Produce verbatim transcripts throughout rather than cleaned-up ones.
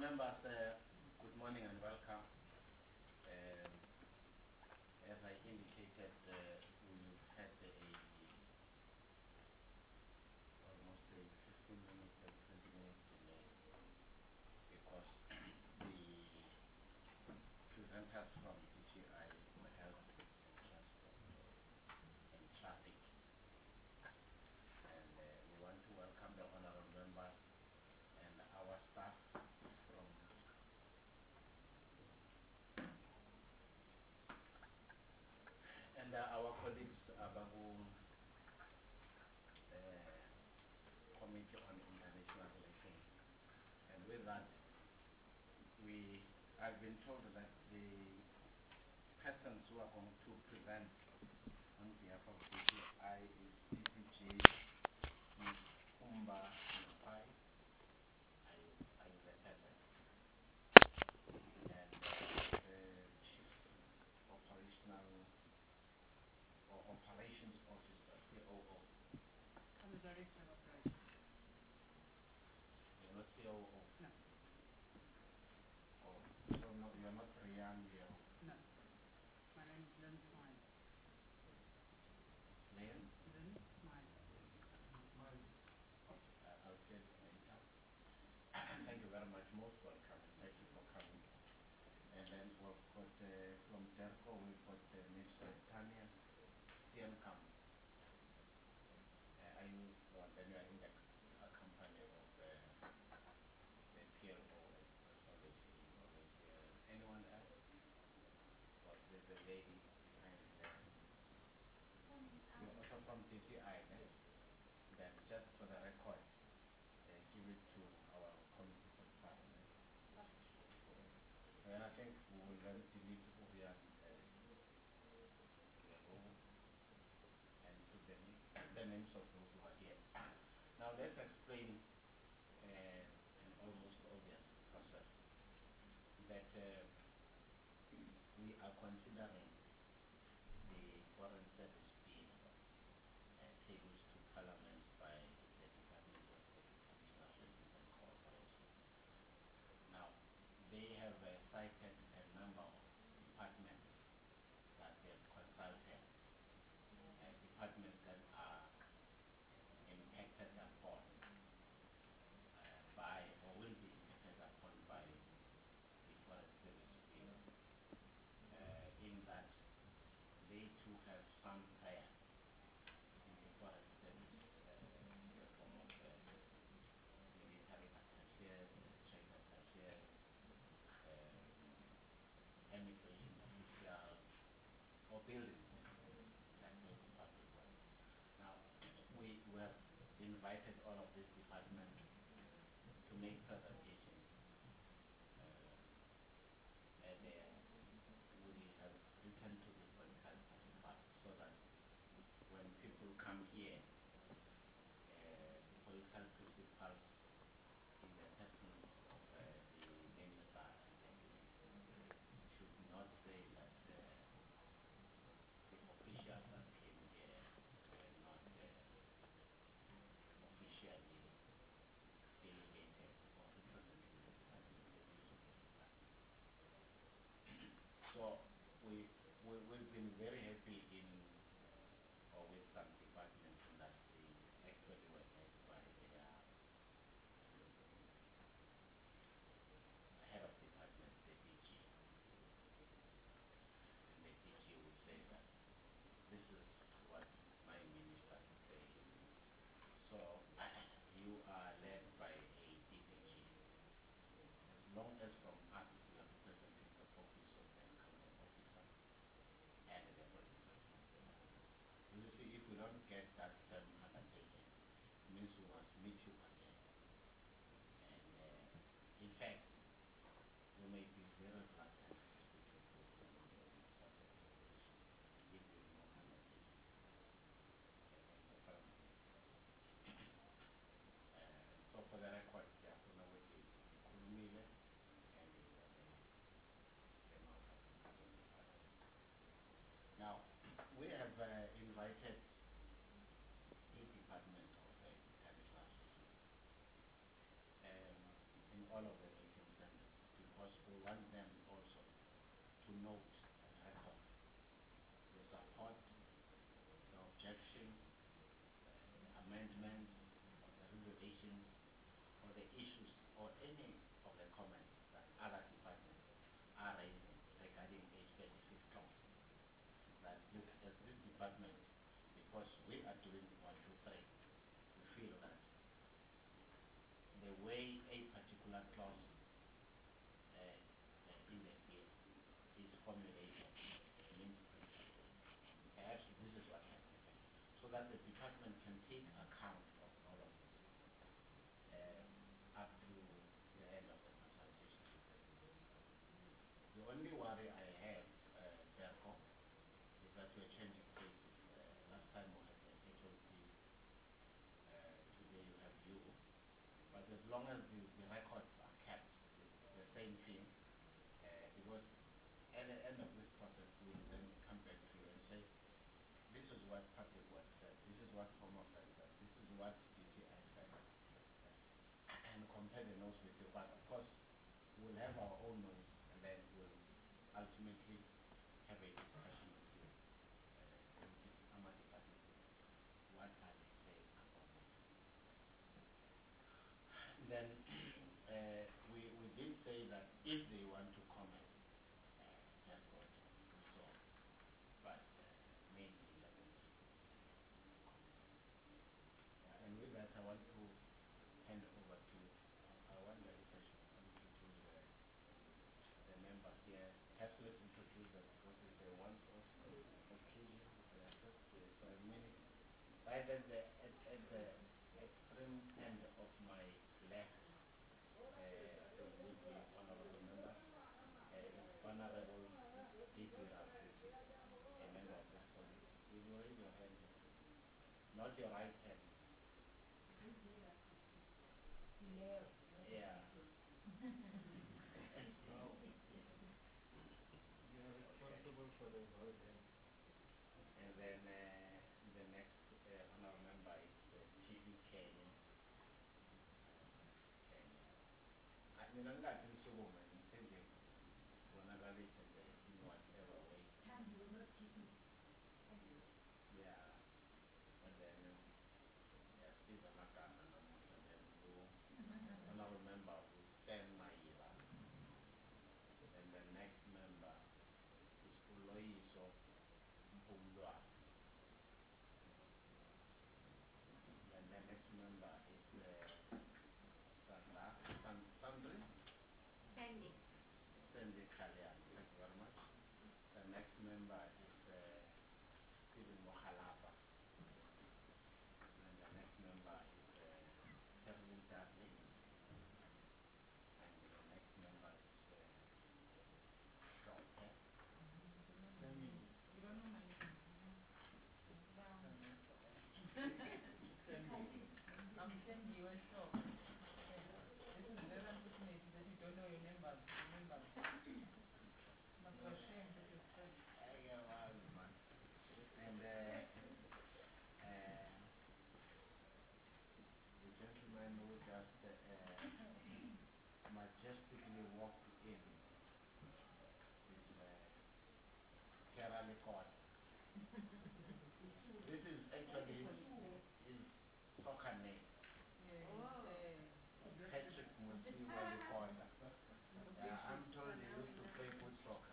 members, uh, good morning and welcome. Um, as I indicated, uh, we've had a almost a fifteen minutes and twenty minutes delay because the presenters from D G I for Health and Transport and Traffic, and uh, we want to welcome the honorable members and our staff from and uh, our colleagues Abagu uh, Committee on International Relations. And with that, we have been told that the persons who are going to present on behalf of D G I is D P G Miz Kumba Pai. I, I vetted that. And uh, the Chief Operational or Operations Officer, C O O. I'm the Director of Operations. You're not C O O? No. Oh, so no, you're not Rian Leo? No. My name is Lynn Smiley. Lynn? Lynn Smiley. Okay, uh, I'll get it later. Thank you very much. Most welcome and thank you for coming. And then we've got uh, from DERCO, we've got uh, Miz Uh, Tanya Steenkamp. Uh, are you, well, then you are in the uh, company of uh, the P L O as, as always, always here. Anyone else? Well, there's a lady behind there. You're also from D G I, eh? Then just for the record, uh, give it to our committee for staff. Eh? And I think we will then delete Urian uh, Lero and put the, name, the names of those who are here. Now let's explain uh, an almost obvious process that uh, we are considering the Foreign Service Bill uh, tables to Parliament by the Department of International Relations and Cooperation. Now, they have uh, cited a number of departments that they've consulted, uh, departments that are impacted upon uh, by or will be impacted upon by the Foreign Service Bill, uh, in that they too have some ties in the Foreign Service uh, in the form of uh, military attachés, uh, trade attachés, um, immigration officials, or buildings, like those public works. Now, we were invited all of these departments to make presentations, uh, and uh, we have written to the political principals so that when people come here, uh, the political principals in the persons of uh, the minister and deputy should not say that uh, the officials that came here were not uh, officially delegated or representing the department, the views of the department. So we, we, we've been very happy in or with some departments in that they actually were led by their head of department, the D G. And the D G will say that this is what my minister is saying. So you are led by a D P G. As long as from us you are representing the office of the accounting officer and the political principal. You see, if we don't get that term undertaken, it means we must meet you again. And uh, in fact, we may be very reluctant to speak with you in, in such a situation if there is no undertaking uh, in the permanent. Uh, so for the record, Kiafuna Wiki Kulumile and the Mouth Department. Now, we have uh, invited a department of uh, international relations um, in all of the regions, and because we want them also to note and record the support, the objection, the amendments, or the reservations, or the issues, or any of the comments that other departments are raising regarding a specific clause. That look, as this department, because we are doing one, two, three, we feel that the way a particular clause uh, uh, in the bill is formulated means this. Perhaps this is what can happen. So that the department can take account of all of this uh, up to the end of the consultation. The only worry I have, uh, therefore, is that we're changing faces. Uh, last time we had the H O D, uh, today you have you. But as long as the, the records are kept, it's the same thing, uh, because at the end of this process, we will then come back to you and say, this is what Public Works said, this is what Home Affairs said, this is what D T I said, and compare the notes with you. But of course, we'll have our own notes, and then we'll ultimately have a discussion with you. Uh, Ama department, what are they saying about this? Then uh, we, we did say that if they want to comment, uh, just go ahead and do so. But uh, mainly let them keep it uh, comment. Yeah, and with that, I want to hand over to, uh, I wonder if I should introduce the, the member here. Perhaps let's introduce them because it's a once-off occasion. Uh, just uh, for a minute. Right at the, at, at the extreme end of my left, uh, would be honorable members. Uh, it's Honorable D P Rakuti, a member of this committee. Will you raise your hand? Not your right hand. Yeah. You are responsible for the whole hand. And then uh, the next uh, honorable member is uh, T B Kenny. Kenny. I mean, I'm not in Subuman, in Sindhi. Bonagalite in whatever way. Yeah. But then, um, yeah, Stephen Makana, and then who, honorable member Hussein Maila. And the next member is Uloiso Mpumlwa. And the next member is uh, Sandra, San, Sandri? Sandy. Sandy Kalian. Thank you very much. The next member is uh, Stephen Mokhalapa. And the next member is uh, Kevin Dudley. And the next member is uh, Shorter. Sammy. You don't know my name. Sammy. I'm Sandy Weshaw. This is very unfortunate that you don't know your members. Your members. Must be ashamed of yourself. And uh, uh, the gentleman who just uh, majestically walked in is uh, Kera Lekota. This is actually his, his soccer name. Yeah, Patrick Musiwa Lekota. Yeah, I'm told he used to play good soccer.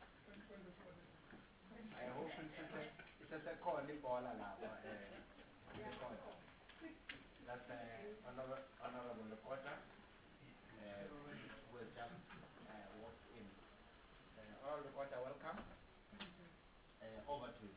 I hope it's a it's a corny ball alaba. Lekota. That's uh, honorable honorable Lekota. Uh, will just uh, walk in. Uh, all Lekota, welcome. Uh, over to you.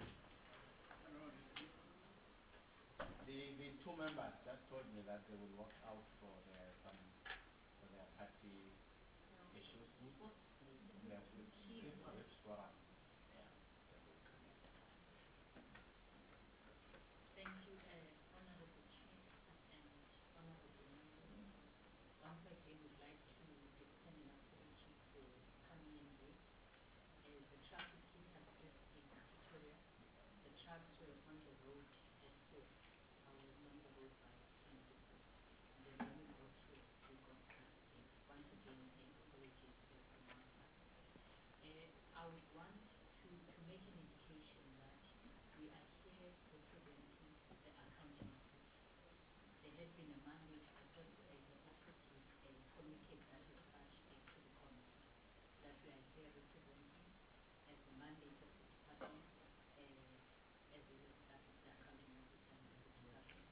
The the two members just told me that they will walk out for their some for their party issues. Their whips, whips forum. Yeah, they will come in. Thank you, uh, Honorable Chair and Honorable members. Once again, we'd like to extend an apology for coming in late. As the traffic hit us yesterday in Pretoria, the trucks were on the road at four. I was on the road by ten fifty. And then when we got here, we got stuck again. Once again, I apologize. given a mandate to just uh, the offices uh, committed that as such uh, to the committee that we are here representing as the mandate of the department, uh, as well as that of the accounting officer and the department.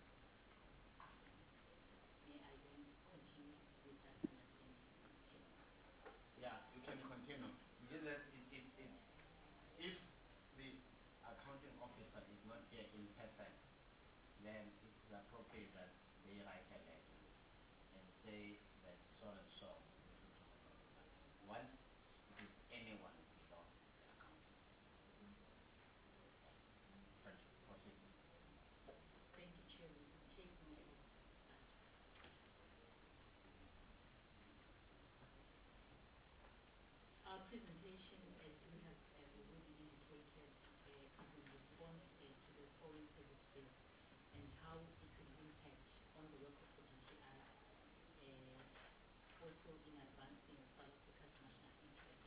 May I then continue with that understanding, Chair? Yeah, you can continue. Just that it, it, it, if the accounting officer is not here in person, then it is appropriate that they write a letter and say that so and so we should talk about that. Once it is anyone below the accounting officer. Thank you. Proceed. Thank you, Chair. We will take note of that. Our presentation, as you have uh, already indicated, uh, is in response uh, to the Foreign Service Bill and how it will impact on the work of the D T I, uh, also in advancing South Africa's national interest.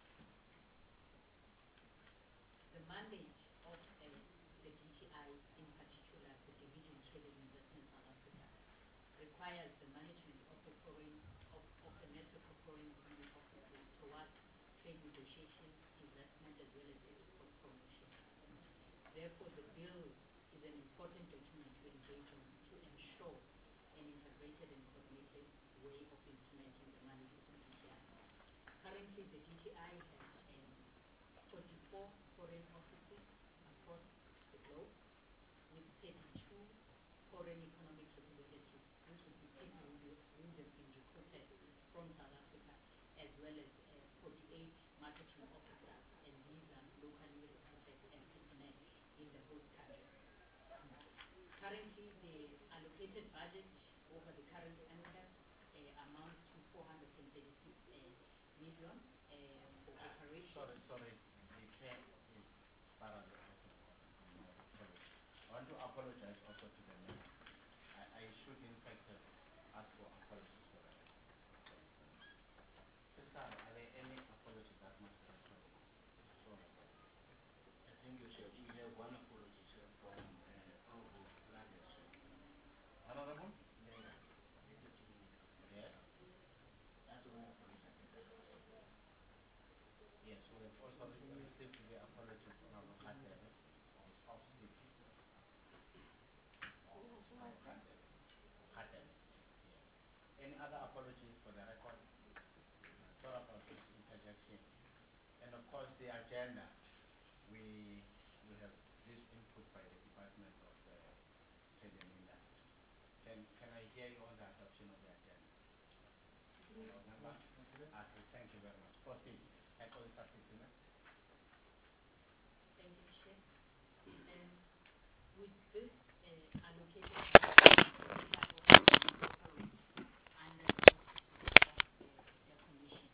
The mandate of uh, the D T I, in particular the Division Trade and Investment South Africa, requires the management of the foreign of, of the network of foreign economic offices towards trade negotiations, investment, as well as export promotion. Therefore, the bill is an important document to engage on to ensure an integrated and coordinated way of implementing the mandate of the D T I. Currently, the D T I has um, forty-four foreign offices across the globe, with thirty-two foreign economic representatives. This would be people who, do, who have been recruited from South Africa, as well as uh, forty-eight marketing officers, and these are locally recruited and personnel in the host country. Currently, the allocated budget over the current N C A P uh, amounts to four hundred thirty-six uh, million uh, for operations. Sorry, sorry. The chair is thoroughly out of order. My apologies. I want to apologize also to the member. I, I should in fact have asked for apologies for the record. Sister, are there any apologies that must be recorded? Sorry. I think you should, we have one apology, sir, from uh, Honorable Ladia, sir. Honorable? Lega, Deputy Minister for Yes. That's the only apology I think I have received. Yes, we have also re- received the apology from our Khatere. He's off sick. Khatere. Yes. Any other apologies for the record? Sorry about this interjection. And of course, the agenda, we we have this input by the Department of uh, Trade and Industry. Can can I hear you on the adoption of the agenda? Hello, member. Okay, thank you very much. Proceed. Echo the substitute. Thank you, Chair. Um, with this uh, allocated budget, operate under the auspices of uh, the Commission.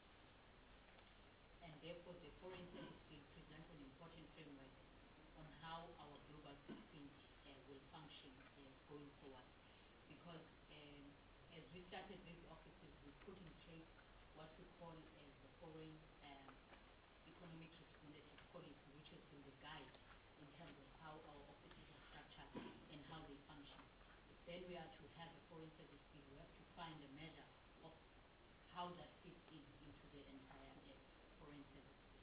And therefore, the Foreign Service Bill presents an important framework on how our global footprint uh, will function uh, going forward. Because um, as we started these offices, we put in place what we call as the Foreign um, Economic Representative Policy, which has been the guide in terms of how our offices are structured and how they function. If then we are to have a Foreign Service Bill, we have to find a measure of how that fits in into the entire uh, Foreign Service Bill.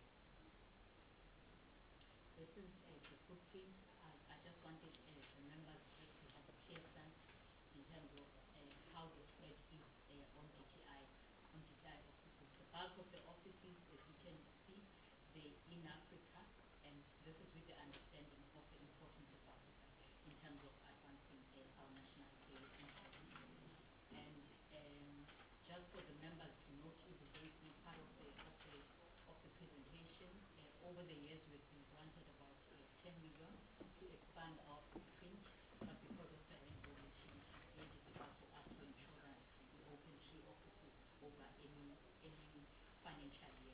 This is uh, the footprint. I, I just wanted uh, the members just to have a clear sense in terms of uh, how the spread is uh, on D T I, on D T I offices. The bulk of the offices, as you can see, they're in Africa, and this is with the understanding of the importance of Africa in terms of advancing uh, our national uh, interests. And um, just for the members to note, even though it's not part of the of the of the presentation, uh, over the years we've been granted about uh, ten million to expand our footprint, but because of the rainbow mission, it is very difficult for us to ensure that we open three offices over any any financial year.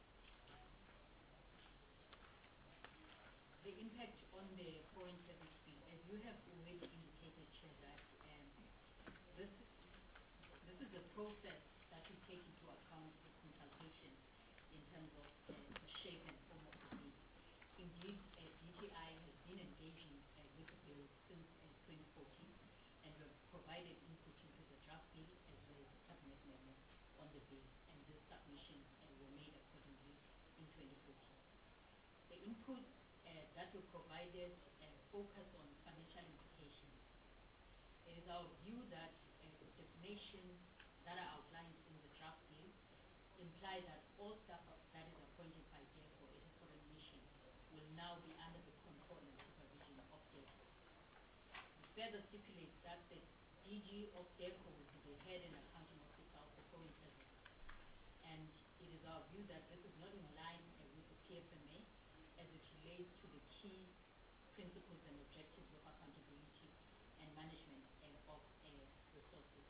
The impact on the Foreign Service Bill, as you have already indicated, Chair, that um, this this is a process that will take into account the consultation in terms of uh, the shape and form of the bill. Indeed, uh, D T I has been engaging uh, with the bill since uh, twenty fourteen, and have provided input into the draft bill as well as the cabinet memo on the bill, and these submissions uh, were made accordingly in twenty fourteen. The inputs uh, that were provided uh, focus on financial implications. It is our view that uh, the definitions that are outlined in the draft bill imply that all staff that is appointed by DIRCO at a foreign mission will now be under the control and supervision of DIRCO. It further stipulates that the D G of DIRCO will be the head and accounting officer of the Foreign Service. And it is our view that this is not in line uh, with the P F M A as it relates to the key principles and objectives of accountability and management uh, of uh, resources.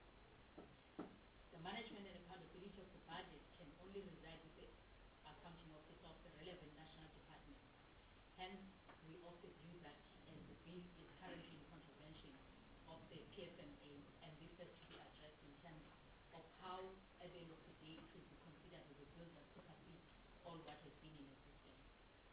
The management and accountability of the budget can only reside with the accounting officer of the relevant national department. Hence, we of the view that uh, the bill is currently in contravention of the P F M A, and this has to be addressed in terms of how, at the end of the day, it will be considered as a bill that supersedes all what has been in existence.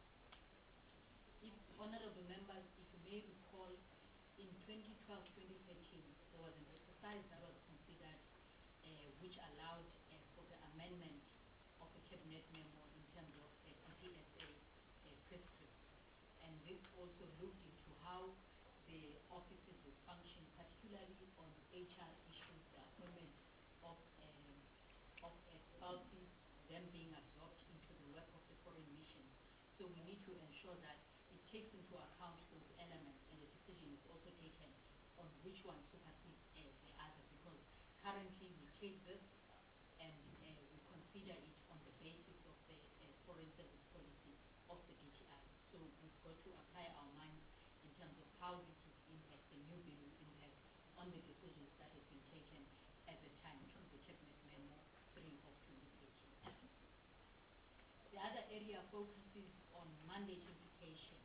If, honorable members, if you may recall, in twenty twelve twenty thirteen, there was an exercise that was considered uh, which allowed uh, for the amendment of a cabinet memo in terms of uh, D P S A uh, prescripts. And this also looked into how the offices would function, particularly on H R issues, the appointment of, um, of uh, spouses, them being absorbed into the work of the foreign mission. So we need to ensure that it takes into account those elements, and the decision is also taken on which one supersedes uh, the other, because currently we take this and uh, we consider it on the basis of the uh, foreign service policy of the D T I. So we've got to apply our minds in terms of how this would impact, the new bill will impact on the decisions that have been taken at the time through the cabinet memo three of twenty eighteen. The other area focuses on mandate implication.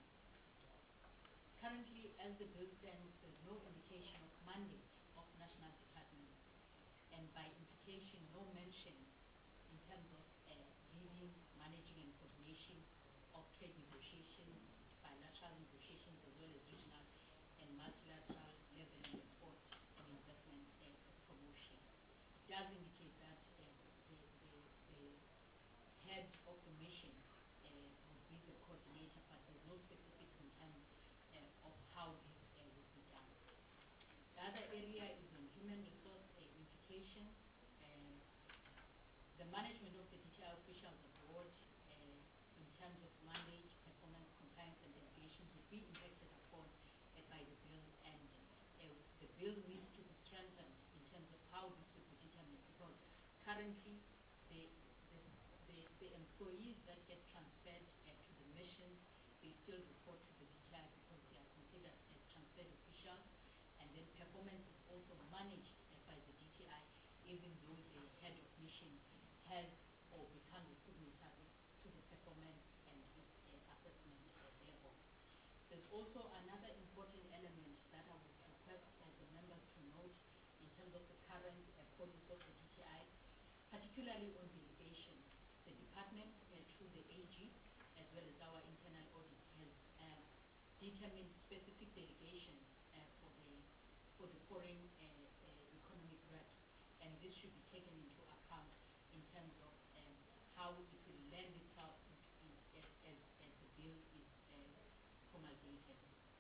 Currently, as the bill stands, there's no indication of mandate of national departments, and by implication, no mention in terms of uh, leading, managing, and coordination of trade negotiations, bilateral negotiations, as well as regional and multilateral level and export and investment uh, promotion. It does indicate that uh, the, the, the head of the mission uh, would be the coordinator, but there's no specifics in terms uh, of how this uh, would be done. The other area is on human resource uh, implication. Uh, the management of the D T I officials abroad uh, in terms of mandate, performance, compliance, and delegation would be impacted upon uh, by the bill, and uh, the bill needs to be strengthened in terms of how this would be determined, because currently the, the, the, the employees that get transferred uh, to the missions, they still report to the D T I because they are considered as transferred officials, and then performance is also managed uh, by the D T I, even though the head of mission has or becomes a signatory to the performance and its uh, assessment uh, thereof. There's also another important element that I would request uh, the members to note in terms of the current uh, policy of the D T I, particularly on delegations. The department, uh, through the A G, as well as our internal audit, has uh, determined specific delegations uh, for the for the foreign uh, uh, economic reps, and this should be taken into account in terms of um, how it will lend itself in, as, as, as the bill is uh, promulgated.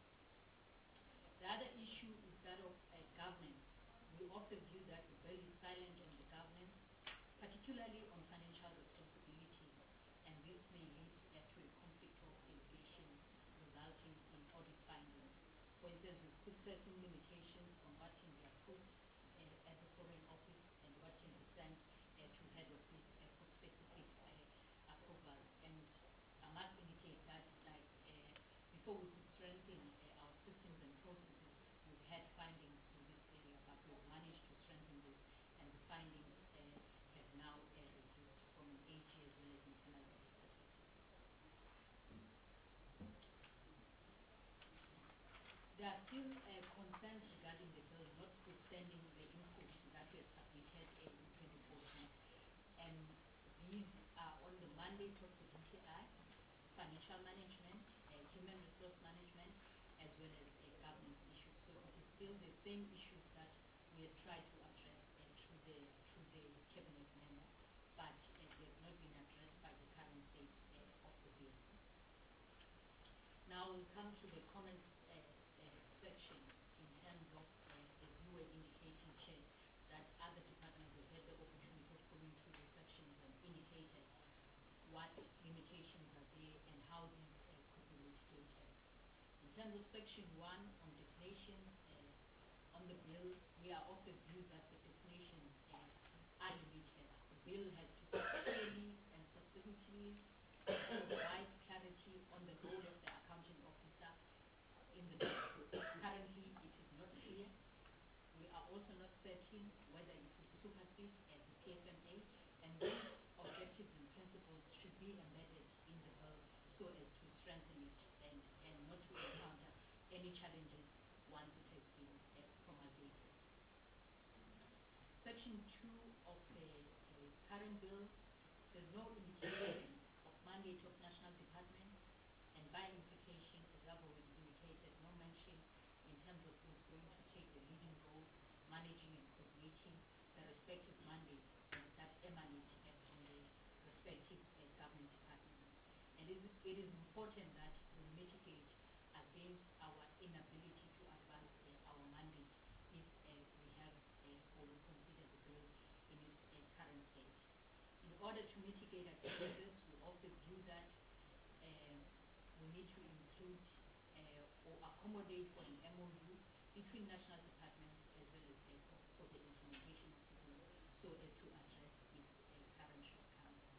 The other issue is that of uh, governance. We often view that the bill is silent on the governance, particularly on financial responsibility, and this may lead uh, to a conflict of delegations resulting in audit findings. For instance, we've put certain limitations on what can be approved uh, at the Foreign Office and what can be sent uh, to head office uh, for specific uh, approvals. And I must indicate that, like, uh, before we could strengthen uh, our systems and processes, we've had findings in this area, but we've managed to strengthen this, and the findings uh, have now uh, reduced from an A G as well as internal audit perspective. There are still uh, concerns regarding the bill, notwithstanding the input that we have submitted uh, in twenty fourteen. And these are on the mandate of the D T I, financial management, uh, human resource management, as well as uh, governance issues. So it is still the same issues that we have tried to address uh, through the through the cabinet memo, but uh, they have not been addressed by the current state uh, of the bill. Now we'll come to the comments uh, uh, section in terms of, uh, as you were indicating, Chair, that other departments have had the opportunity of going through the sections and indicated what limitations are there and how these uh, could be mitigated. In terms of section one on definitions, uh, on the bill, we are of the view that the definitions uh, are limited. The bill has to clearly and succinctly provide clarity on the role of the accounting officer in the bill. Currently, it is not clear. We are also not certain whether it will supersede uh, the P F M A, and these objectives and principles should be embedded in the bill so as to strengthen it and, and not to encounter any challenges once it has been uh, promulgated. Section two of the uh, current bill, there's no indication of mandate of national departments, and by implication, as I've already indicated, no mention in terms of who's going to take the leading role, managing and coordinating the respective mandates that emanate uh, from the respective uh, government departments. And it is, it is important that we mitigate against our inability to advance uh, our mandate if uh, we have uh, or we consider the bill in its uh, current state. In order to mitigate against this, we of the view that um, we need to include uh, or accommodate for an M O U between national departments as well as DIRCO for the implementation of the bill so as to address its uh, current shortcomings.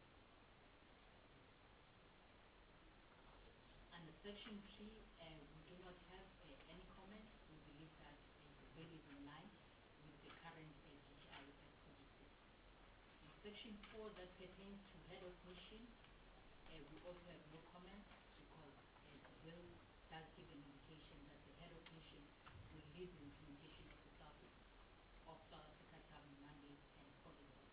Under section three, uh, we do not have uh, any comments. We believe that uh, the bill is in line with the current uh, D T I uh, policies. In section four, that pertains to head of mission, uh, we also have no comments because uh, the bill does give an indication that the head of mission will lead the implementation of the South of South Africa's government mandates and policies.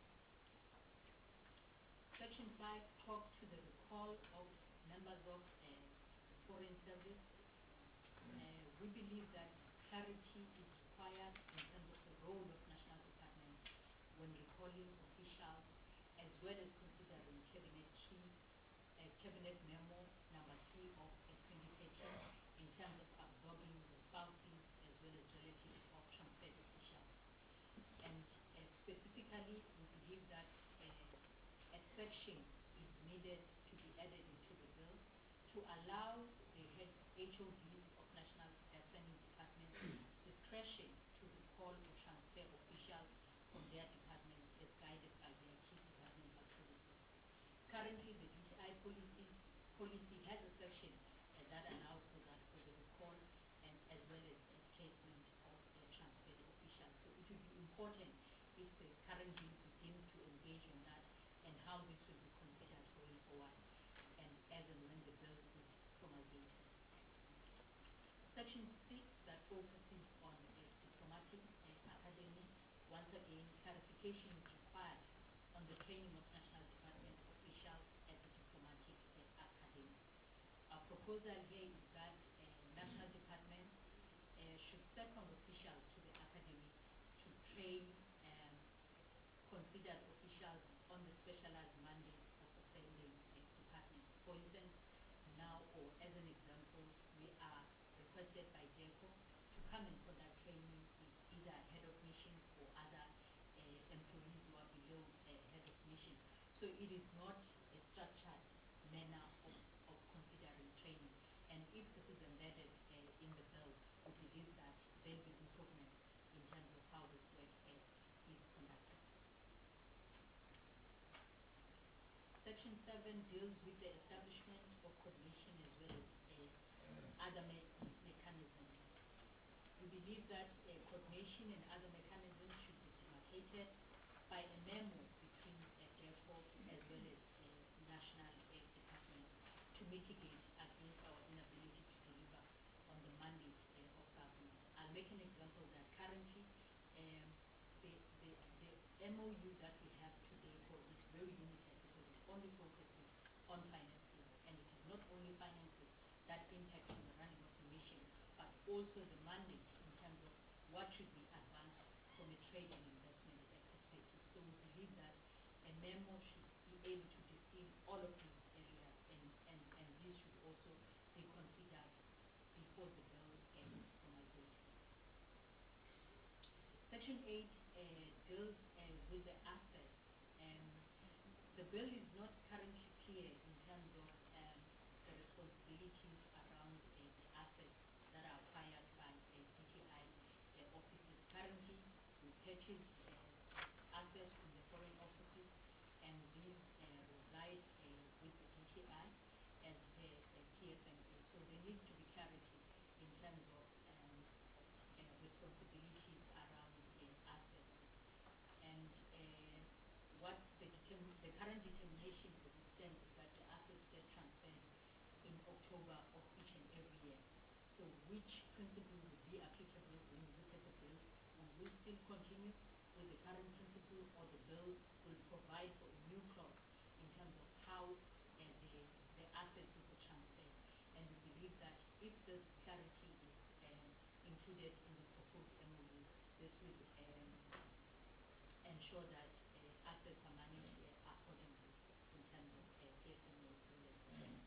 Section five talks to the recall of members of uh, the Foreign Service. Uh, we believe that clarity is required in terms of the role of national departments when recalling officials, as well as considering Cabinet three, uh, Cabinet Memo number three of uh, twenty thirteen in terms of absorbing the spouses as well as relatives of transferred officials. And uh, specifically, we believe that uh, a section is needed to be added into the bill to allow the head H O Ds of national uh, sending departments discretion to recall or transfer officials from their departments as guided by their key departmental policies. Currently, the D T I policy, policy has a section uh, that allows for that, for the recall and as well as uh, placement of uh, transferred officials. So it would be important if the current bill begins to engage on that and how this will be considered going forward and as and when the bill is promulgated. Section six that focuses on the diplomatic uh, academy. Once again, clarification is required on the training of national department officials at the diplomatic uh, academy. Our proposal here is that uh, national departments uh, should second officials to the academy to train um, considered officials on the specialized mandates of the sending uh, department. For instance, now, or as an example, we are requested by DIRCO to come and conduct training with either head of mission or other uh, employees who are below uh, head of mission. So it is not a structured manner of, of considering training. And if this is embedded uh, in the bill, we believe that there will be improvements in terms of how this work uh, is conducted. Section seven deals with the establishment of coordination as well as uh, other me mechanisms. We believe that uh, coordination and other mechanisms should be demarcated by a memo between uh, DIRCO as well as uh, national uh, departments to mitigate against our inability to deliver on the mandate uh, of government. I'll make an example that currently um, the, the, the M O U that we have today for is very limited because it only focuses on finances, and it is not only finances that impact on the running of the mission, but also the mandate in terms of what should be advanced for from a trade and investment uh, perspective. So we believe that a memo should be able to distill all of these areas, and, and, and these should also be considered before the bill uh, is promulgated. Section eight uh, deals uh, with the assets. Um, the bill is not currently clear in terms of um, the responsibilities around uh, the assets that are acquired by uh, D T I uh, offices. Currently, we purchase uh, assets from the foreign offices, and these uh, reside uh, with the D T I as per uh, P F M A. So there needs to be clarity in terms of um, uh, responsibilities around uh, assets. And uh, what the, the current determination as it stands is that the assets get transferred in October of each and every year. So which principle would be applicable when we look at the bill? Will we still continue with the current principle, or the bill will provide for a new clause in terms of how uh, the, the assets will be transferred? And we believe that if this clarity is um, included in the proposed M O U, this will um, ensure that uh, assets are managed uh, accordingly in terms of uh, P F M A legislation.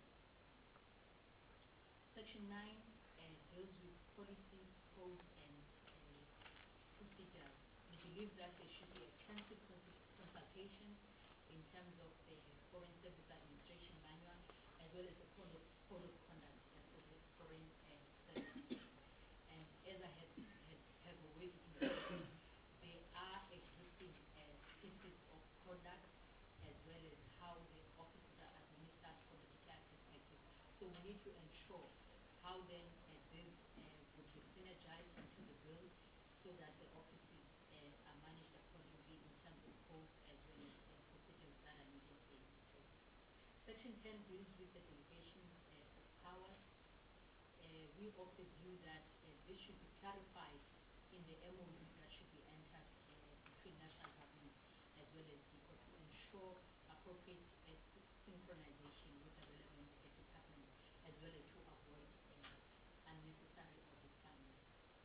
Section nine uh, deals with policies, codes, and uh, procedures. We believe that there should be extensive consultation in terms of the Foreign Service Administration Manual, as well as the Code of, code of Conduct uh, for the Foreign uh, Service. And as I had, had, have already indicated, there are existing uh, pieces of conduct, as well as how the offices are administered from a D T I perspective. So we need to ensure how then uh, this uh, would be synergized into the bill, so that the offices uh, are managed accordingly in terms of codes, as well as uh, procedures that are needed in place. Section ten deals with the delegations uh, of powers. Uh, we of the view that uh, this should be clarified in the M O U that should be entered uh, between national government as well as D I C O to ensure appropriate uh, synchronization with the relevant uh, departments, as well as to avoid uh, unnecessary audit findings.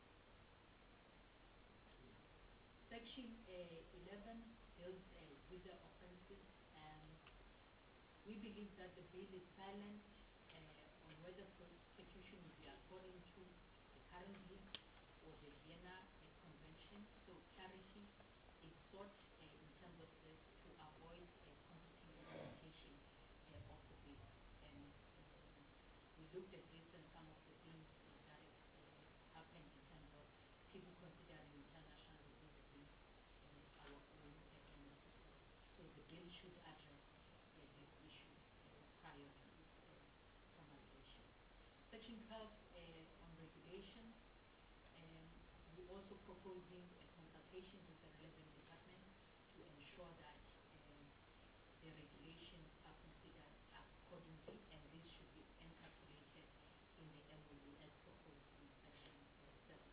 Section uh, eleven deals uh, with the offences. Um, we believe that the bill is silent uh, on whether prosecution will be according to the current list or the Vienna uh, Convention. So clarity is sought uh, in terms of this to avoid a uh, conflicting interpretation uh, of the bill. And um, we looked at this and some of the things uh, that have uh, happened in terms of people considering international vis-a-vis uh, our own uh, necessary. So the bill should address uh, this issue uh, prior to its uh, promulgation. Section twelve uh, on regulations. Um, we're also proposing a consultation with the relevant departments to ensure that um, the regulations are considered accordingly, and this should be encapsulated in the M O U as proposed in section uh, seven.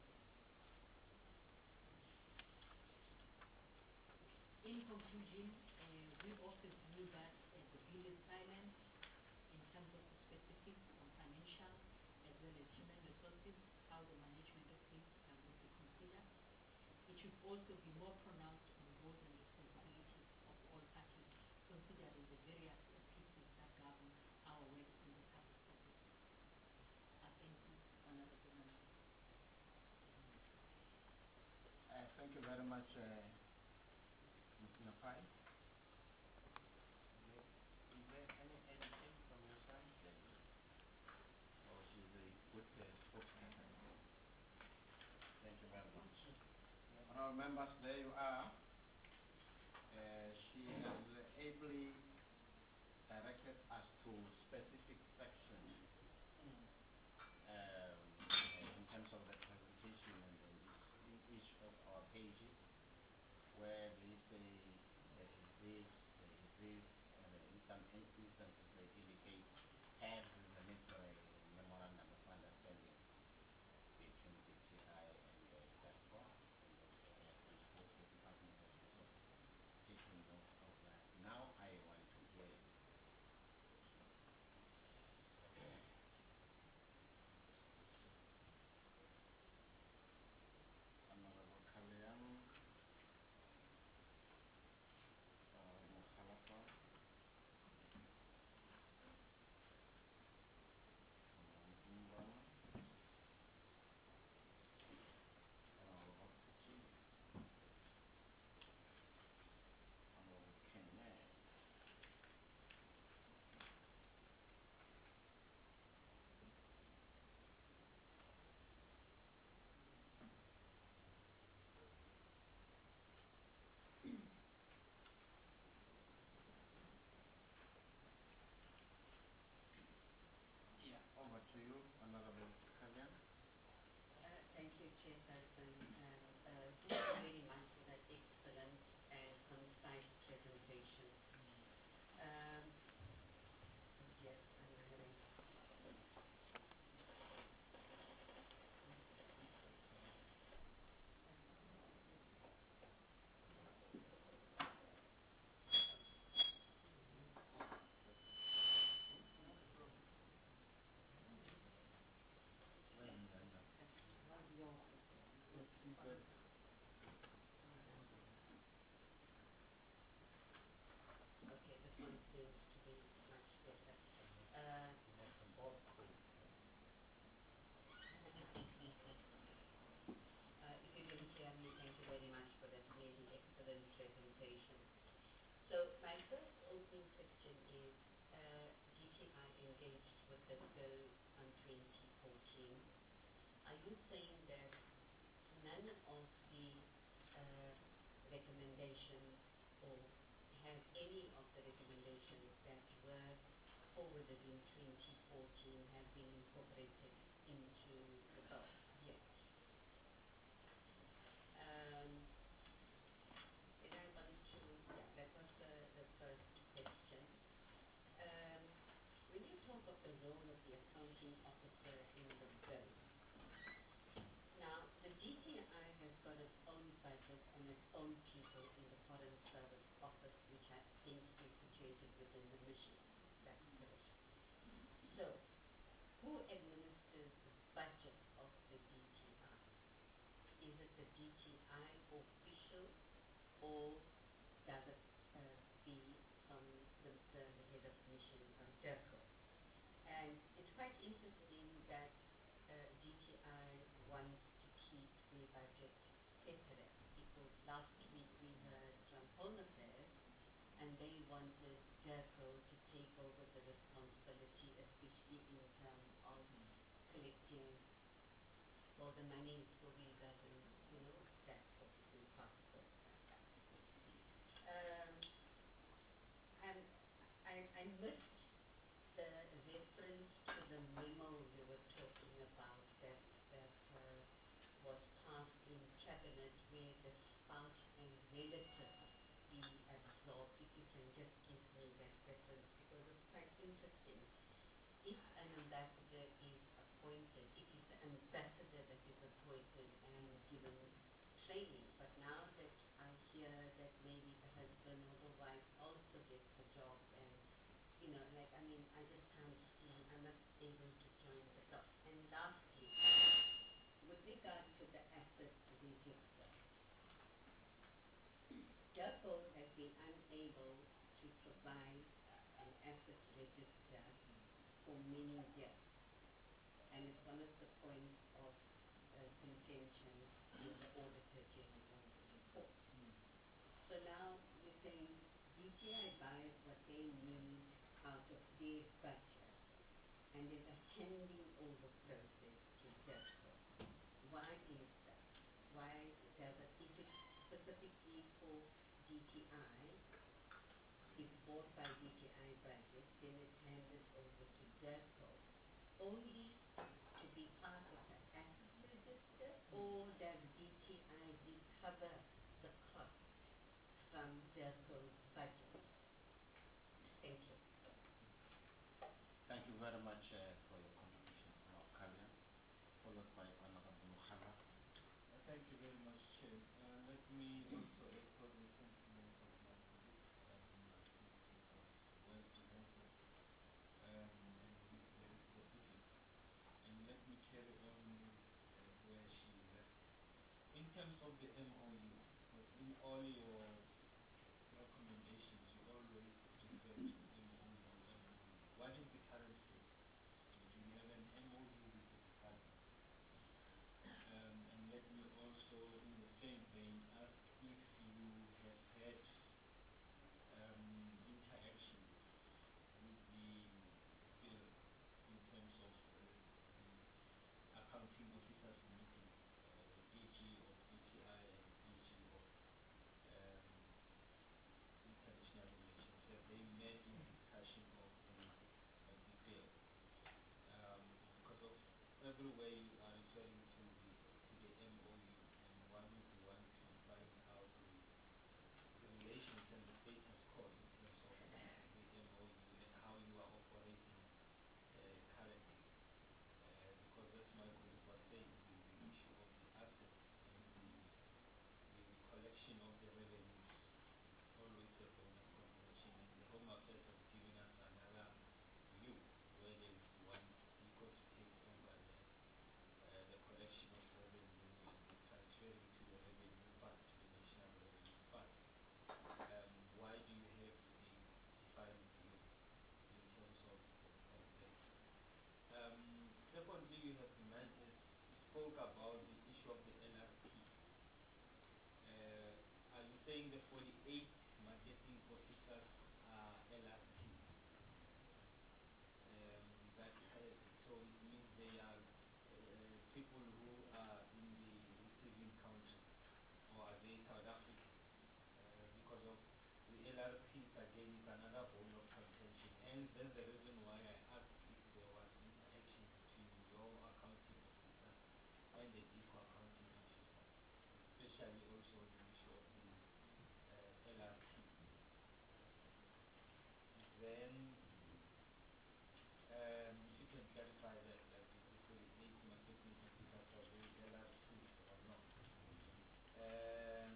In conclusion, uh, we of the view that uh, the bill is silent in terms of the specifics on financial as well as human resources, how the management of this uh, will be considered. It should also be more pronounced on roles and responsibilities of all parties, considering the various uh, pieces that govern our work in the public services. Uh, thank you, Honorable Member. Uh, thank you very much, uh, Miz Napai. Is there any addition from your side? Uh, or she's a good uh, spokesperson? Thank you very much. Honourable members, there you are. Uh, she has ably directed us to specific sections um, in terms of the presentation, and in each, in each of our pages, where they say there is this, there is this, and in some instances they indicate perhaps there's a need for a memorandum of understanding between D T I and uh, DASCO, and uh, perhaps I suppose the department has also taken note of that. Now I want to hear Honorable Kaliang. Chairperson, and uh, thank you very much for that excellent and concise presentation. Um, yes, I'm having. How's your? Good. Okay, this one seems to be much better. Uh, uh, if you didn't hear me, thank you very much for that really excellent presentation. So my first opening question is, uh, D T I engaged with this bill on twenty fourteen. Are you saying that none of the uh, recommendations, or have any of the recommendations that were forwarded in twenty fourteen have been incorporated into the bill yet? Um, then I want to, yeah, that was the, the first question. Um, when you talk of the role of the accounting officer in the bill, now the D T I has got its own budget and its own people in the Foreign Service Office, which I think is situated within the mission. That's correct. So, who administers the budget of the D T I? Is it the D T I official, or does it uh, be from the, the, the head of mission, uh, DIRCO? And it's quite interesting that uh, D T I wants to keep the budget separate, because last week we heard from Home Affairs and they wanted DIRCO to take over the responsibility, especially in terms of collecting all the monies for visas and, you know, that sort of thing, passports and that. Um, and I, I missed the reference to the memo you were talking about that, that uh, was passed in cabinet, where the spouse and relatives be absorbed. If you can just give me that reference, because it's quite interesting. If an ambassador is appointed, it is the ambassador that is appointed and given training. But now that I hear that maybe the husband or the wife also gets the job, and you know, like, I mean, I just can't see, I'm not able to join the dots. And lastly, with regard to the asset register, DIRCO has been unable to provide an asset register for many years. And it's one of the points of uh, contention in the Auditor General's report. So now you're saying D T I buys what they need out of their budget, and there's a handing over process to DIRCO. Why is that? Why does it, if it's specifically for D T I, it's bought by D T I budget, then it's handed over to DIRCO, only to be part of the asset register, or does D T I recover the cost from DIRCO's budget? Thank you. Thank you very much uh, for your contribution, Honorable Kalia, followed by Honorable Muhammad. Uh, thank you very much, Chair. Uh, let me also echo the sentiments of my colleague. Um, I think it was well presented, um, and he's very specific. And let me carry on with uh, where she left. In terms of the M O U, because in all your recommendations, you always refer to M O U, M O U. What is the current state? Do you have an M O U with the department? Um, and let me also, in the same vein, ask if you have had um, interactions with the bill in terms of uh, the accounting officers meeting, uh, the D G of D T I and the D G of um, international relations. Have they met in discussion of the, of the bill? Um, because of everywhere you are referring to the to the M O spoke about the issue of the L R P. Uh, are you saying the forty-eight marketing officers are L R Ps? Um, that uh, so it means they are uh, people who are in the receiving country, or are they South African? Uh, because of the L R Ps again is another bone of contention. Hence, that's the reason why I asked if there was interaction between your accounting officer and the DICO accounting officer, especially also the issue of the uh, L R P. Then, um, if you can clarify that, that the the forty-eight marketing officers are they L R Ps or not? Um,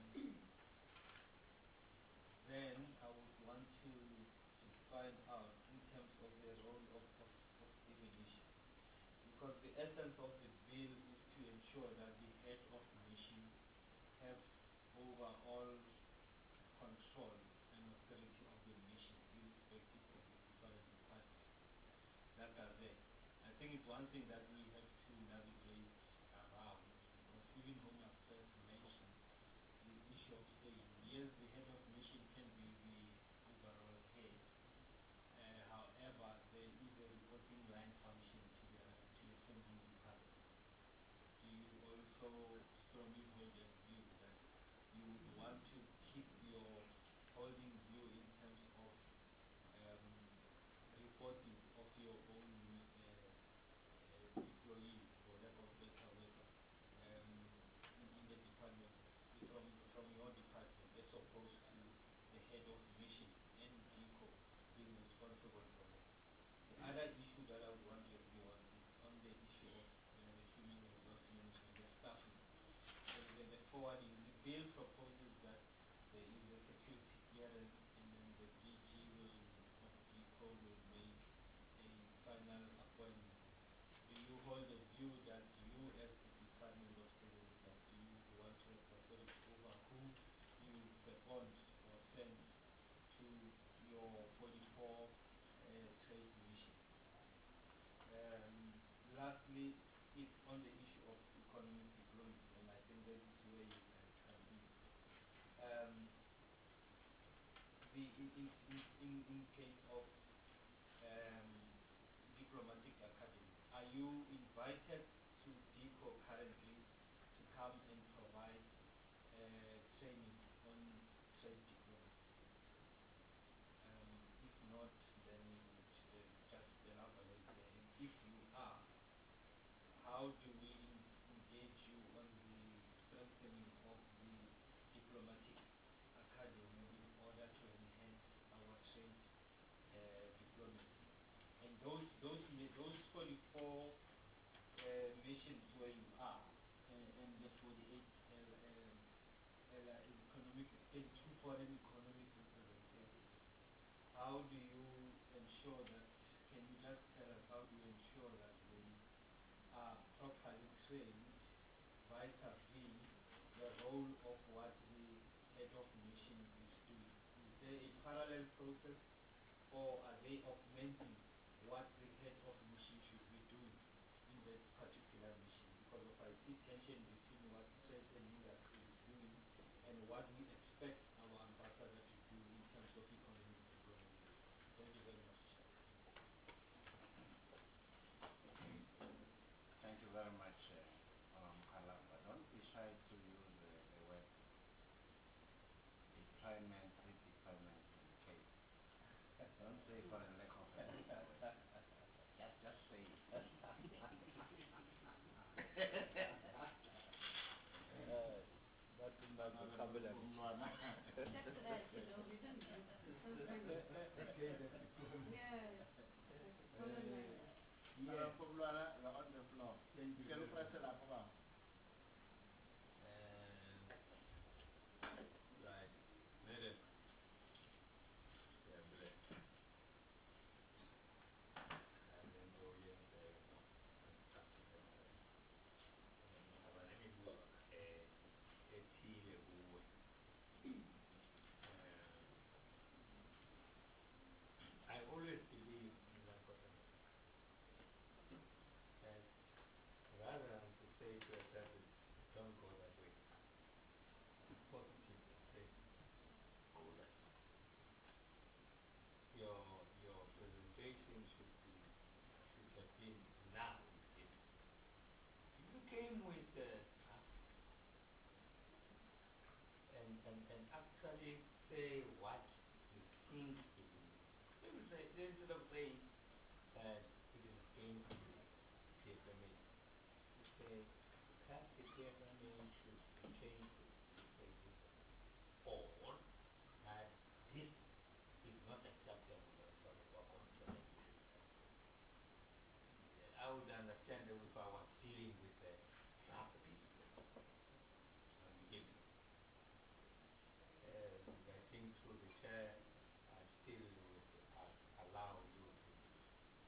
then I would want to, to find out in terms of the role of, of, of divination. Because the essence of the bill is to ensure that the head of mission have overall control and authority of the mission, irrespective of the different departments that are there. I think it's one thing that we have to navigate around, because even Home Affairs mentioned the issue of saying, yes, the head of mission can be the overall head. Uh, however, there is a reporting line function to the, to the sending department. Do you also strongly hold the view that you would want to keep your holding view in terms of um, reporting of your own uh, uh, employees, for lack of better word, um, in, in the department, from, from your department, as opposed to the head of mission and DICO being responsible for that? The other issue that I would want your view on is on the issue of uh, the human resource management, the staffing. The, the, the forwarding, the bill proposes that there is a security clearance, and then the D G will, of DICO will make a final appointment. Do you hold the view that you, as the Department of Civil Staff, do you want to have authority over who you second or send to your forty-four uh, trade mission? Um, lastly, it's on the issue of economic diplomacy, and I think that is where you can come in. Um, the in, in, in, in case of um, diplomatic academy, are you invited to DICO currently to come and provide uh, training on trade diplomacy? Um, if not, then we would uh, just elaborate there. And if you are, how do we engage you on the strengthening of the diplomatic academy in order to enhance our trade uh, diplomacy? And those those those forty-four uh, missions where you are, and, and the forty-eight uh, um, uh, economic and two foreign economic representatives. How do you ensure that? Can you just tell us how do you ensure that they are properly trained vis-a-vis the role of what the head of mission is doing? Is there a parallel process, or are they augmenting what the head of mission should be doing in that particular mission? Because of I see tension between what trade and industry is doing and what we expect our ambassador to do in terms of economic diplomacy. Thank you very much, Chair. Thank you very much, uh, Madam Kalamba. Don't be shy to use uh, the word deployment, redeployment in case. Don't say for the lack of a better word. Just, just say it. That's in the vocabulary. Except that, you know, we don't use sometimes. Yes, like a common language. Madam Publwana, you're on the floor. Thank You you can very press much. it up. Wow. Um, right. Madam. Yeah, bless. And then go in there and start with them. Abane mibuzo eh ethile kuwe. Um, I always believe in that that rather than to say to been now is this. If you came with uh, trust and, and, and actually say what you think it is, they will say, instead of saying that it is against the P F M A, you say perhaps the P F M A should change it to say this, or that this is not acceptable as far as our constitution is concerned. I would understand that if I was dealing with a draft bill from the beginning. Uh, I think through the chair, I still would uh, allow you to do so.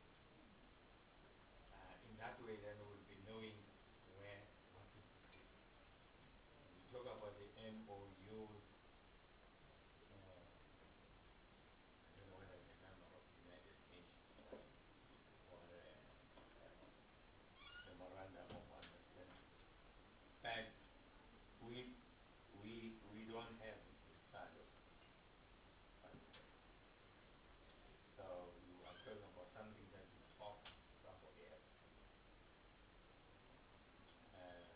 Uh, in that way, then we'll be knowing where, what is the difference. We talk about the M O Us. Uh, I don't know whether it's a member of the United Nations or a, a memorandum of understanding. But we we we don't have it inside of Pakistan. So you are talking about something that you talk to somebody else. Uh,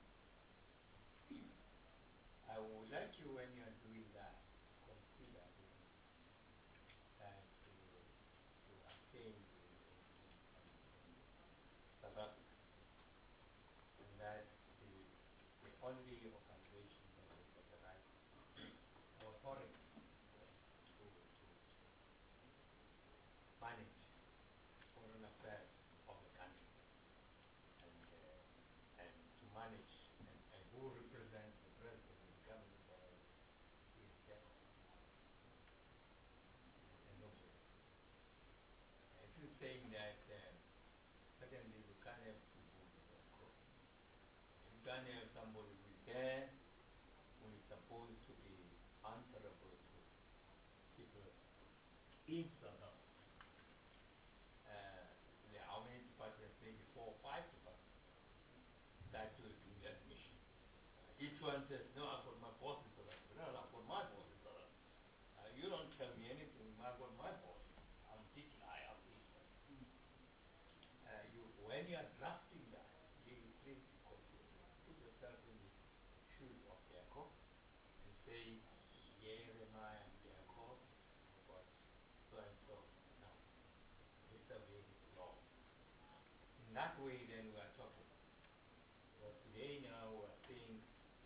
I would like you, when you are doing that, consider this, that you, you are staying in, in, in, in South Africa, and that the, the only organization that has got the right authority to, to, to manage foreign affairs of the country, and, uh, and to manage, and, and who represents the president in the government body is JACO, and nobody else. If you're saying that um, certainly you can't have two bulls in one court. You can't have somebody who is there, who is supposed to be answerable to people in South Africa. Uh, there are how many departments? Maybe four or five departments that will do that mission. Uh, each one says, no, I've got my boss in South Africa. No, no, I've got my boss in South Africa. Uh, you don't tell me anything, I've got my boss. I'm this guy, I'm this one. Uh, you, when you are drafting that, you please consider, put yourself in the shoes of Jacob and say, here am I, I'm Jacob, but so and so. No, this way is law. In that way, then we are talking. But today now we are saying,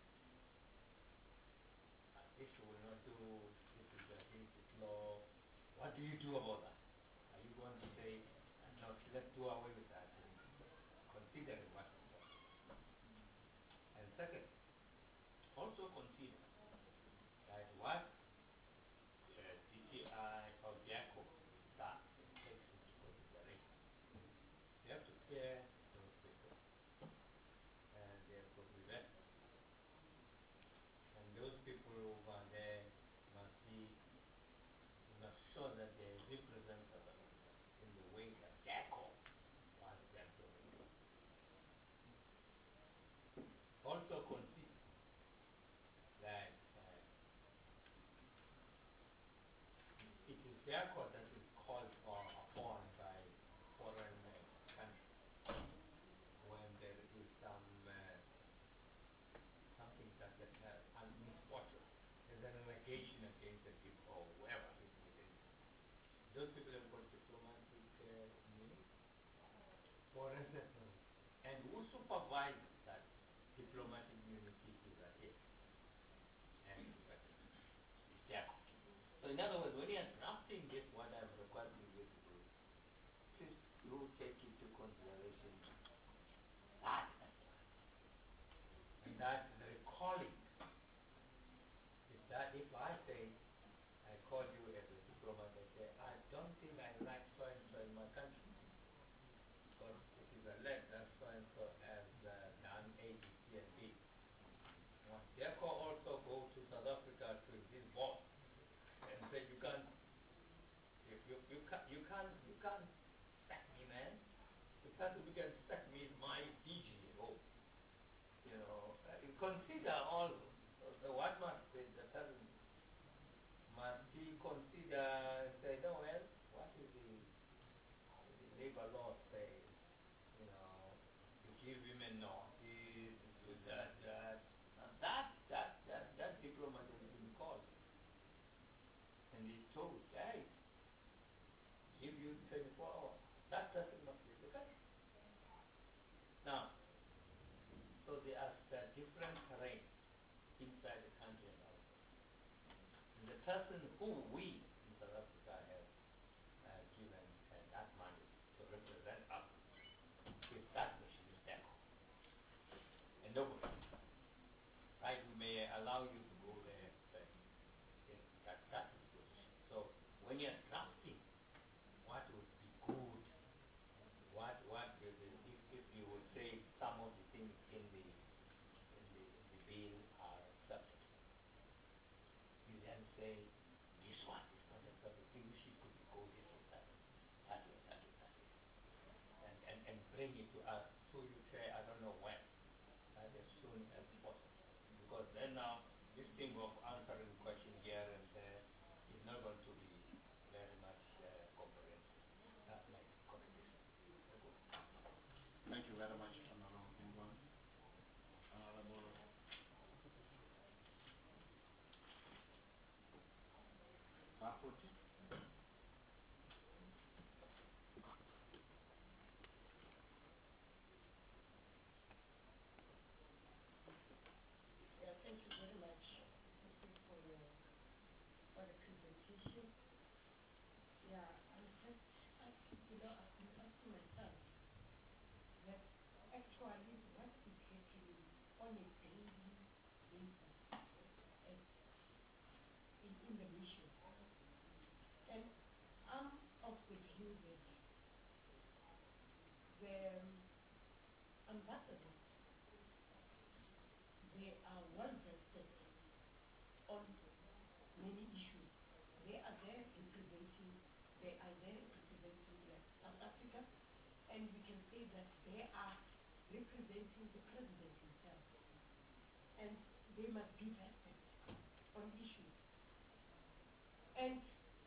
uh, this you will not do, this is against this law. What do you do about that? Are you going to say, no, let's do away with that, considering what we talk. And second, also consider that what uh, D T I or Jacob does and takes into consideration, they have to clear those people, and they have got to be vetted. And those people over there must be, must show that they represent South Africa in the way that Jacob wants them to represent. Also consider that uh, it is Jacob that is called or upon by foreign uh, countries when there is some uh, something that can have an misfortune. There's an allegation against the people or whoever is within. Those people have got diplomatic uh, immunity. For instance, and who supervises that diplomatic immunity is adhered and respected? It's Jacob. So in other words, when you are drafting this, what I'm requesting you to do, please do take into consideration that aspect. And that the recalling is that if I say, I call you as a diplomat, I say, I don't think I like so and so in my country. Because it is alleged that so and so has uh, done A, B, C, and D. Now, therefore, also go to South Africa to his boss and say, you can't, you, you, you can't, you can't, you can't sack me, man. The person who can sack me is my D G at home. You know, uh, you consider all, uh, what must the, the person, must he consider, say, no, well, what is the, the labor law say? give him a notice, do that, that. Now that, that, that, that diplomat has been called. And he's told, hey, give you twenty-four hours. That person must leave the country. Now, so there are uh, different terrain inside the country and outside. And the person who we in South Africa have uh, given uh, that mandate to represent us is that machine is back home. And nobody. Right? We may allow you to go there, but yes, that, that's the position. So when you're drafting what would be good, what what the, the, if, if you would say some of the things in the in the in the bill are acceptable, you then say this one is not acceptable. I think we should could go this way, that way, that way, that way, that way, and and, and bring it to us to you say I don't know when, right, as soon as possible, because then now this thing of answering question here and there is not going to be very much uh, comprehensive. That might be contradiction. Thank you very much, Honorable Ingwan. Honorable Bafoti. Yeah, thank you very much, Sophie, for your for the presentation. Yeah, I'm just asking, you know, I've been asking myself that actually what is happening on a daily basis at, in, in the mission. And I'm of the view that the um, ambassadors, they are well vested on many issues. They are there representing, they are there representing like South Africa, and we can say that they are representing the president himself. And they must be vested on issues. And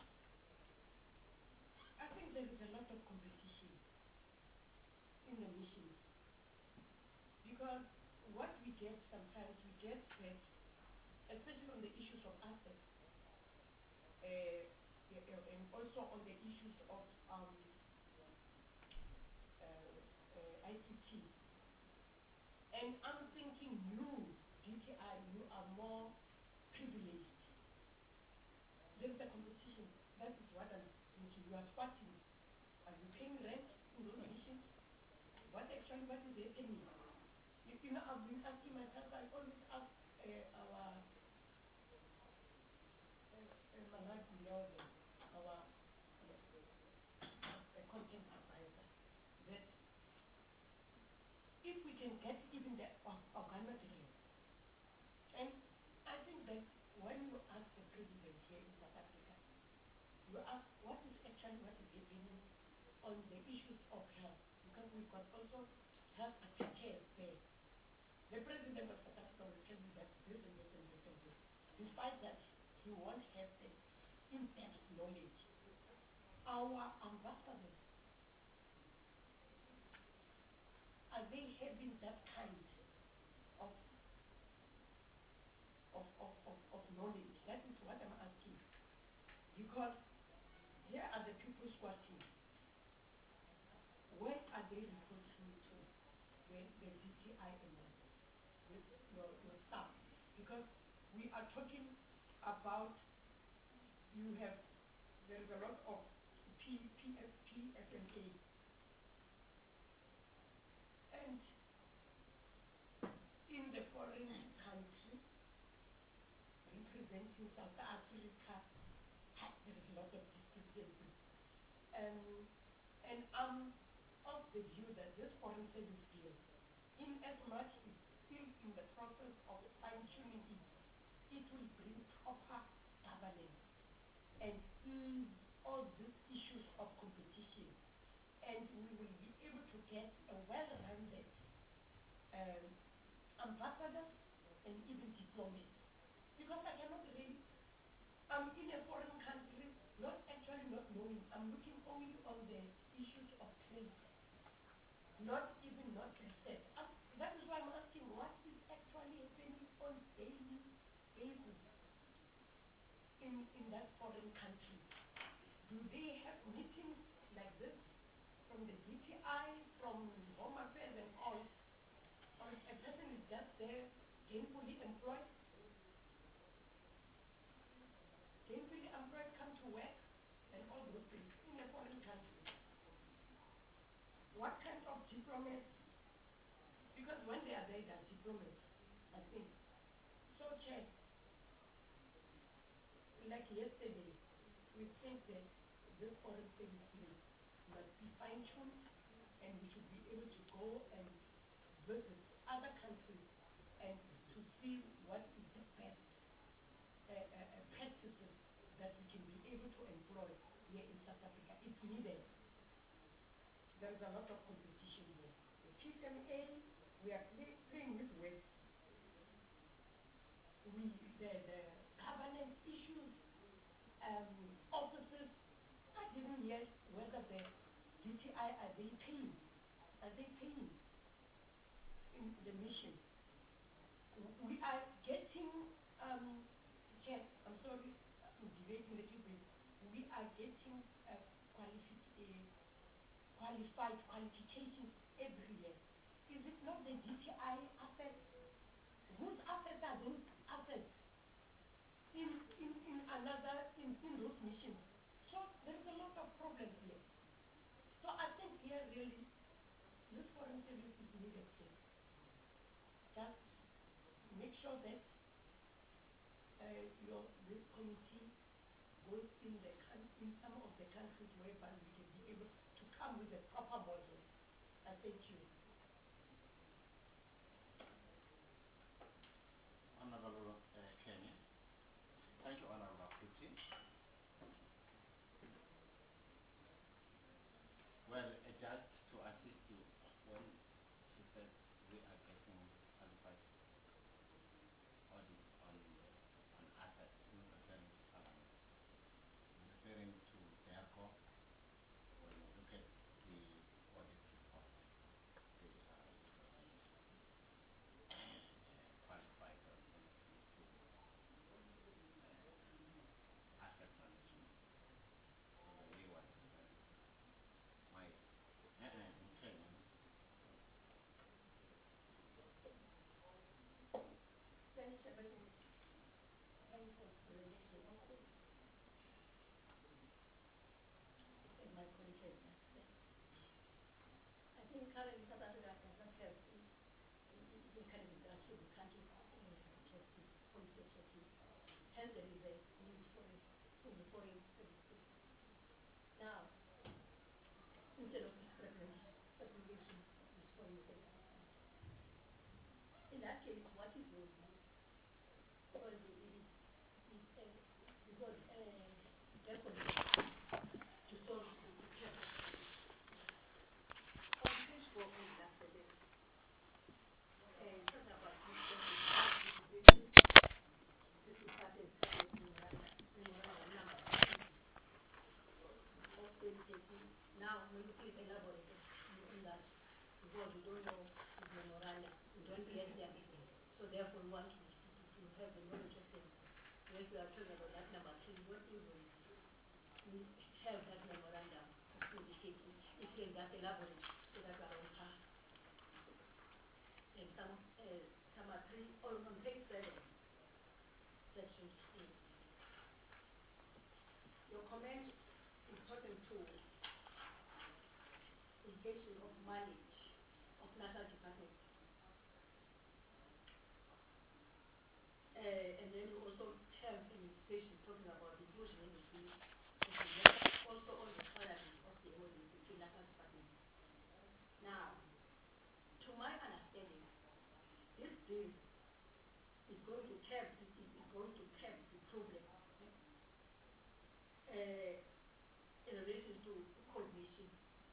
I think there is a lot of competition in the missions, because what we get sometimes, we get that, especially on the issues of assets, uh, yeah, uh, and also on the issues of um, uh, uh, I C T. And I'm thinking you, D T I, you are more privileged. There is a competition. That is what I'm thinking. You are spotting. Are you paying rent in those missions? What actually, what is happening? You, you know, I've been asking myself, I always ask uh, our uh, Malaki Leoden, our uh, content advisor, that if we can get even the organogram. And I think that when you ask the president here in South Africa, you ask what is actually what is happening on the issues of health, because we've got also health attaches there. The president of South Africa will tell you that this and this and this and this, despite that he won't have the in-depth knowledge. Our ambassadors, are they having that kind of of, of, of, of knowledge? That is what I'm asking. Because here are the people squatting. Where are they reporting to? The, the D T I and the, the, your, your staff. Because we are talking about, you have, there is a lot of P, P F P F M A. And in the foreign country, representing South Africa, there is a lot of discrepancies. Um, and I'm of the view that this foreign service bill, in as much it's still in the process of fine-tuning it, it will bring proper governance and ease all these issues of competition. And we will be able to get a well-rounded um, ambassadors and even diplomats. Because I cannot really, I'm in a foreign country, not actually not knowing, I'm looking only on the issues of trade, not even not research. that is why I'm asking what is actually happening on daily basis in, in that foreign country. Do they have meetings like this from the D T I, from Home Affairs and all? Or a person is just there gainfully employed? Gainfully employed, come to work and all those things in a foreign country. What kind of diplomats? Because when they are there, they are diplomats, I think. So, Chair, like yesterday, we think that this foreign service bill must be fine-tuned and we should be able to go and visit other countries and to see what is the best uh, uh, uh, practices that we can be able to employ here in South Africa. It's needed. There is a lot of competition here. The P S M A, we are play, playing with words. We, the, the governance issues, um, offices, I didn't hear whether the D T I, are they paying? Are they paying in the mission? We are getting, um, Chair, I'm sorry, I'm debating a little bit. We are getting uh, qualifi uh, qualified qualifications every year. Is it not the D T I assets? Whose assets are those assets in, in, in another, in, in those missions? So there's a lot of problems here. So I think here really, this foreign service is needed here. Just make sure that uh, your, this committee goes in, the, in some of the countries whereby we can be able to come with a proper model. I thank you. Honorable uh, Kenya. Thank you, Honorable Kuti. Well, uh, just to assist you, when she said we are getting qualified audit on on assets, not referring to government, referring to DERCO. When you look at the audit report, they are usually uh, qualified when it comes to uh, asset management. So the way was uh, my uh, uh, in Kenya. Thanks, Chairman. Thanks for the presentation also. And my colleague has just said. I think currently South Africa does not have a, a, a mechanism that actually the country uh, objective, policy objective. Hence there is a need for a, for the foreign service bill. Now, instead of fragmentation, fragmentation of this foreign service bill. In that case, what is your view? Because it is, it, uh, because uh, therefore, to solve the problem. On page four, on the last sentence, uh, talking about this this is part and parcel of memorandum, memorandum number two of twenty thirteen. Now, will you please elaborate on that? Because we don't know the memorandum, we don't yet have it. So therefore, we want to, to, to have the knowledge of them. Yes, we are talking about that number three, what even we have that memorandum indicating. If you can just elaborate so that we are on par. And some, uh, some are three, or on page seven, section two. Your comment is talking to indication of mandate of national departments. Uh, and then you also have an indication talking about the inclusion in the bill, also on the salaries of the M O Ds between national departments. Now, to my understanding, this bill is going to curb is, is going to curb the problem uh, in relation to coordination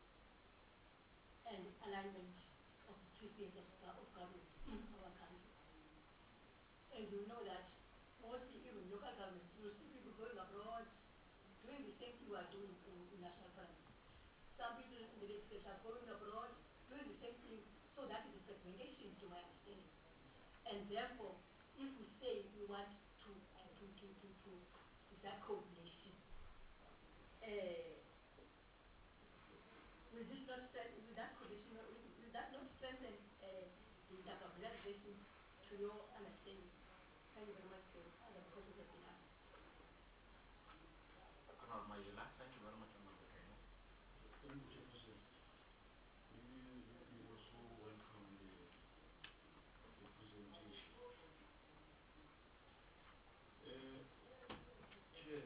and alignment of the three pillars of, of government in our country. And you know that mostly even local governments, you see people going abroad, doing the same thing we are doing in, in national parliament. Some people in the legislature are going abroad, doing the same thing. So So that is a segregation to my understanding. And therefore, if we say we want to to to to to, to is that coordination? Uh, will this not strengthen? Will that coordination? Will, will that not strengthen uh, the categorization to your understanding? Thank you very much for other questions that have been asked. Honorable Mayela, thank you very much, Honorable Kenya. Thank you, Chairperson. Maybe let me also welcome the, the presentation. Uh, Chair,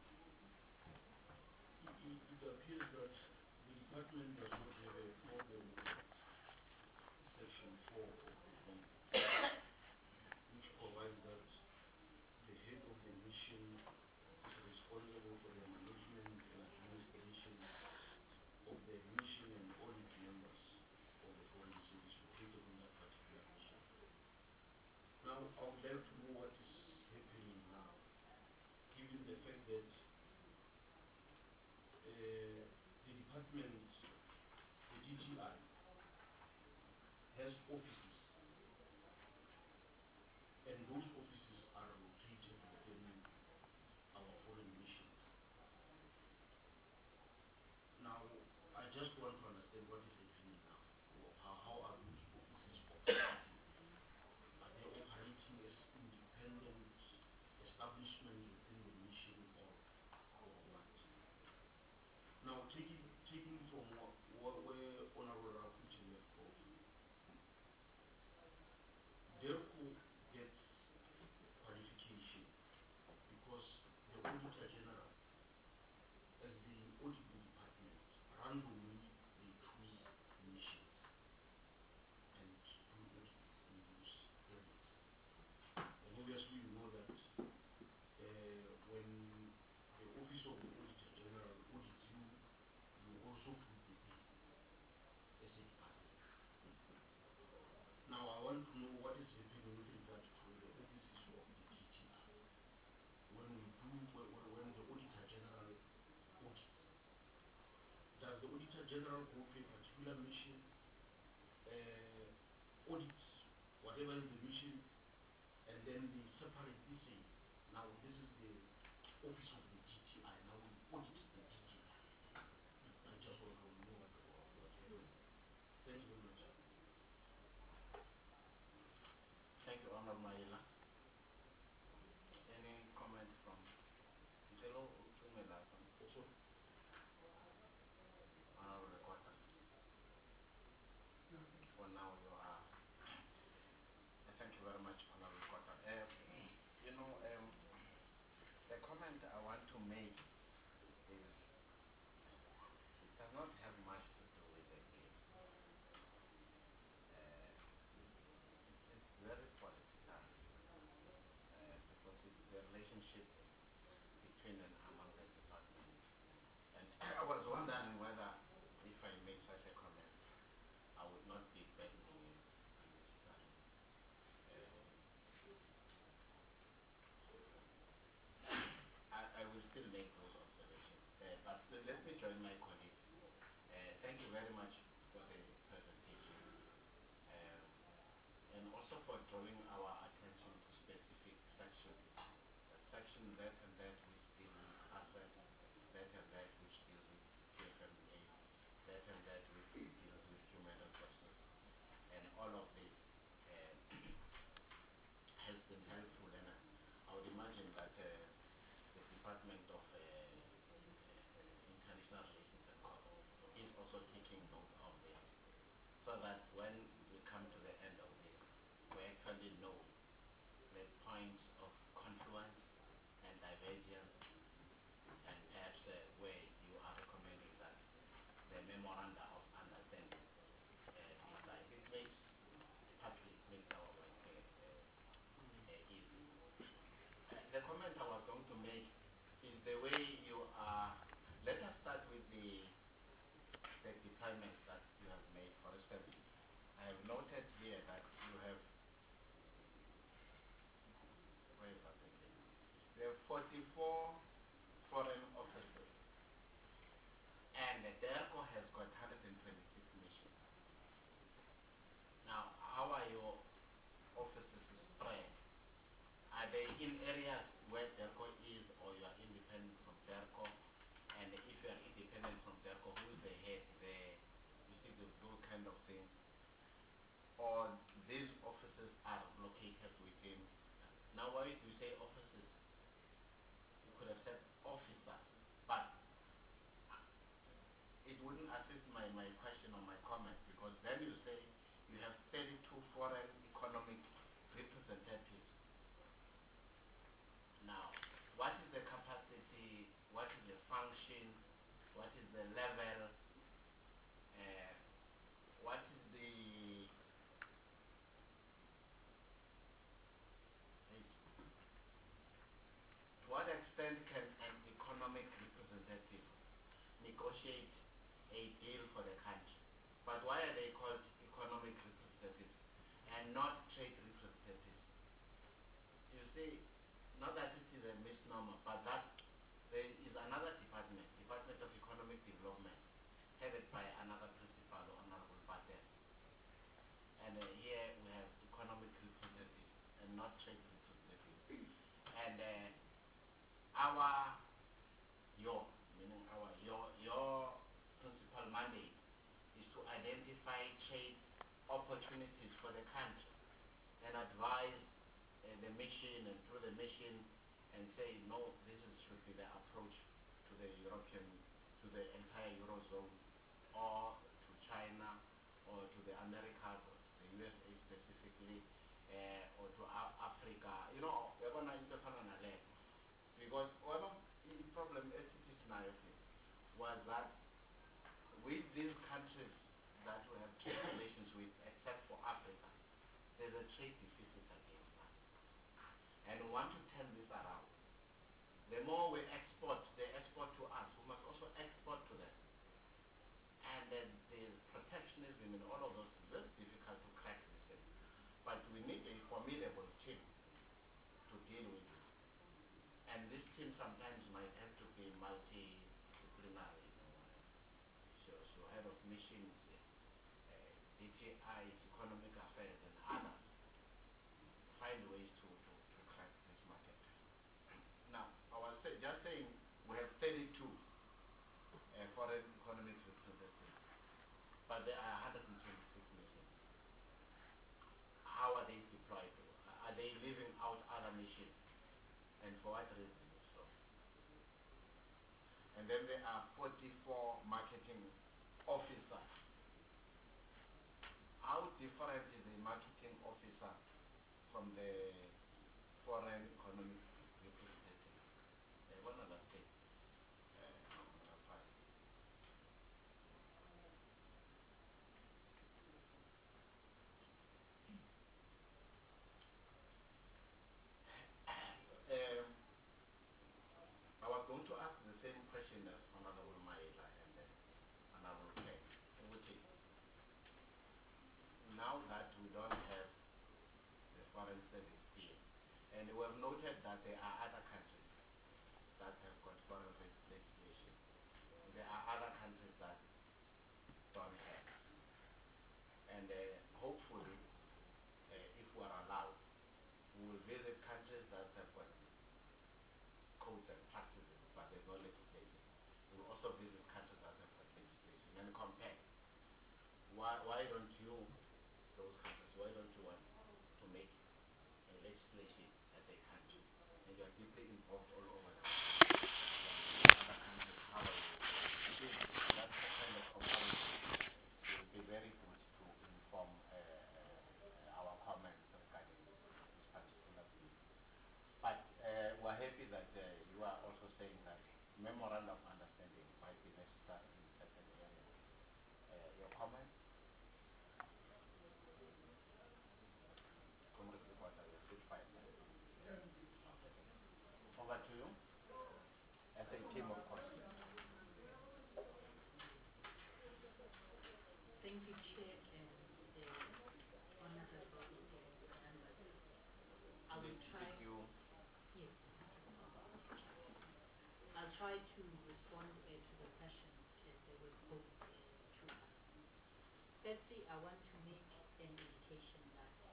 it, it, it appears that the department does not have a problem with Section four of the form, which provides that the head of the mission is responsible for the management and administration of the mission and audit members of the Foreign Service located in that particular mission. Now, I would like to know what is happening now, given the fact that uh, the department, the D T I, has offices, and those offices are located within our foreign missions. Now, I just want to understand what is happening now. How, how are those offices operating? Are they operating as independent establishments within the mission, or, or what? Now, taking, taking from what, what, where Honorable Rakuti left off, DERCO gets qualification because the Auditor General, as the auditing department, randomly they choose missions and do audits in those areas. And obviously you know that uh, when the Office of the Auditor General audits you, you also put the bill as a department. Now I want to know what is happening with regard to the offices of the D T I. When we do, when, when the Auditor General audits, does the Auditor General go to a particular mission, uh, audit whatever is the mission, and then they separately say, now this is the office of the D T I, now we audit the D T I. I just want to know what, what, what happened. Thank you very much. Thank you, Honorable Mayela. Any comment from Ntelo Tumela from Also, Honorable Requata? No, thank you. For now, you are. Uh, thank you very much, Honorable Requata. Uh, you know, um, the comment I want to make is it does not have much to do with the game. Uh, it's, it's very political uh, because it's the relationship between and among the department. And I was wondering whether if I make such a comment, I would not be burdening you unnecessarily. Uh, I, I will still make those observations, uh, but let me join my colleagues. Uh, thank you very much for the presentation, um, and also for drawing our attention to specific sections. That section, that and that which deal with assets, that and that which deals with P F M A, that and that which deals with human resources, and all of this uh, has been helpful. And I would imagine that uh, the Department of uh, uh, International Relations and Co is also taking note of this, so that when we come to the end of this, we actually know the points of confluence and divergence, and perhaps uh, where you are recommending that the memoranda of understanding uh, be signed. It makes, partly, it makes our work uh, uh, uh, easy. Uh, the comment I was going to make is the way you are. Let us start with the the deployments that you have made. For instance, I have noted here that you have, where is that again? You have forty-four foreign offices, and the DERCO has got one hundred twenty-six missions. your offices spread? Are they in areas where DERCO is, or you are independent from DERCO? And if you are independent from DERCO, who is the head there? You see those, those kind of things. Or these offices are located within. Now why do you say offices? You could have said officers, but it wouldn't assist my, my question or my comment, because then you say you have thirty-two foreign economic representatives. Now, what is the capacity, what is the function, what is the level, uh, what is the, to what extent can an economic representative negotiate a deal for the country? But why are they called economic representatives and not trade representatives? You see, not that it is a misnomer, but that there is another department, Department of Economic Development, headed by another principal, Honorable Patel. And uh, here we have economic representatives and not trade representatives. And uh, our, your, meaning our, your, your principal mandate is to identify trade opportunities for the country and advise uh, the mission and through the mission and say, no, this is, should be the approach to the European, to the entire Eurozone, or to China, or to the Americas, or to the U S A specifically, uh, or to Af Africa. You know, we're going to interfere on a leg. Because one of the problem S T T's was that with these countries that we have trade relations with, except for Africa, there's a trade deficit against us. And we want to turn this around. The more we export, they export to us, we must also export to them. And then the protectionism and all of those is very difficult to crack this in. But we need a formidable team to deal with it. And this team sometimes might have to be multidisciplinary. You know, so, so head of missions, uh, D T Is, economic affairs, and others find ways to, to, to crack this market. Now, I was say, just saying we have thirty-two uh, foreign economic representatives, but there are one hundred twenty-six missions. How are they deployed? Are they leaving out other missions? And for what reason? So, and then there are forty-four marketing officers. How different is a marketing officer from the foreign economic representative? Uh, one other thing. Uh, um, I was going to ask the same question as Honorable Maila and then Honorable Ken, which is, now that we don't have the foreign service here, and we have noted that there are other countries that have got foreign legislation. There are other countries that don't have. And uh, hopefully, uh, if we are allowed, we will visit countries that have got codes and practices, but there's no legislation. We will also visit countries that have got legislation and compare. Why, why don't you, those countries, why don't you want to make a legislation as a country? And you are deeply involved all over the world. Other countries, how are you? That's the kind of comparison. It would be very good to inform uh, uh, our comments regarding this particular bill. But uh, we're happy that uh, you are also saying that memorandum of understanding might be necessary in certain areas. Uh, your comments? Comrade Reporter, you sit fine. Over to you. As a team, of course. Thank you, Chair, and the honorable uh, members. I will Did, try. did you? Yes, I'll try to respond uh, to the questions as they were posed uh, to us. Firstly, I want to make an indication that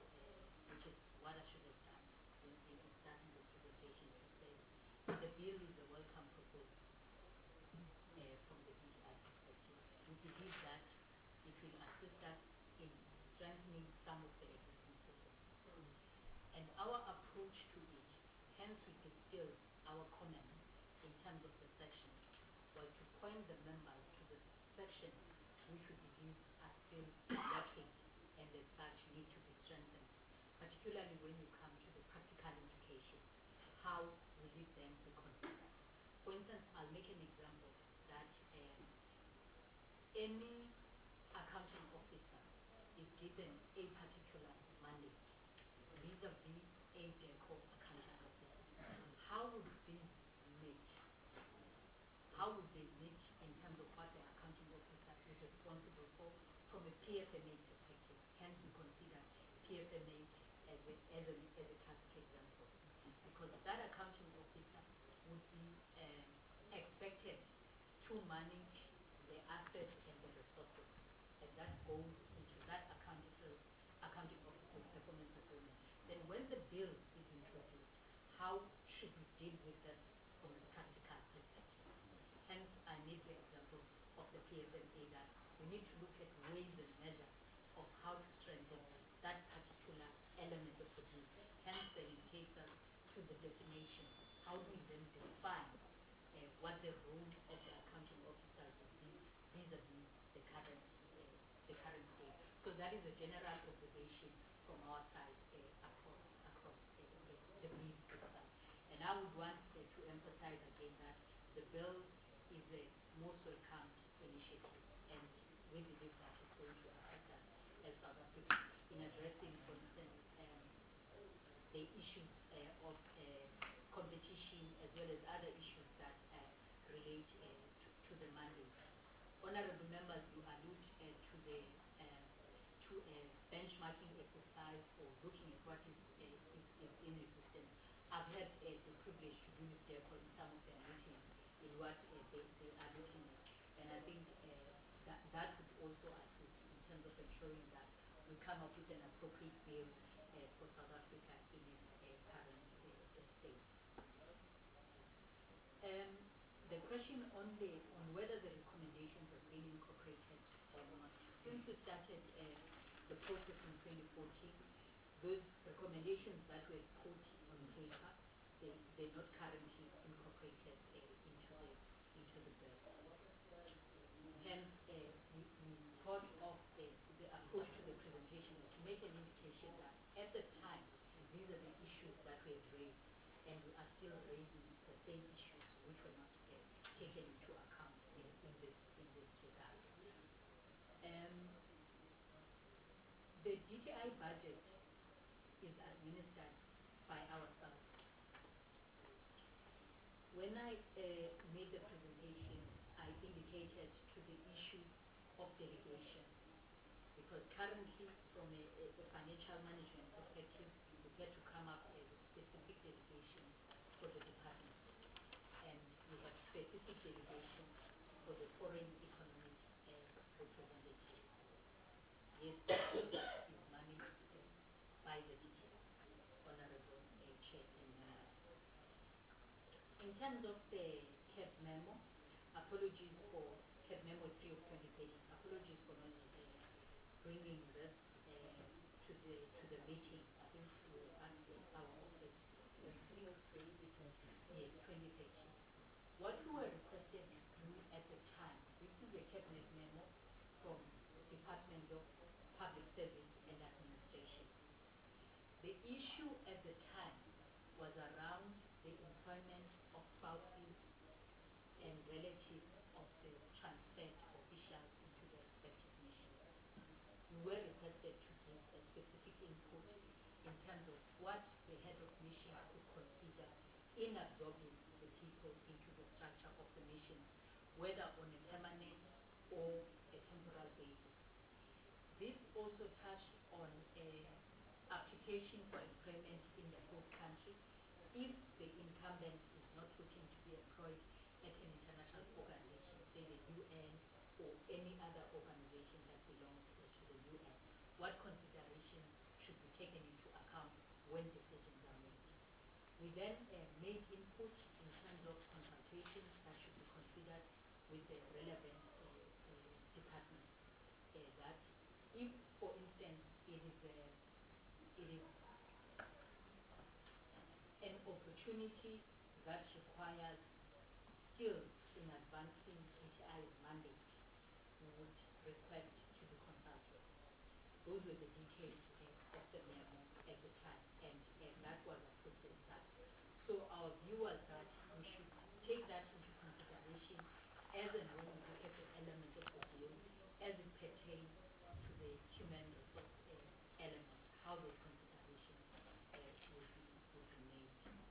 the bill is a welcome proposal uh, from the D T I perspective. We believe that it will assist us in strengthening some of the existing systems. And our approach to it, hence we distilled our comments in terms of the sections, was to point the members to the sections which we believe are still lacking and as such need to be strengthened, particularly when you come to the practical implications. How will it then be considered? For instance, I'll make an example that um, any accounting officer is given a particular mandate vis-a-vis a DECO accounting officer. How would these meet? How would they meet in terms of what the accounting officer is responsible for from a P F M A perspective? Hence, we consider P F M A as a, as a, as a classic example. Because that accounting officer would be um, expected to manage the assets and the resources, and that goes into that accounting, uh, accounting officer's performance agreement. Then when the bill is introduced, how should we deal with this from a practical perspective? Hence, I made the example of the P F M A that we need to look at ways and measures of how to strengthen that particular element of the bill. Hence, then it takes us to the definition. How do we then define uh, what the role of the accounting officer would be vis-a-vis the current, uh, the current state? So that is a general observation from our side uh, across, across uh, the, the brief itself. And I would want uh, to emphasize again that the bill is a most welcome initiative, and we believe that it's going to assist us as South Africa in addressing, for instance, um, the issues uh, of uh, competition as well as other issues that uh, relate uh, to, to the mandate. Honorable members, you allude uh, to the uh, to a benchmarking exercise or looking at what is, uh, is, is in existence. I've had uh, the privilege to do with DECO in some of their meetings in what uh, they, they are looking at. And I think uh, that, that would also assist in terms of ensuring that we come up with an appropriate bill uh, for South Africa in its uh, current uh, state. Um, the question on the on whether the recommendations have been incorporated or not. Since we started uh, the process in twenty fourteen, those recommendations that were put on paper, they, they're not currently incorporated uh, into the into the bill. Hence, uh, we, we thought of the, the approach to the presentation was to make an indication that at the time, these are the issues that we had raised, and we are still raising the same issues which were not uh, taken into account in, in this in this regard. Um, the D T I budget is administered by ourselves. When I uh, made the presentation, I indicated to the issues of delegation, because currently, from a, a financial management perspective, we get to come up with specific delegations for the department, and we have specific delegations for the foreign economic uh, representative. Yes, is managed uh, by the D T I, Honorable uh, Chair and members. In terms of the C A B memo, apologies for C A B memo three of twenty pages. Apologies for not uh, bringing this uh, to the to the meeting. I think we will ask our office. Yes, twenty pages. What we were requested to do at the time, this is a cabinet memo from Department of Public Service and Administration. The issue at the time was around the employment of spouses and relatives of the transferred officials into their respective nations. We were requested to give a specific input in terms of what the head of mission could consider in absorbing the people into the structure of the mission, whether on a permanent or a temporal basis. This also touched on a application for employment in the host country if the incumbent is not looking to be employed at an international organization, say the U N or any other organization that belongs to the U N. What considerations should be taken into account when decisions are made? We then uh, made input in implementations that should be considered with the relevant uh, uh, departments. Uh, that if, for instance, it is a, it is an opportunity that requires skills in advancing D T I's mandate, we would request to be consulted. Those were the details uh, of the memo at the time, and uh, that was approved and signed. So our view was that we should take that into consideration as and when we look at the element of the bill as it pertains to the human resource uh, element, how those considerations uh, will, be, will be made.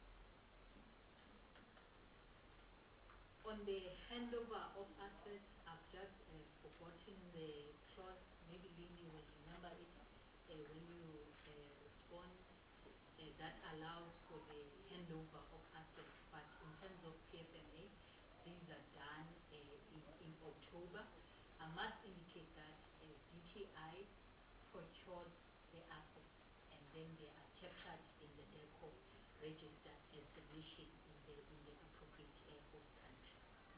On the handover of assets, I've just uh, forgotten the clause, maybe Lily will remember it uh, when you uh, respond, uh, that allows for the handover of assets, but in terms of P F M A, these are done uh, in, in October. I must indicate that uh, D T I procures the assets and then they are captured in the DERCO register as submission in the, in the appropriate uh, host country.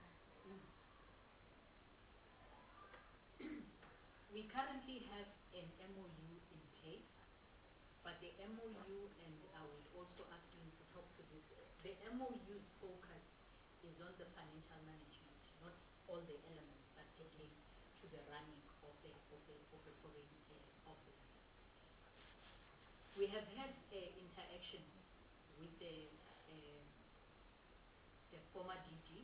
We currently have an M O U in place, but the M O U, and I would also ask you to talk to this, the M O U's focus is on the financial management, not all the elements that pertain to the running of the, of the, of the foreign uh, office. We have had uh, interactions with the, uh, the former D G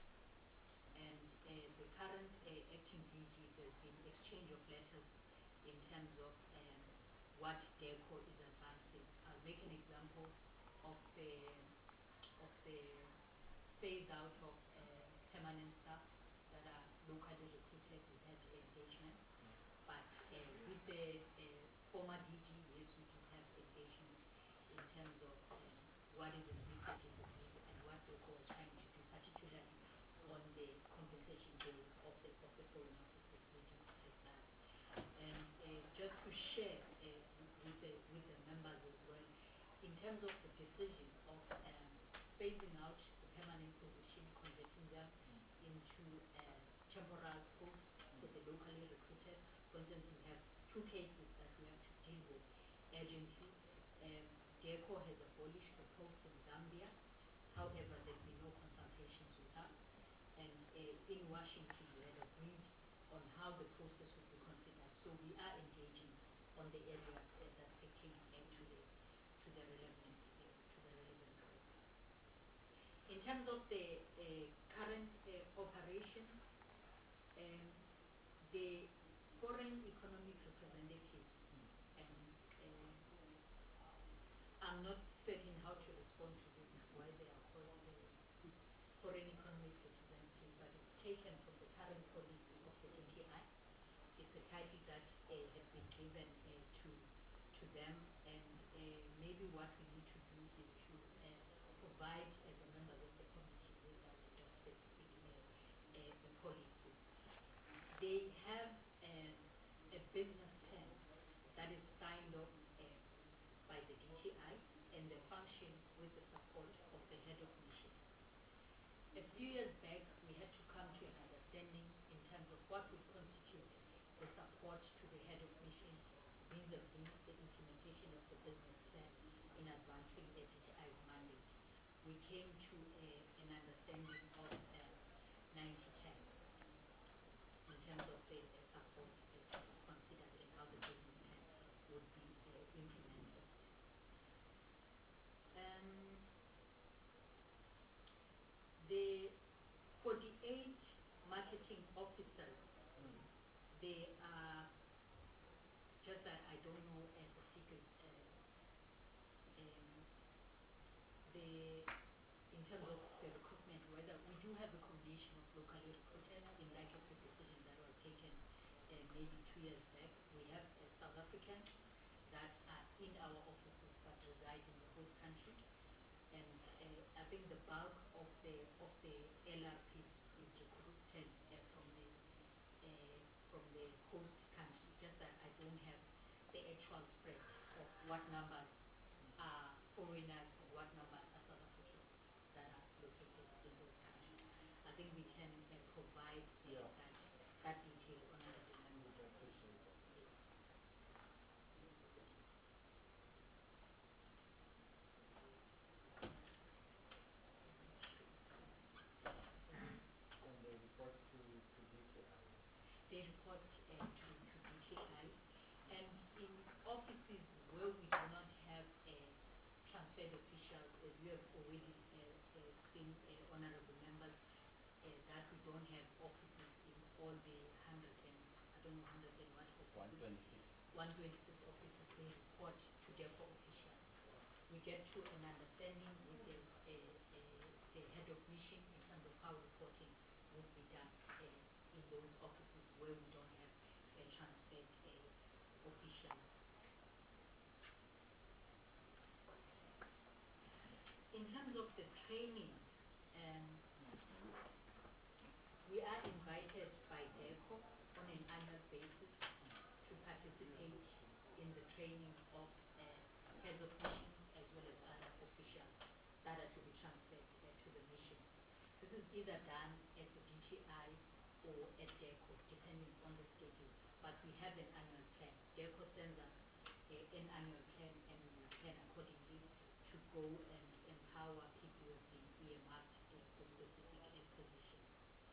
and uh, the current uh, acting D G. There's been exchange of letters in terms of um, what DERCO is advancing. I'll make an example of the of the phase out of uh, permanent staff that are locally recruited. We had engagement, but uh, with the uh, former D G, yes, we do have engagement in terms of um, what is envisaged in the bill and what DERCO is trying to do, particularly on the compensation base of the, of the foreign officers. We do have that. And uh, just to share uh, with, the, with the members as well, in terms of the decision of um, phasing out the permanent position, converting them into uh, temporal posts for the locally recruited. For instance, we have two cases that we have to deal with urgently. Um, DERCO has abolished the post in Zambia. However, there's been no consultations with us. And uh, in Washington, we had agreed on how the process would be considered. So we are engaging on the areas uh, that pertain uh, to the to the relevant uh, to the relevant posts. In terms of the uh, current uh, operations, um, the foreign economic representatives, and uh, I'm not certain how to respond to this, why they are called the foreign economic representatives, but it's taken from the current policy of the D T I. It's a title that uh, has been given uh, to to them, and uh, maybe what we need to do is to uh, provide uh, the members of the committee with that, that specific uh, uh, policy. They have um, a business plan that is signed off uh, by the D T I, and they function with the support of the head of mission. A few years back, we had to come to an understanding in terms of what would constitute the support to the head of mission vis-a-vis the implementation of the business plan in advancing the D T I's mandate. We came to a, an understanding of uh, ninety ten in terms of the uh, support uh, to be considered and how the business plan would be uh, implemented. Um, the forty-eight marketing officers, they are, just that I don't know uh, the figures, uh, um, the, in terms of the recruitment, whether we do have a combination of locally recruited in light of the decision that was taken uh, maybe two years back. We have uh, South Africans that are in our offices but reside in the host country. And uh, I think the bulk of the of the L R Ps is recruited uh, from the uh, from the host country. Just that I don't have the actual spread of what numbers are foreigners and what numbers are South Africans that are located in those countries. think we can uh, provide uh, Yeah. that, that detail, Honorable I Member. would appreciate that. Yes. And they report to, to D T I. They report uh, to, to D T I, and in offices where we do not have uh, transferred officials, as you have already uh, uh, seen, uh, honorable members, uh, that we don't have offices in all the hundred and, I don't know, hundred and what One offices, twenty-six. one twenty-six offices, they report to DECO officials. We get to an understanding with the, uh, uh, the head of mission in terms of how reporting would be done uh, in those offices where we don't have uh, transferred uh, officials. In terms of the training, um, we are invited by DECO on an annual basis to participate in the training of uh, heads of missions as well as other officials that are to be transferred uh, to the mission. This is either done at the D T I or at DECO, depending on the schedule. But we have an annual plan. DECO sends us uh, an annual plan, and we plan accordingly to go and empower people who have been earmarked uh, for specific uh, positions.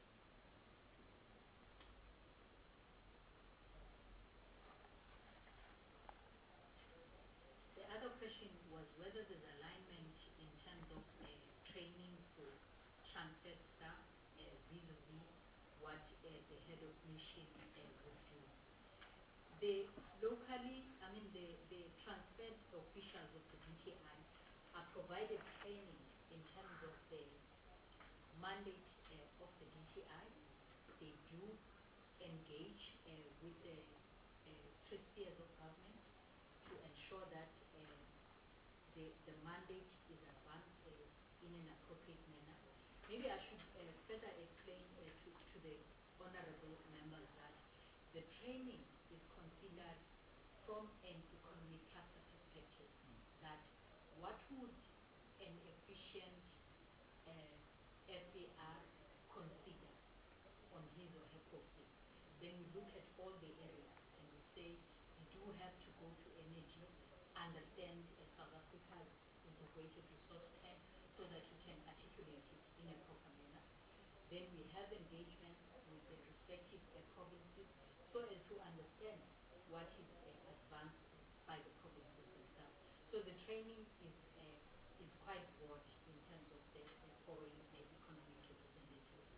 The other question was whether there's alignment in terms of uh, training for transferred staff uh, vis-a-vis what uh, the head of mission uh, would do. The locally, I mean the, the transferred officials of the D T I are provided training in terms of the mandate uh, of the D T I. They do engage uh, with the uh, three spheres of government to ensure that uh, the, the mandate is advanced uh, in an appropriate manner. Maybe I should uh, further explain uh, to, to the honorable members that the training is considered from an economic cluster perspective, that what would an efficient uh, F A R consider on his or her posting. Then we look at all the areas and we say you do have to go to energy, understand uh, South Africa's integrated resource plan so that you can articulate it in a proper manner. Then we have engagement with the respective uh, provinces so as to understand what is uh, advanced by the provinces themselves. So the training is uh, is quite broad in terms of the, the foreign uh, economic representatives.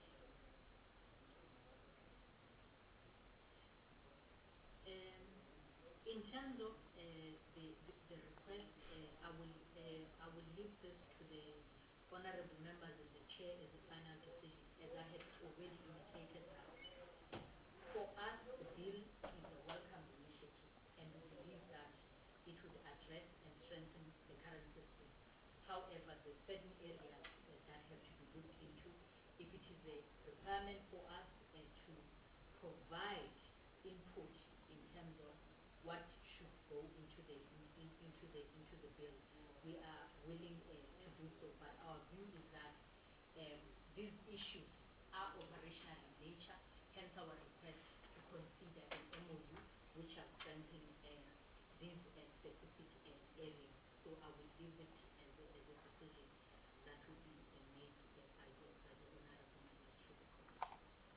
Um, in terms of uh, the, the, the request, uh, I will uh, I will leave this to the honorable members as the chair as a final decision, as I had already indicated that for us the bill is a welcome initiative, and we believe that it would address and strengthen the current system. However, there are certain areas uh, that have to be looked into. If it is a requirement for us uh, to provide input in terms of what should go into the in, in, into the into the bill, we are willing uh, to do so. But our view is that um, these issues are operational in nature. Hence, our request to consider an M O U which are strengthening uh, these uh, specific uh, areas. So I will leave it as a, as a decision that will be uh, made uh, by the by the honourable members through the committee.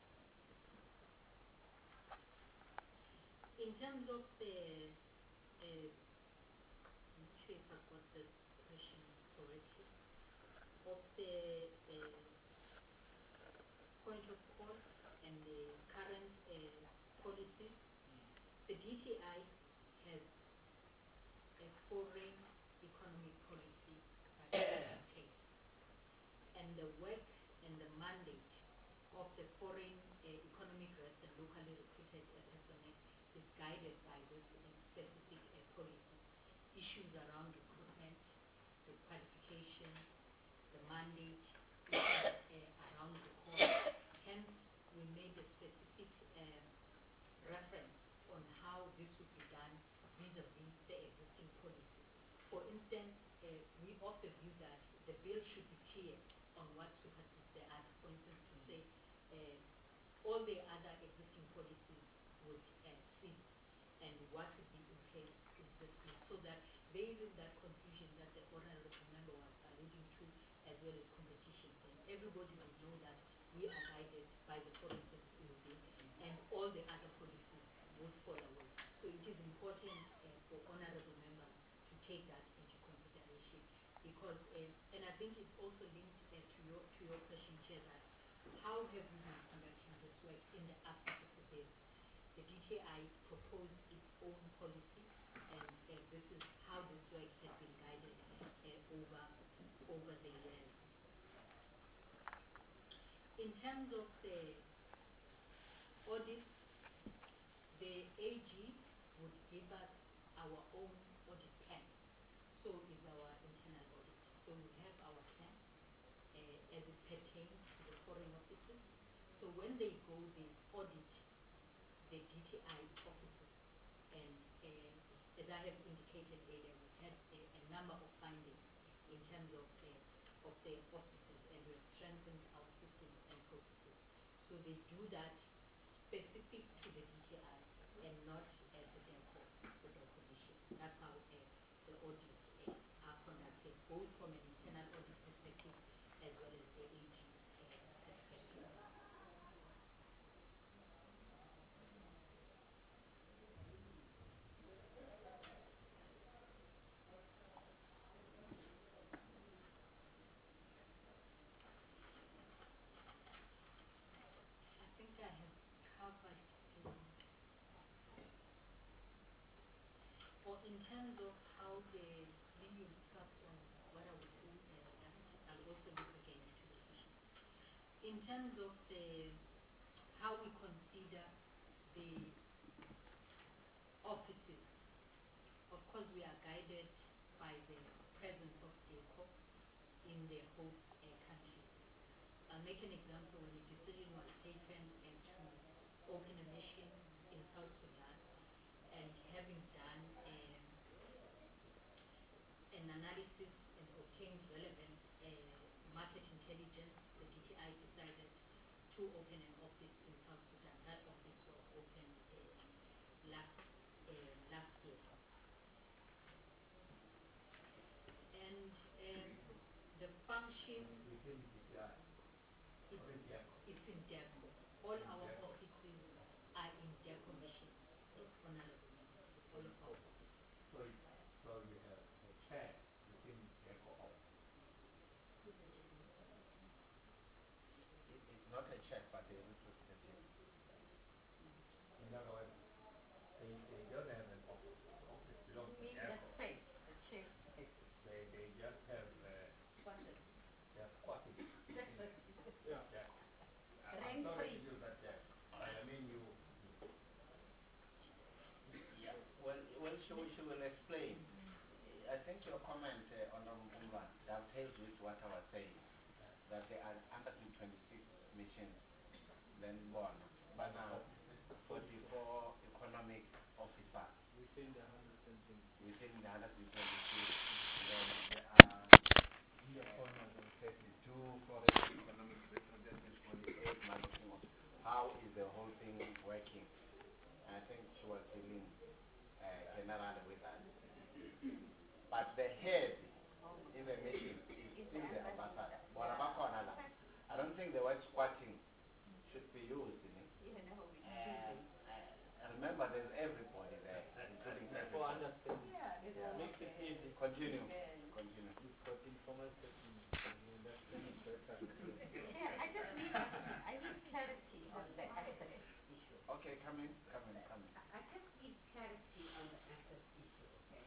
In terms of the, uh, I'm not sure if I got the question correctly, of the uh, point of call and the current uh, policies, the D T I has a foreign economic policy that is in place, and the work and the mandate of the foreign uh, economic rest and locally recruited uh, personnel is guided by this uh, specific uh, policy. Issues around recruitment, the qualifications, the mandate, issues uh, around the cost. Hence, we made a specific uh, reference on how this would be done vis-a-vis the existing policy. For instance, uh, we also view that the bill should be clear on what to persist the other. For instance, to say uh, all the other existing policies would uh, cease and what would be in place is just this, so that there isn't that confusion that the honorable member was alluding to, as well as competition. Then everybody would know that we are guided by the foreign services bill and all the other policies would fall away. So it is important uh, for honorable members to take that into consideration because, uh, and I think it's also linked uh, to your to your question, Chair, that how have we been conducting this work in the absence of the bill? The D T I proposed its own policy, and uh, this is how this work has been guided uh, over over the years. In terms of the audits, the A G would give us our own audit plan. So is our internal audit. So we have our plan uh, as it pertains to the foreign offices. So when they go, they audit the D T I offices. And uh, as I have indicated earlier, we've had a, a number of findings in terms of, uh, of their offices, and we've strengthened our systems and processes. So they do that specific to the D T I and not uh, the DECO, the DECO mission. That's how uh, the audits uh, are conducted, both from an internal audit perspective as well as the A G uh, perspective. I think I have covered the, or in terms of how the, maybe you discussed on what I would do uh, that, I'll also look again into the issue. In terms of the, how we consider the offices, of course we are guided by the presence of DECO in the host uh, countries. I'll make an example. When a decision was taken uh, to open a mission in South Sudan, and having done um, an analysis and obtained relevant uh, market intelligence, the D T I decided to open an office in South Sudan. That office was opened uh, last uh, last year. And um, the function, Within D T I. it's, Or in DECO. it's in DECO. All In our DECO. offices are in DECO missions, uh, honorable members, all of our offices. So, you- so you have a chair within DECO office. Who's the chairman? It, it's not a check, but a representative. In other words, they, they don't have an office. The office belongs to You mean the DECO. space, the chair space, They, they just have, uh, quarters. they're squatting That's in what Yeah. DECO. I- I'm Rent sorry to free. use that term, but I mean you, you Yeah, well, well she, will- she will explain. I think your comment uh, on Umban dovetails with what I was saying, that there are under twenty-six missions, then one, but now forty-four economic officers Within the one hundred twenty. within the under twenty-six. Then there are In the corner. thirty-two foreign economic representatives on the eight managing of how is the whole thing working. I think she was dealing uh, generally with that. But the head in the mission is still the ambassador. Bonabakonala. I don't think the word squatting should be used in it. Uh, uh, remember, there's everybody there, including For everybody. understanding. Yeah. Makes it easy. Continue. Continue. You've got informal settlements, and you understand it better. Chair, I just need, I need clarity on the access issue. Okay, come in, come in, come in. I I just need clarity on the access issue, okay?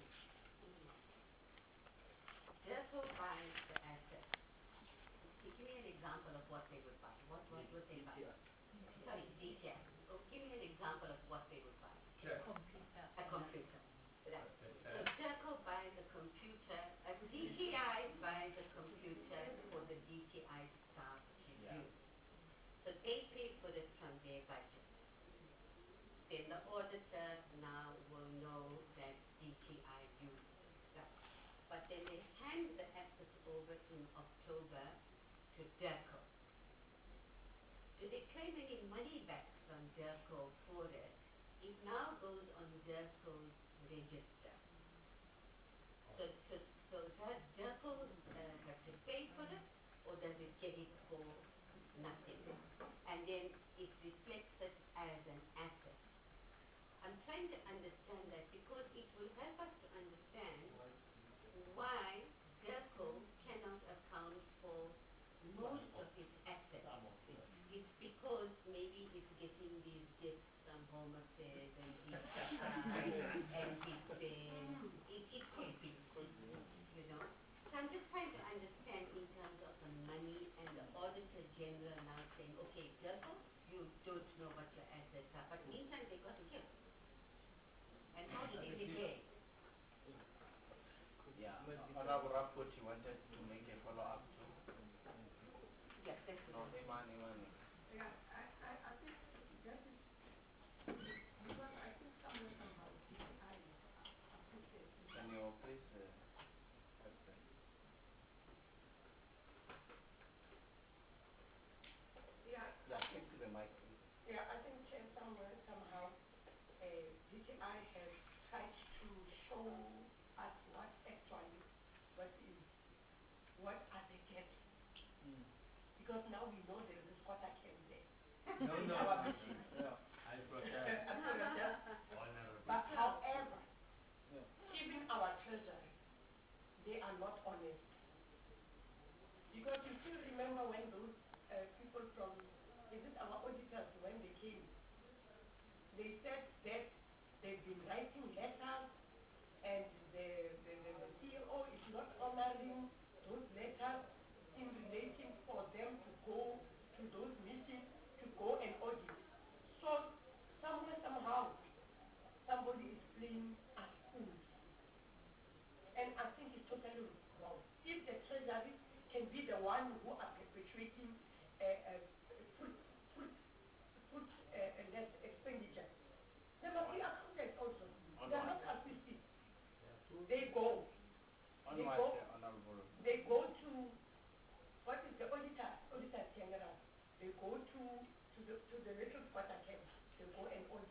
DECO buys the assets. Gi- Give me an example of what they would buy. What, what would they buy? D T I. Sorry, D T I. Oh, give me an example of what they would buy. check. Computer. A computer. Right. A So chair. DECO buys a computer, a D T I buys a computer for the D T I staff to Yeah. use. So they pay for it from their budget. Then the auditor now will know that D T I uses it. Right. But then they hand the assets over in October to DIRCO. Do they claim any money back from DIRCO for it? It now goes on DIRCO's register. So, so, so does DIRCO uh, have to pay for it, or does it get it for nothing? And then it reflects it as an asset. I'm trying to understand that because it will help us to understand why DIRCO cannot account for most of its assets. It's because maybe it's getting these gifts from Home Affairs and D T I and Defense. It, it could be, you know. So I'm just trying to understand in terms of the money and the Auditor General now saying, okay, DIRCO, you don't know what your assets are, but meantime they got gifts. And how did they pay? Yeah, Honorable Rapport, you wanted to make a follow-up too? Yes, that's No, what I'm Imani, Imani. Yeah, I, I, I think that is because I think somewhere somehow D T I assisted. Can you please uh, have the... Yeah, Yeah, speak to the mic, please. yeah, I think uh, somewhere somehow uh, D T I has tried to show us what actually what is what are the gaps. Because now we know there is a squatter camp there. No, in no. our mission. Yeah. I protest. I protest. Honorable. But however, Yeah. even our treasury, they are not honest. Because you still remember when those uh, people from, is it our auditors, when they came, they said that they've been writing letters and the, the, the, the C E O is not honoring those letters in relation for them to go to those missions to go and audit. So somewhere, somehow, somebody is playing us fools. And I think it's totally wrong. If the treasury can be the one who are perpetuating uh, uh, food, food, food uh, uh, less expenditure, they must be accounted also. On They are what? not assisted. They go. On They what, go. uh, Honorable? They go to, what is the auditor, auditor general. They go to, to the to the little squatter camp. They go and audit.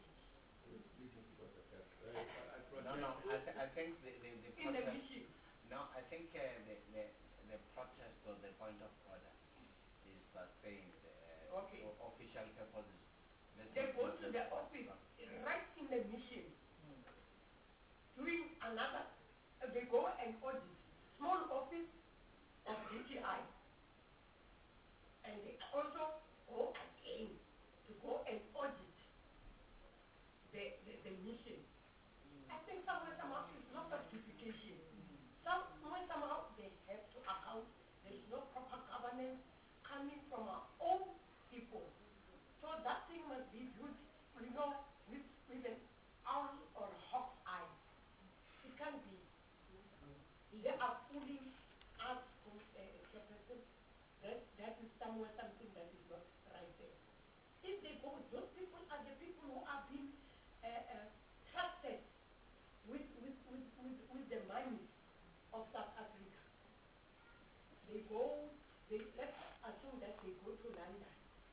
No, no, I, th I think the, the, the In the protest... mission. No, I think uh, the, the, the protest or the point of order is uh, saying uh, Okay. for official purposes. Let They me go put to this the one. office right in the mission, doing another, uh, they go and audit small office of D T I. And they also go again to go and audit the, the, the mission. I think somewhere, somehow, it's lots of duplication. Somewhere, somehow, they have to account. There's no proper governance coming from our own people. So that thing must be viewed, you know, with, with an owl or hawk's eye. It can't be. They are fooling us, uh, Chairperson. That, that is somewhere something that is not right there. If they go, those people are the people who are being uh, uh, trusted with, with, with, with, with the money of South Africa. They go, they, let's assume that they go to London.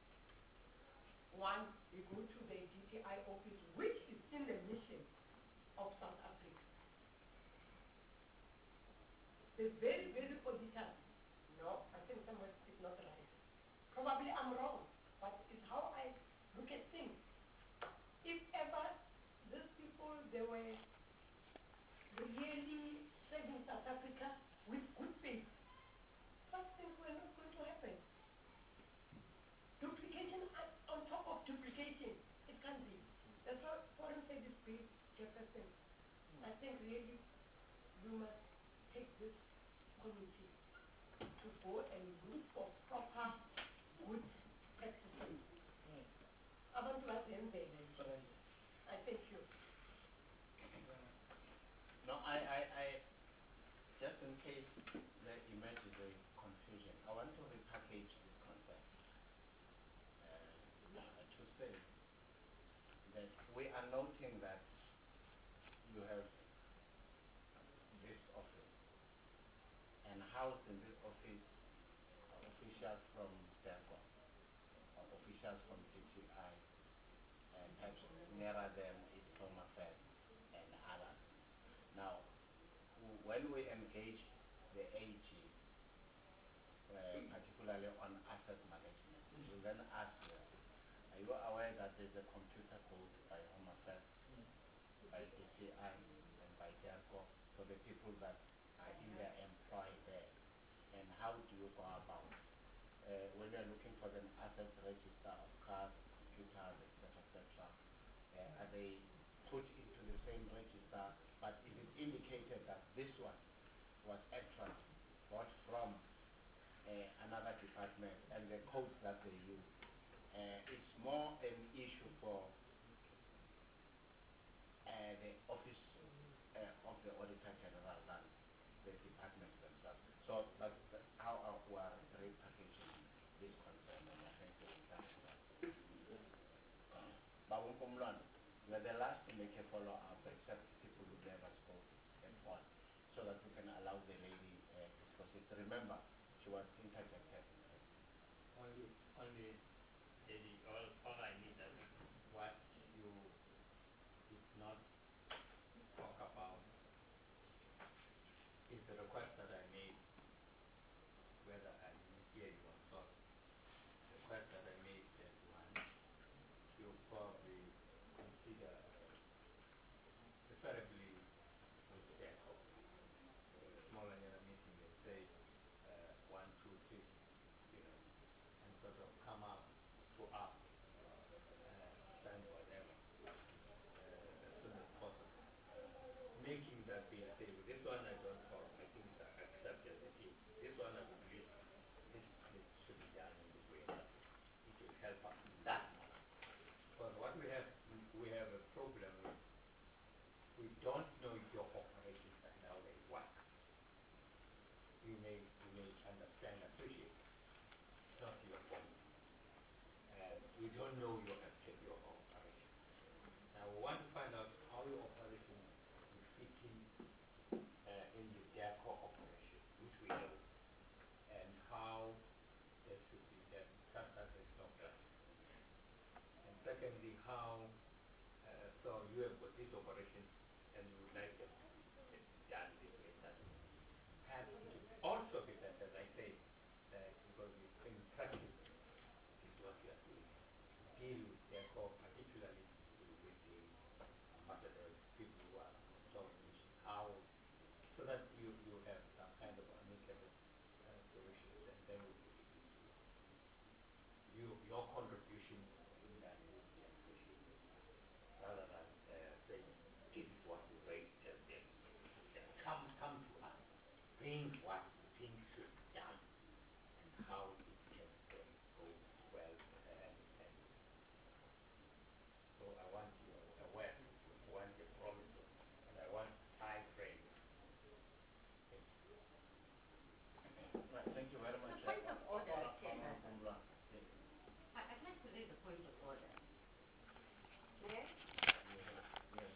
One, they go to the D T I office, which is in the mission of South Africa. The very, very auditors, no, I think somewhere it's not right. Probably I'm wrong, but it's how I look at things. If ever these people, they were really serving South Africa with good faith, such things were not going to happen. Duplication on top of duplication, it can't be. That's why Foreign Service Bill, Jefferson, I think really we must take this committee to go and look for proper good practices. Abantu bazenzele nje. I thank you. No, I, I, I, just in case there emerges a confusion, I want to repackage this concept uh, to say that we are noting that you have this office, and housed in this office are officials officials from DERCO, or officials from D T I, and perhaps nearer them is Home Affairs and others. Now, w- when we engage the A G, uh, particularly on asset management, we then ask them, are you aware that there's a computer code by Home Affairs, by D T I, and by DERCO for the people that are in their employ there? And how do you go about uh, when you're looking for an asset register of cars, computers, et cetera, et cetera? Uh, are they put into the same register, but is it indicated that this one was actually bought from uh, another department, and the codes that they use? Uh, it's more an issue for uh, the office uh, of the Auditor General than the departments themselves. So that's, that's how our, we are repackaging this concern, and I think we'll start with that. Bawang Pumlan, you are the last to make a follow-up, except people who never spoke at all, so that we can allow the lady uh, to proceed. Remember, she was interjected. Only, only, Lady, all, all I need that what you did not talk about is the request that I made, whether I didn't hear you or not. The request that I made that one, you probably consider preferably with DECO. With a small annual meeting, they say uh, one, two, three, you know, and sort of come up to us, uh, send whatever, uh, as soon as possible. Making that bill say, well, this one I don't follow, I think I accept as it is. This one I would believe this, this should be done in this way. It will help us in that manner. Because what we have, we have a problem with, we don't know your operations and how they work. You may, you may understand, appreciate, it's not your fault. And we don't know your, your operations. Now we want to find out how your operations will fit in uh, in the DECO operation, which we know, and how they should be done, such that there's no clash. And secondly, how, uh, so you have got these operations and you would like them to be done this way, that way. Perhaps it would also be better, as I say, uh, because in practice, it is what you are doing, to deal with DECO, particularly with the ambassadors, people who are solving issues, how, so that you, you have some kind of amicable uh, solutions, and then we put it this way. You, your contribution in that will be appreciated, rather than uh, saying, this is what we rate, uh, this. Uh, come, come to us, bring what you think should be done, and how it can then go well, and, and so I want you aware, I want a promise, and I want time frame. Thank you. Right, thank you very much. A point of Uh, order, Honour- Chair. Honourable Kumla. Yes. I- I'd like to raise a point of order. May I? Yes. Yes.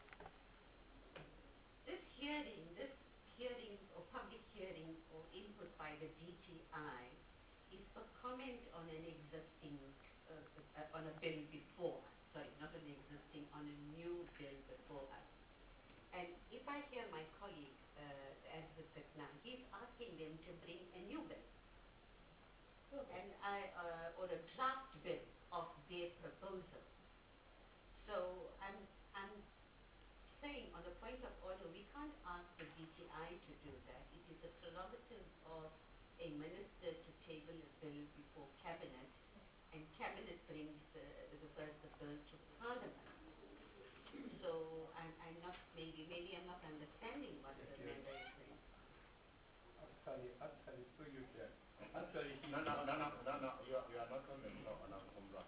This hearing, this hearing or public hearing or input by the D T I is for comment on an existing, uh, uh, on a bill before us. Sorry, not an existing, on a new bill before us. And if I hear my colleague, uh, advocate now, he's asking them to bring a new bill. And I, uh, or a draft bill of their proposal. So I'm, I'm saying on a point of order, we can't ask the D T I to do that. It is the prerogative of a minister to table a bill before cabinet, and cabinet brings, uh, refers the bill to parliament. So I'm, I'm not, maybe, maybe I'm not understanding what the Thank you. member is saying. Actually, actually, through you, Chair. Actually, he No, no, no, no, no, no. You are, you are not on the floor, Honourable Kumla.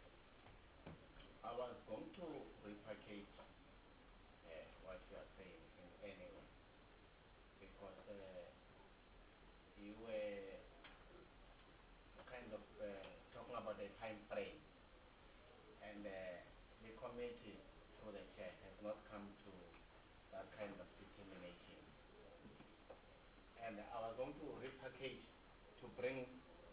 I was going to repackage uh, what you are saying in any way, because uh, you were kind of uh, talking about the time frame, and uh, the committee, through the chair, has not come to that kind of determination. And I was going to repackage to bring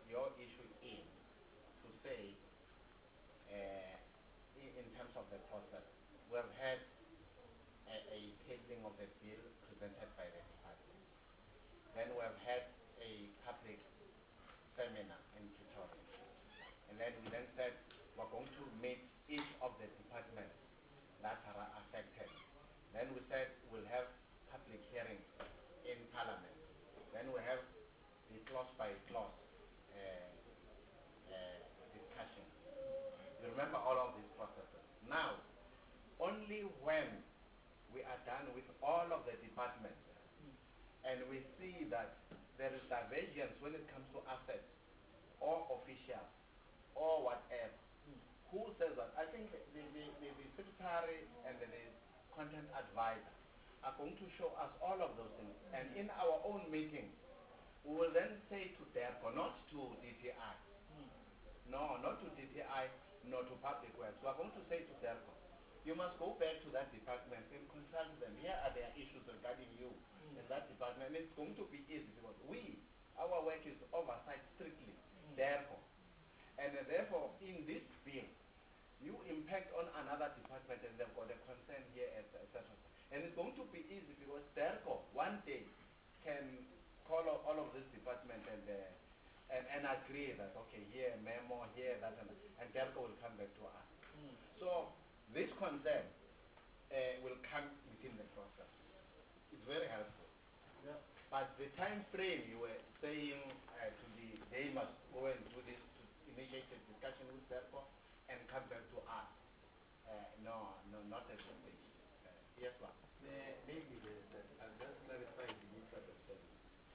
your issue in to say, uh, in, in terms of the process, we have had a, a tabling of the bill presented by the department. Then we have had a public seminar in Pretoria. And then we then said we're going to meet each of the departments that are affected. Then we said we'll have public hearings in Parliament. Then we have the clause by clause uh, uh, discussion. You remember all of these processes. Now, only when we are done with all of the departments and we see that there is divergence when it comes to assets or officials or whatever, who says that? I think the, the, the, the, the secretary and the, the content advisor are going to show us all of those things. And in our own meeting, we will then say to DERCO, not to D T I, no, not to D T I, nor to Public Works. We are going to say to DERCO, you must go back to that department and consult them. Here are their issues regarding you in that department. And it's going to be easy because we, our work is oversight strictly, DERCO. And uh, therefore, in this bill, you impact on another department and they've got a concern here, et cetera. And it's going to be easy because DERCO one day can call all, all of this department and, uh, and and agree that, okay, here memo, here that, and, and DERCO will come back to us. Mm. So this concern uh, will come within the process. It's very helpful. Yeah. But the time frame you were saying uh, to the, they must go and do this, to initiate a discussion with DERCO and come back to us. Uh, no, no, not at this stage. Uh, yes, ma'am. May- Maybe there's a, I'm just clarifying the misunderstanding.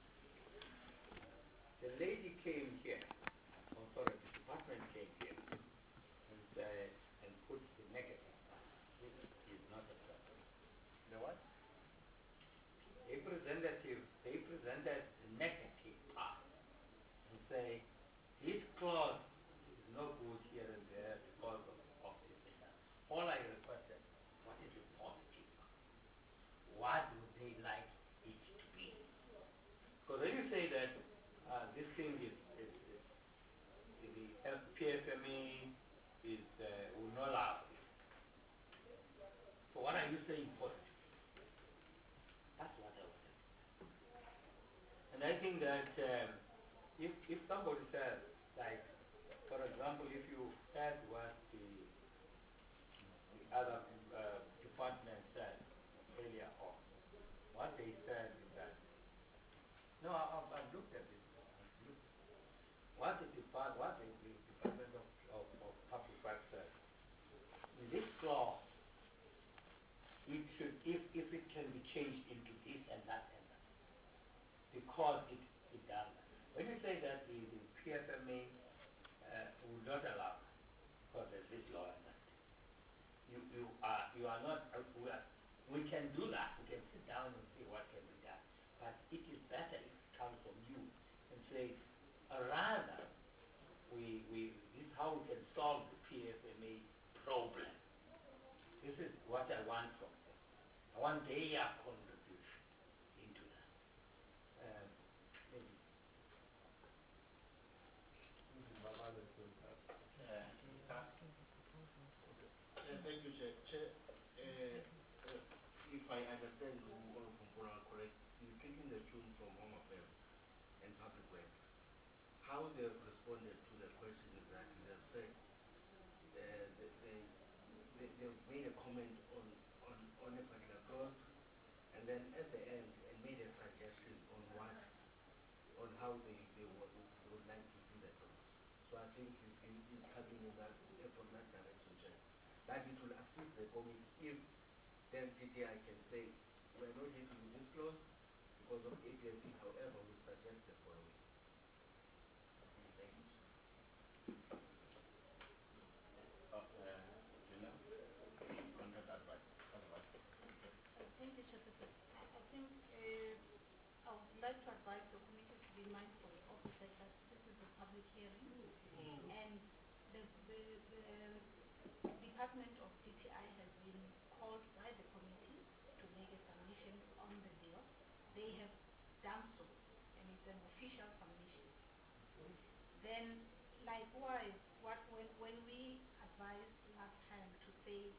The lady came here, oh sorry, the department came here and said, and put the negative part. This is not acceptable. The what? They presented, they presented the negative part and say, this clause is no good here and there because of, of this and that. All I requested, what is the positive part? What would they like it to be? Because when you say that uh, this thing is, is, is the P F M E is uh, will not allow it. So what are you saying positive? That's what I wanted. And I think that um, if if somebody says, like, for example, if you heard what the, the other uh, department said earlier on, what they said is that, no, I, I've, I've looked at this. I've looked at it. What the, depart, what the, the Department of, of, of Public Works said, in this clause, it should, if, if it can be changed into this and that and that, because it, it does that. When you say that the, the P F M A uh, would not allow that, because there's this law and that, you, you, are, you are not, uh, we, are, we can do that, we can sit down and see what can be done, but it is better if it comes from you and say, uh, rather, we, we, this is how we can solve the P F M A problem. This is what I want from them. I want their contribution into that. Um, maybe. Uh, Uh, thank you, Chair. Chair, uh, uh, if I understand Olukumpura correct, you're taking the tune from Home Affairs and Public Works. How they have responded to the question is that they have said uh, they, they, they, they've made a comment on, on, on a particular clause and then at the end and made a suggestion on what, on how they, they, would, they would like to do the clause. So I think it's, it's coming in that, from that direction, Chair. That it will assist the committee if then D T I can say, we're not happy with this clause because of A B C, however, we suggest the following. Thank you. uh, uh, you know, contact advice. advice. Uh, Thank you, Chairperson. I I think uh, I would like to advise the committee to be mindful of the fact that this is a public hearing and the, the, the Department of D T I has been called by the committee to make a submission on the bill. They have done so and it's an official submission. Then, likewise, what when, when we advised last time to say,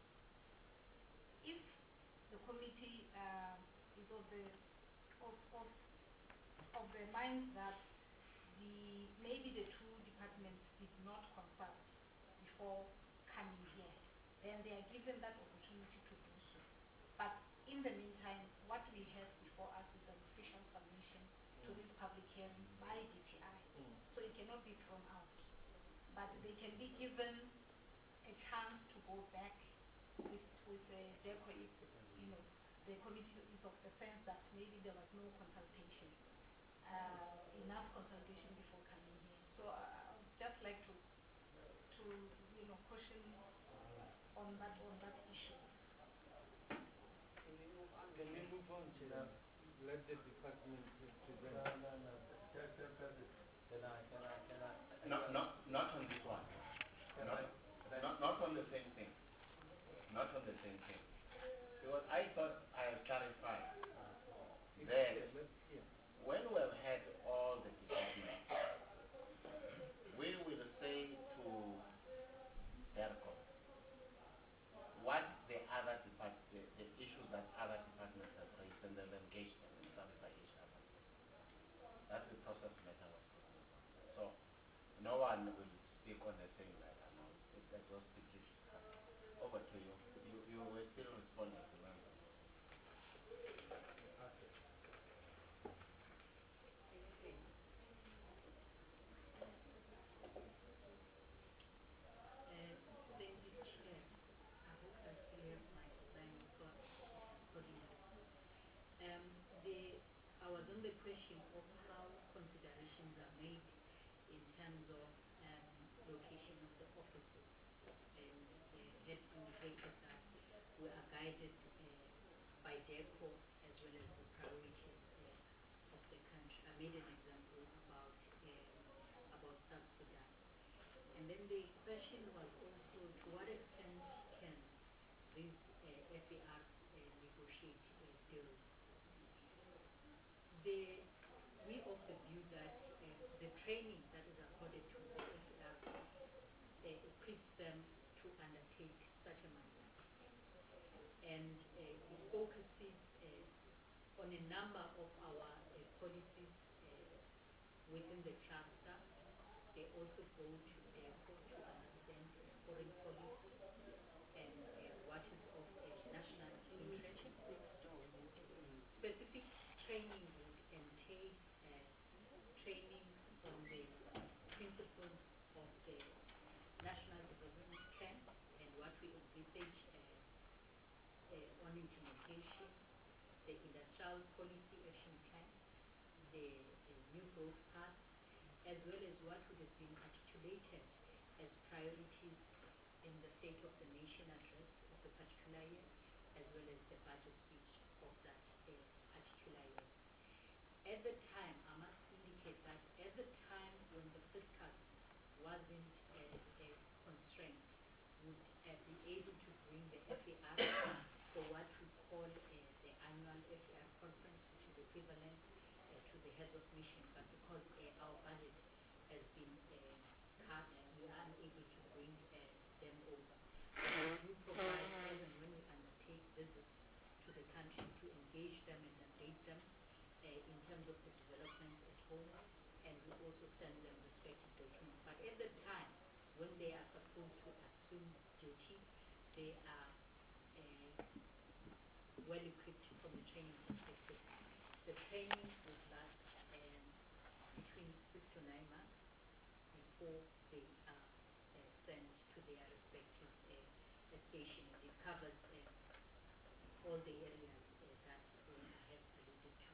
if the committee uh, is of the of, of, of the mind that the maybe the two departments did not consult before coming here, then they are given that opportunity to do so. But in the meantime, what we have before us is an official submission to this public hearing by D T I. So it cannot be thrown out. But they can be given a chance to go back with, with uh, DECO if, you know, the committee is of the sense that maybe there was no consultation, uh, enough consultation before coming here. So uh, I would just like to, to you know, caution on that, on that issue. Can we move on? Can we move on, Chair? Let the department present. No, no, no. Chair, Chairperson, can I, can I, can I? Not, not, not on this one. Can Not, I, can I? not, not on the same thing. Not on the same thing. Because I thought I have clarified It's that clear, let's hear. when we have had all the departments, we will say to DERCO what the other depart the, the issues that other departments have raised, and then engage them and clarify each other. That's the process matter was talking about. So no one will speak on the thing like I know it's exhaustively discussed. Over to you. You you were still responding to members. Okay. Okay. Uh, thank you, Chair. I hope I still have my line across accordingly. Um, the, I was on the question of how considerations are made in terms of um, location of the offices, and uh, had indicated that we are guided uh, by DECO as well as the priorities uh, of the country. I made an example about um, about South Sudan. And then the question was also, to what extent can these uh, F A Rs uh, negotiate uh, deals? The, we of the view that uh, the training that is accorded to the F A Rs uh, equips them to undertake such a mandate. And uh, it focuses uh, on a number of our uh, policies uh, within the cluster. They also go to DECO to understand uh, foreign policy and uh, what is of uh, national interest. Specific training would entail uh, training on the principles of the National Development Plan and what we envisage uh, uh, on implementation, the Industrial Policy Action Plan, the, the New Growth Path, as well as what would have been articulated as priorities in the State of the Nation address of a particular year, as well as the budget speech of that uh, particular year. At the time, I must indicate that at the time when the fiscal wasn't a, a constraint, would uh, be able to bring the F A R for what we call uh, the annual F A R conference, which is equivalent uh, to the heads of mission, but because uh, our budget has been uh, cut, we are unable to bring uh, them over. But we do provide, as and when we undertake visits to the country, to engage them and update them uh, in terms of the developments at home, and we also send them respective documents. But at the time when they are supposed to assume duty, they are uh, well equipped from a training perspective. The training would last um, between six to nine months before they are uh, sent to their respective uh, uh, station. It covers uh, all the areas uh, that uh, I have alluded to.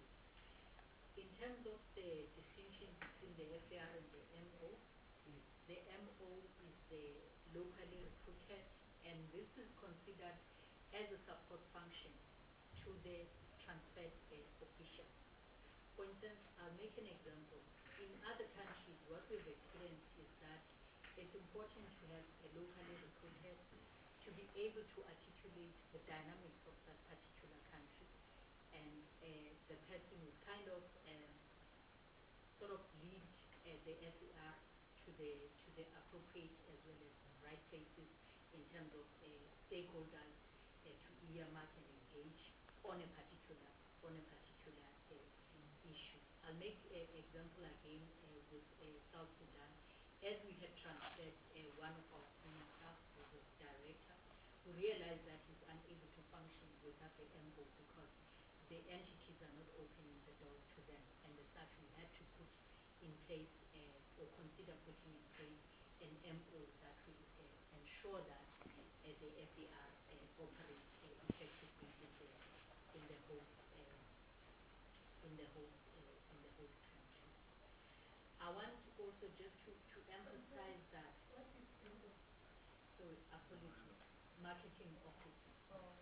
In terms of the distinction between the F A R and the M O, the M O is the locally recruited, and this is considered as a support function to the transferred uh, officials. For instance, I'll make an example. In other countries, what we've experienced is that it's important to have a locally recruited to be able to articulate the dynamics of that particular country. And uh, the person would kind of uh, sort of lead uh, the F E R to the to the appropriate as well as right places in terms of uh, stakeholders uh, to earmark and engage on a particular on a particular uh, issue. I'll make an example again uh, with uh, South Sudan. As we had transferred uh, one of our senior staff, who's a director, we realized that he's unable to function without the M O because the entities are not opening the doors to them. And as such, we had to put in place uh, or consider putting in place an M O that will uh, ensure that uh, the F E R uh, operates uh, effectively in the in the host uh, in the host uh, in the host country. I want also just to, to emphasize that. What is M O? So apologies, marketing officer. Oh.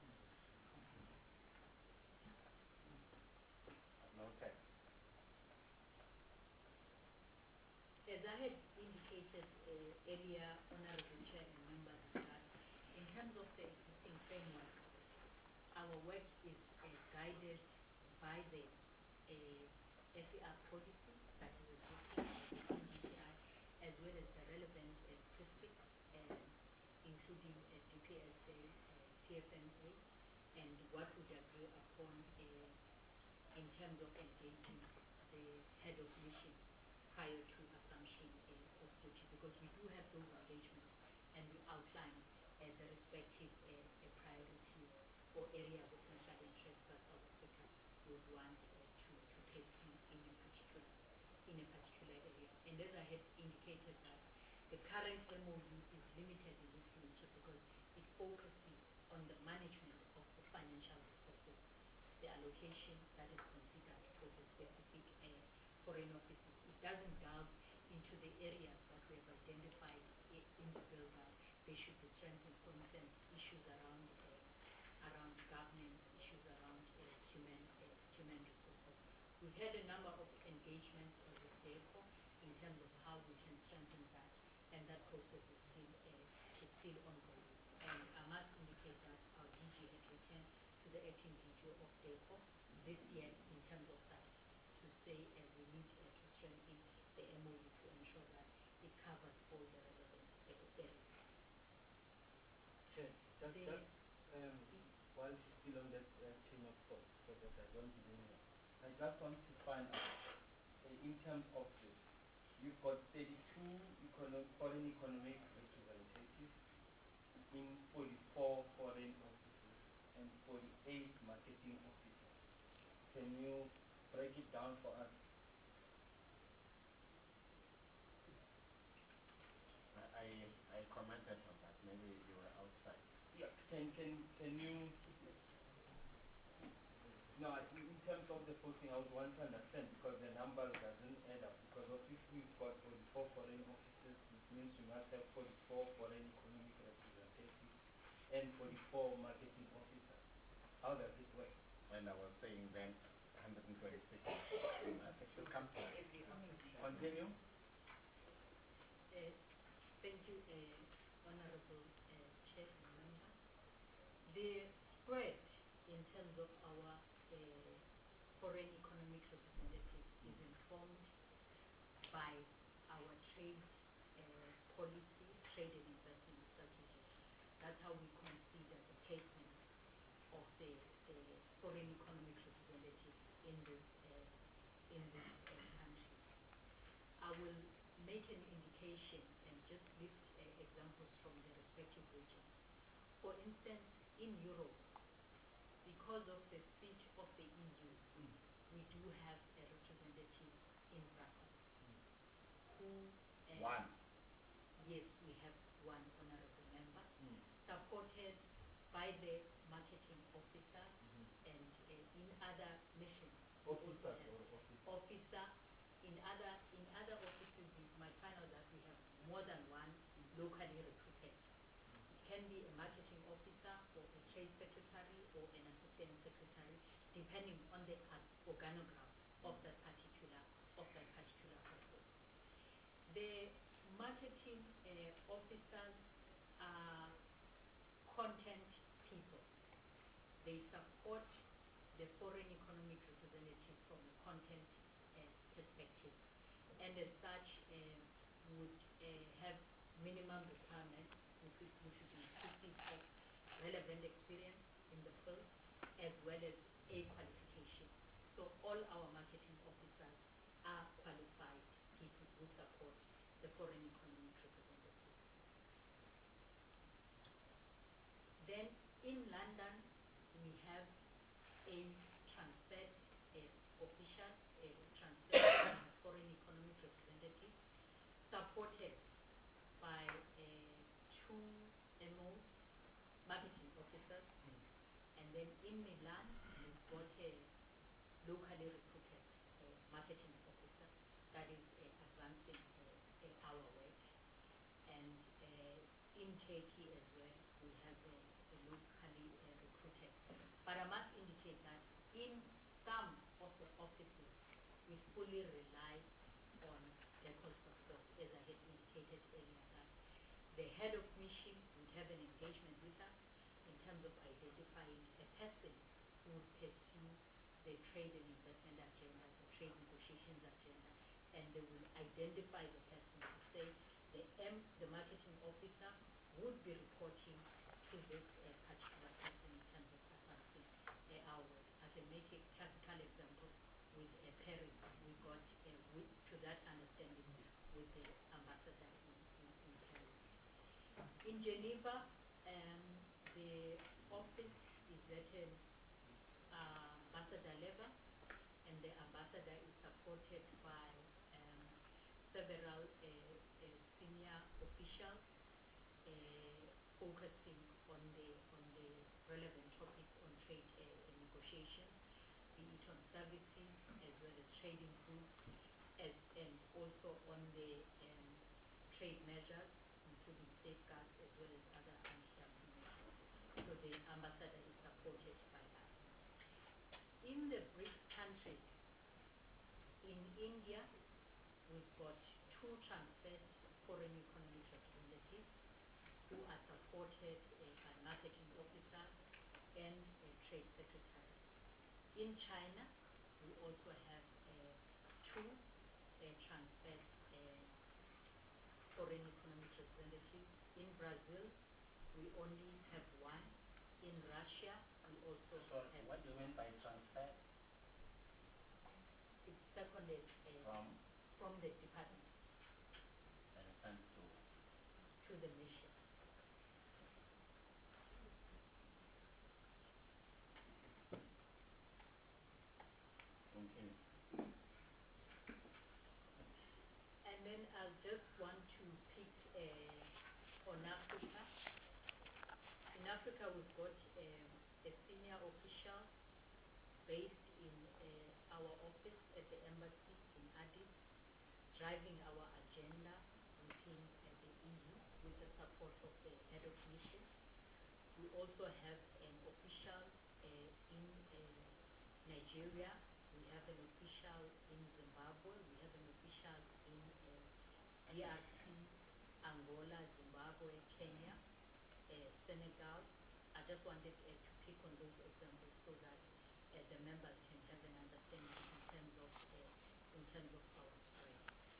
Noted. As I had indicated uh, earlier, Honorable Chair and members, that in terms of the existing framework, our work is uh, guided by the uh, F E R policy that is existing, the P G T I, as well as the relevant uh, statistics, uh, including uh, D P S A, uh, C F M A, and what would agree upon uh, in terms of engaging the head of mission prior to assumption uh, of duty, because we do have those engagements and we outline uh, the respective uh, uh, priorities or areas of national interest that South Africa would want uh, to, to pursue in a particular in a particular area. And as I had indicated, that the current M O U is limited in its nature because it focuses on the management of the financial resources, the allocation that is considered for the specific uh, foreign offices. It doesn't delve into the areas that we have identified in the bill that they should be strengthened. For instance, issues around uh, around governance, issues around uh, human uh, human resources. We've had a number of engagements uh, with DERCO in terms of how we can strengthen that, and that process is still uh, is still ongoing. And I must indicate that our D G had returned to the acting D G of DERCO this year in terms of that, to say uh, we need uh, to strengthen the M O U to ensure that it covers all the relevant uh, areas. Chair, just, The- just um, while she's still on that uh, chain of thought, so that I don't delay her, I just want to find out, uh, in terms of this, you've got thirty-two econo- foreign economic representatives in forty-four foreign offices and forty-eight marketing officers. Can you break it down for us? I, I commented on that. Maybe you were outside. Yeah. Can can can you? No, in in terms of the posting, I would want to understand because the numbers doesn't add up. Because of if we've got forty-four foreign officers, it means we must have forty-four foreign economic representatives and forty-four marketing officers. How does it work? And I was saying then one hundred twenty-six marketing companies. Continue. Uh, thank you, uh, Honorable uh, Chair and members. The spread in terms of our uh, foreign economic representatives is informed by our trade uh, policy, trade and investment strategy. That's how we consider the placement of the uh, foreign economic representatives in this uh, in this uh, countries. I will make an indication and just lift uh, examples from the respective regions. For instance, in Europe, because of the seat of the E U, Mm. we do have a representative in Brussels who... Uh, One. Yes, we have one honorable member, Mm. supported by the marketing officers Mhm. and uh, in other missions. we also Officers have or officers? Officer, in other, in other offices you might find out that we have more than one locally recruited. It can be a marketing officer or a trade secretary or an assistant secretary, depending on the uh, organogram of that particular of that particular office. The marketing uh, officers are content people. They support the foreign economic representative from a content uh, perspective. and as such um, would uh, have minimum requirements, which, would- which would be inclusive of relevant experience in the field, as well as a qualification. So all our marketing officers are qualified people who support the foreign economic representatives. Then in London, we have a transferred uh, official, a transferred uh, foreign economic representatives, supported by uh, two M Os, marketing officers, and then in Milan, we've got a locally recruited uh, marketing officer that is uh, advancing uh, uh, our work. And uh, in Turkey as well, we have a, a locally uh, recruited. But I must indicate that in some of the offices, we fully rely on local support, as I had indicated earlier, that the head of mission would have an engagement with us in terms of identifying a person who would pursue the trade and investment agenda, the trade negotiations agenda, and they will identify the person to say the M, the marketing officer would be reporting to this uh, particular person in terms of advancing uh, our work. I can make a classical example with uh, Paris. We got uh, with, to that understanding with the ambassador in, in, in Paris. In Geneva, um, the office is at a uh, ambassador level, and the ambassador is supported by um, several uh, uh, senior officials uh, focusing on the on the relevant topics on trade uh, and negotiations, be it on services as well as trading goods, as and also on the um, trade measures, including safeguards as well as other anti-dumping measures. So the ambassador is supported by us. In the BRICS countries, in India, we've got two transferred foreign economic representatives who are supported uh, by marketing officers and uh, trade secretaries. In China, we also have uh, two uh, transferred uh, foreign economic representatives. In Brazil, we only have one. In Russia, we also So have what do you mean by transfer it's seconded uh, from from the department and sent to? to the mission. Okay. And then I'll just want to pick uh, on Africa. In Africa, we've got um, a senior official based in uh, our office at the embassy in Addis, driving our agenda within uh, the E U with the support of the head of mission. We also have an official uh, in uh, Nigeria. We have an official in Zimbabwe. We have an official in uh, D R C, Angola, Zimbabwe, Kenya, uh, Senegal. I just wanted uh, to pick on those examples so that uh, the members can have an understanding in terms of uh, in terms of our spread.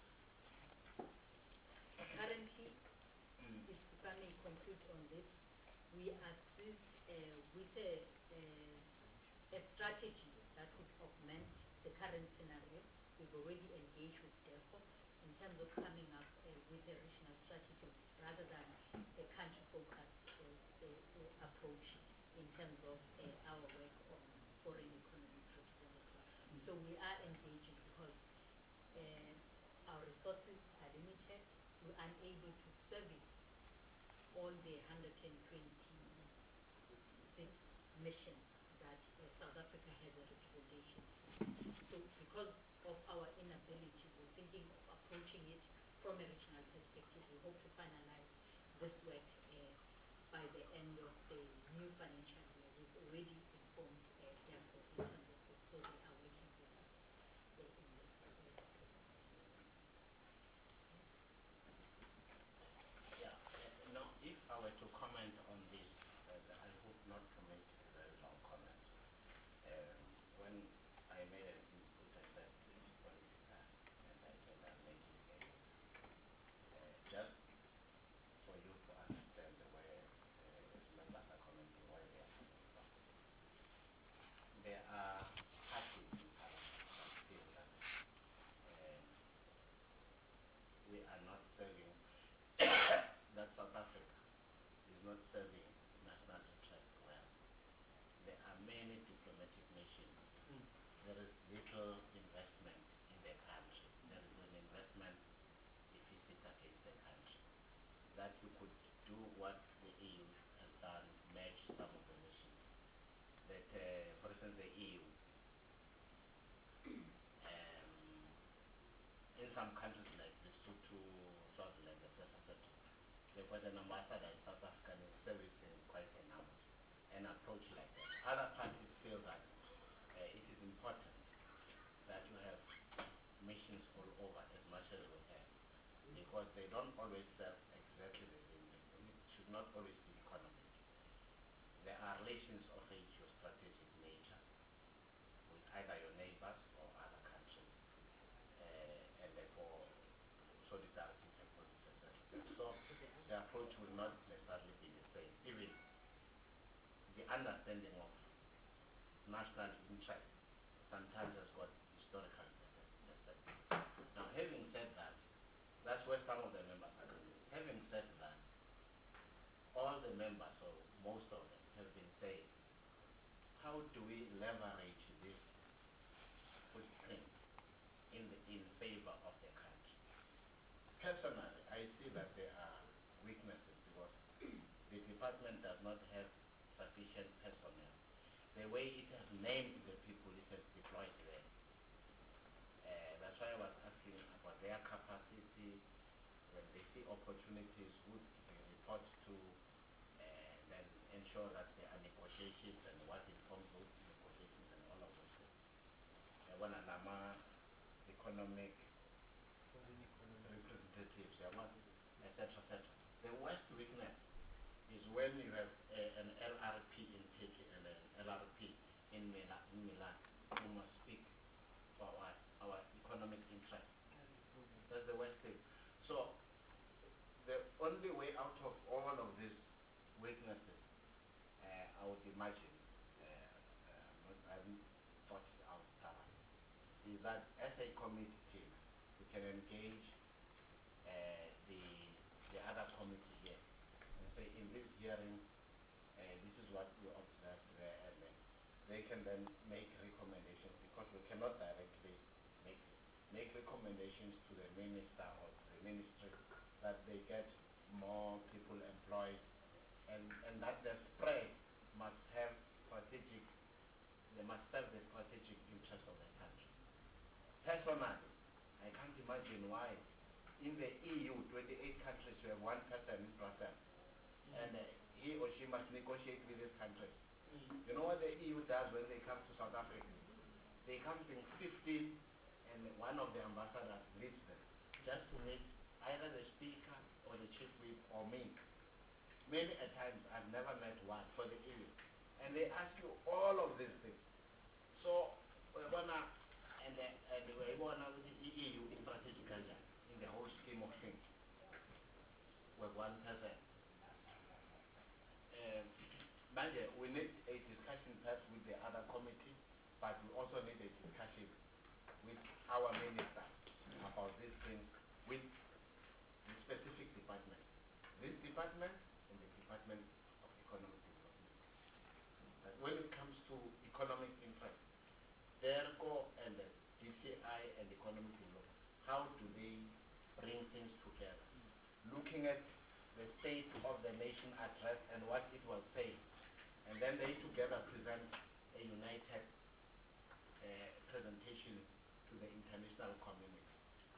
Currently, if, if I may conclude on this, we assist uh, with a, a, a strategy that would augment the current scenario. We've already engaged with DEFO in terms of coming up uh, with a regional strategy rather than a country-focused uh, uh, uh, approach in terms of uh, our work on foreign economic representatives. So we are engaging because uh, our resources are limited. We're unable to service all the one hundred twenty-six missions that uh, South Africa has a representation to. So because of our inability, we're thinking of approaching it from a regional perspective. We hope to finalize this work uh, by the end of the new financial year. We've already informed uh, DEFO in terms of this, so they are working with us uh, in this uh, process. Yeah. Uh, now, if I were to comment on this, uh, I hope not to make a very long comment. Um, when I made an input, I said this is political, and I said I'll make not serving national interest well. There are many diplomatic missions. Mm. There is little investment in the country. There is an investment deficit against the country. That you could do what the E U has done, merge some of the missions. That, uh, for instance, the E U, um, in some countries like Lesotho, Swaziland, et cetera, et cetera, they've got an ambassador in South Africa and is servicing quite a number. An approach like that. Other parties feel that uh, it is important that you have missions all over as much as we have, because they don't always serve exactly the same thing. It should not always be economic. There are relations of a geostrategic nature with either your neighbors or other countries, uh, and therefore solidarity purposes, et cetera. So the approach will not necessarily be the same. Even the understanding of national interest sometimes has got historical perspective. Now, having said that, that's where some of the members are doing. Having said that, all the members, or most of them, have been saying, how do we leverage this footprint in, the, in favor of the country? Personally, I see that there are weaknesses because the department does not have sufficient personnel. The way it has named the people it has deployed there. Uh, that's why I was asking about their capacity. When they see opportunities, who they report to, uh, then ensure that there are negotiations and what informs those negotiations and all of those things. Uh, when Alama, economic representatives, et cetera, et cetera. The worst weakness is when you have a, an L R P in Turkey and an L R P in Milan, in Milan who must speak for our, our economic interest. That's the worst thing. So the only way out of all of these weaknesses, uh, I would imagine, uh, uh, not, I haven't thought it out thoroughly, is that as a committee team, we can engage uh, the the other committee here and say, in this hearing, uh, this is what we observed there, and then they can then make recommendations, because we cannot directly make make recommendations to the minister or to the ministry that they get more people employed, and, and that the spread must have strategic, they must serve the strategic interest of the country. Personally, I can't imagine why in the E U, twenty-eight countries, you have one person in Brussels, mm-hmm. and uh, he or she must negotiate with these countries. Mm-hmm. You know what the E U does when they come to South Africa? They come in fifteen, and one of the ambassadors leads them, just to meet either the speaker or the chief whip or me. Many a times, I've never met one for the E U. And they ask you all of these things. So, we wanna, and, uh, and we wanna with the E U in strategic agenda, in the whole scheme of things, with one person. Um, Manje, we need a discussion perhaps with the other committee, but we also need a discussion with our minister about these things, with the specific department. This department and the Department of Economic Development. But when it comes to economic interest, DERCO and the D C I and economic development, how do they bring things together? Mm. Looking at the state of the nation address and what it was saying, and then they together present a united uh, presentation to the international community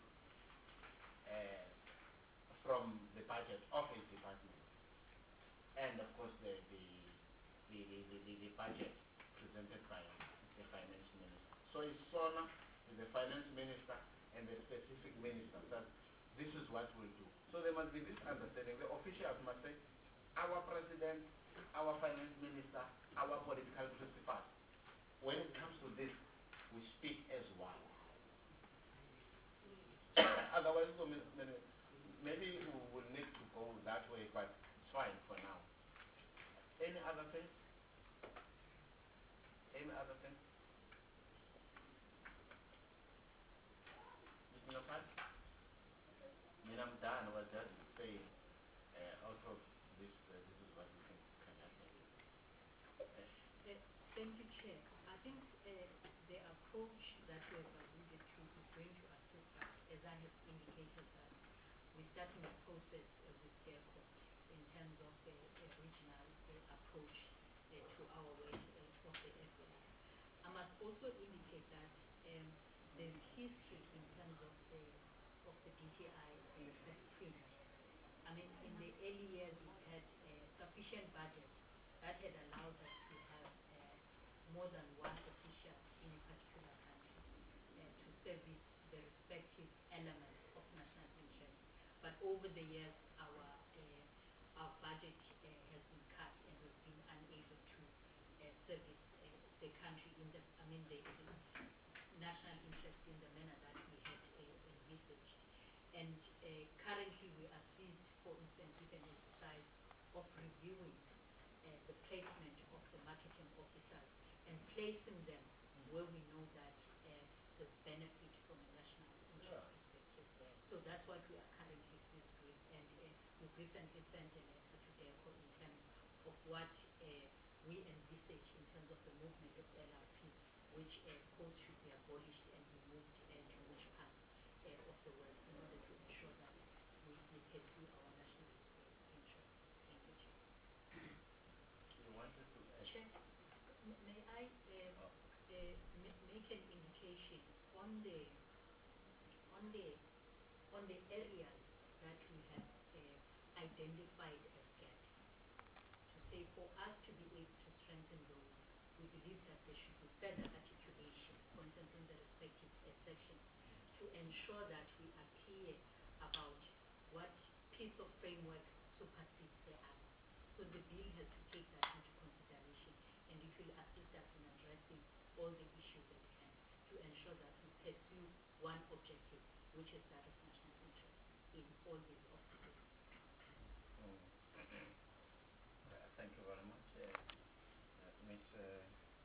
uh, from the budget of a department, and of course the the the, the, the, the budget presented by the finance minister. So it's SONA, the finance minister, and the specific minister that this is what we'll do. So there must be this understanding. The officials must say, our president, our finance minister, our political principals. When it comes to this, we speak as one. Otherwise, maybe we will need to go that way, but it's fine for now. Any other thing? Any other thing? Mister Napat? I mean, I'm done. I was just saying, uh, out of this, uh, this is what Thank you, Chair. I think uh, the approach that we have alluded to is going to assist us, as I have indicated that we're starting a process uh, with DERCO in terms of the uh, regional uh, approach uh, to our work uh, of the F A S. I must also indicate that um, there's history in terms of the of the D T I uh, footprint. I mean, in the early years, we had uh, sufficient budget that had allowed us to have uh, more than one official in a particular country uh, to service the respective elements of national interest. But over the years, our uh, our budget uh, has been cut, and we've been unable to uh, service uh, the country in the, I mean, the, the national interest in the manner that we had uh, envisaged. And uh, currently, we are seized, for instance, with an exercise of reviewing uh, the placement of the marketing officers and placing them where we know that uh, there's benefit from a national interest Yeah. perspective. So that's what we are currently seized with, and uh, we've recently sent a letter to DERCO in terms of what uh, we envisage in terms of the movement of L R P, which uh, posts should be abolished and be moved uh, to which parts uh, of the world in order to ensure that we, we pursue our national uh, interest. Thank you, Chair. You wanted to add? Chair, m- may I uh, Oh, uh, ma- make an indication on the on the on the areas that we have uh, identified as gaps, to say for us to be able to strengthen those, we believe that there should be further articulation, for instance, in the respective uh, sections, to ensure that we are clear about what piece of framework supersedes the other. So the bill has to take that into consideration, and it will assist us in addressing all the issues at hand to ensure that we pursue one objective, which is that of national interest in all these of the bills. mm. Yeah, thank you very much. Uh, uh, Miss Uh,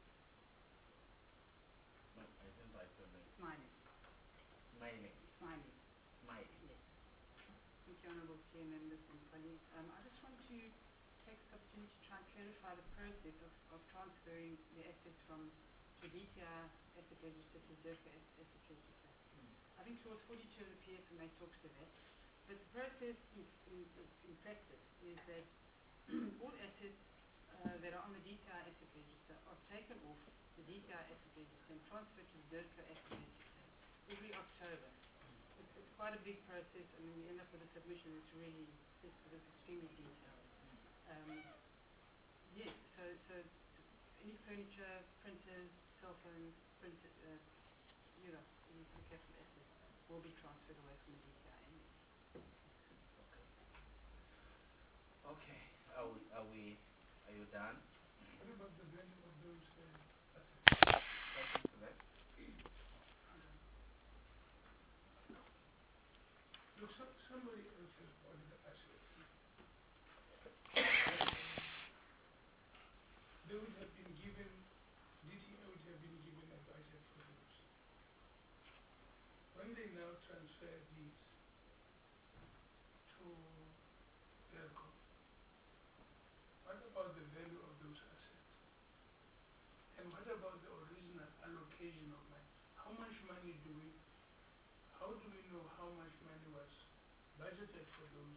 no, I didn't write your name. Smiley. Smiling. Smiley. Smiling. Yes. Thank you, Honourable Chair, members and colleagues. Um, I just want to take this opportunity to try and clarify the process of, of transferring the assets from to D T I asset register to DERCO asset register. I think clause forty-two of the P F M A talks to that. But the process in, in, in practice is that all assets uh, that are on the D T I asset register are taken off the D T I asset register and transferred to the DERCO asset register every October. It's, it's quite a big process. I mean, we end up with a submission that's really, that's, that's extremely detailed. Um, yes, so, so any furniture, printers, cell phones, printer, uh, you know, any sort of capital assets will be transferred away from the D T I anyway. Okay. Okay. Are we? Are we? Are you done? What about the value of those uh, assets? Talking to that? Look, some, somebody else has bought the assets. They would have been given, D T I would have been given a budget for those. When they now transfer these to DERCO, what about the value of those assets? And what about the original allocation of money? How much money do we, how do we know how much money was budgeted for those?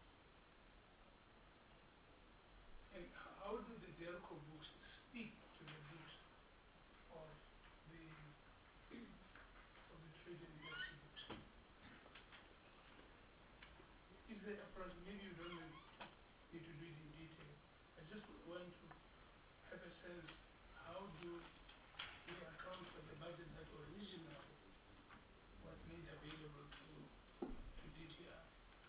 And h- how do the DERCO books speak to the books of the of the trade and industry books? Is there a process? Maybe you don't need need to do it in detail. I just want to have a sense, how do we account for the budget that originally was made available to to D T I?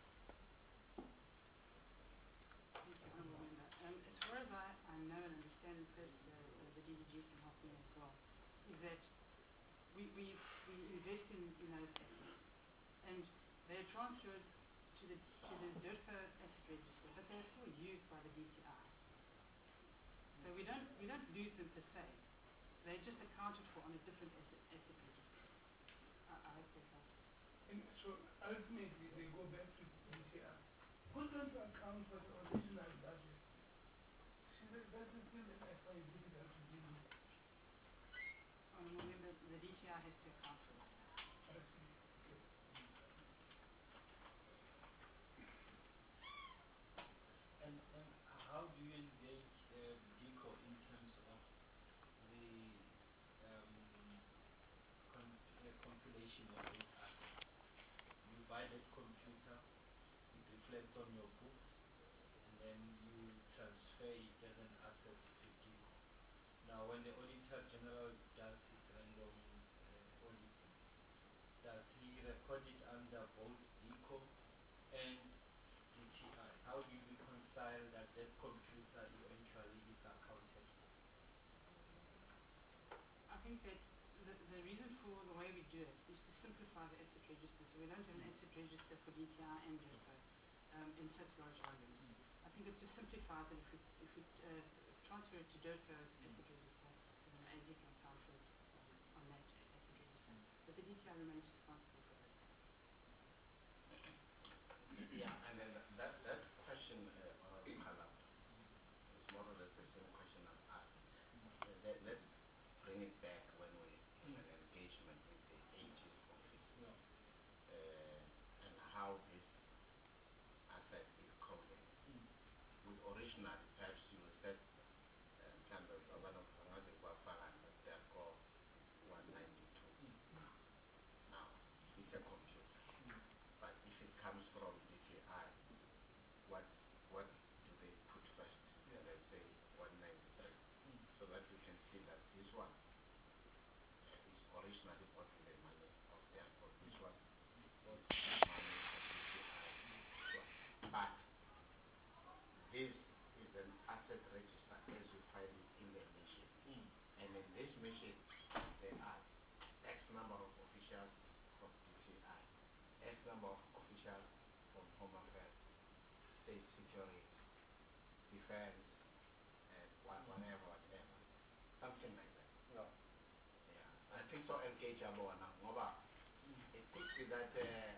Thank you, Honourable Member. Um, as far as I, I know and understand, and perhaps uh, uh, the D D G can help me as well, is that we, we, we invest in, in those assets, and they are transferred to the to the DERCO asset register, but they are still used by the D T I. So we don't we don't lose them per se. They're just accounted for on a different asset asset register. I, I hope that helps. And so ultimately they go back to D T I. Who's going to account for the original budget? See, that, that is still that I find difficult to deal with. the D T I has to account for that. I see. Okay. And and how do you engage uh, DECO in terms of the um, con uh, compilation of those assets? You buy that computer, it reflects on your books, and then you transfer it as an asset to DECO. Now, when the Auditor General does his random uh, auditing, does he record it under both DECO and D T I? How do you reconcile that that computer eventually is accounted for? I think that the, the reason for the way we do it is to simplify the asset register. So we don't have an asset register for D T I and DECO um, in such large volumes. I think it just simplifies it if we, if we uh, transfer it to DECO's asset register, then A Z can account for it um, on that asset register. But the D T I remains responsible for this. Yeah, and then that, that question, uh, Honorable Khalap, is more or less the same question I've asked. Uh, let, let's bring it back when we have an engagement with the A G's office, Yeah. uh, and how this asset is coded. Mm. With originally, perhaps you said, mhlambe abantu bangaze kubafaka DERCO one ninety-two. Mm. Now, it's a computer. Mm. But if it comes from D T I, what what do they put first? Yeah. Let's say one ninety-three, Mm. so that we can see that this one uh, is originally bought with the money of DERCO. This one is money of D T I. This one. But this is an asset register as you find it in the mission. Mm. And in this mission, there are X number of officials from D T I, X number of officials from Home Affairs, State Security, Defense, and what- whatever, whatever. Something like that. Yeah. Yeah. I think so engageable now. Mm. It could be that uh,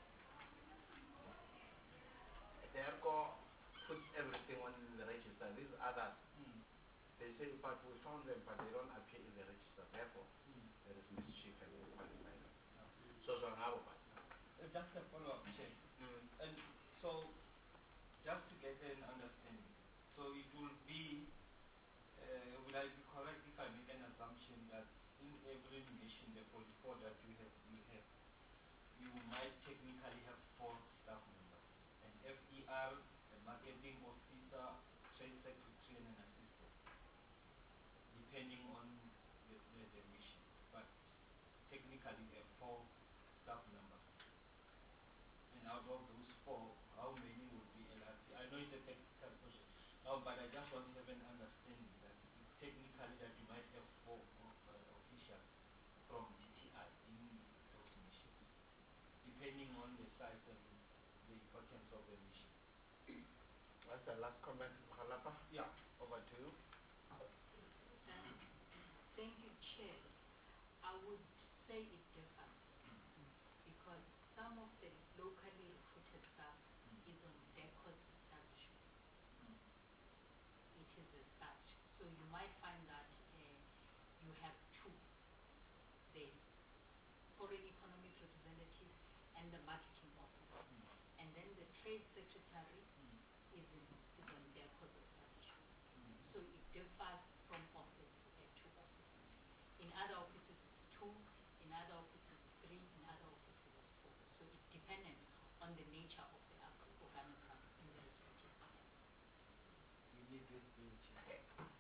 DERCO puts everything on the register. These others, Mm. they say, but we found them, but they don't appear in the register. Therefore, Mm. there is mischief and disqualified. Yeah. So, so how about Uh, just a follow-up, Chair. mm. And so, just to get an understanding, so it will be, uh, would I be correct if I make an assumption that in every mission, the forty-four that you have, you have, you might technically have four staff members, an F E R, a marketing officer, trade secretary, and an assistant, depending on the, the, the mission. But technically, there are four staff members. And out of those four, how many would be L R T? I know it's a technical question, now, but I just want to have an understanding that technically that you might have four of, uh, officials from D T I in those missions, depending on the size and the importance of the mission. What's the last comment, Mkhalapa? Yeah. Over to you. Um, thank you, Chair. I would say it differs because some of the locally recruited staff is on DERCO's establishment. Mm. It is as such. So you might find that uh, you have two there, foreign economic representative and the marketing officer. Mm. And then the trade secretary Mm. is, in, is on DERCO's establishment. Mm. So it differs from office uh, to office. In other offices it's two, in other offices it's three, in other offices it's four. So it's dependent on the nature of the organigram in the respective office. We need this bill, Chair.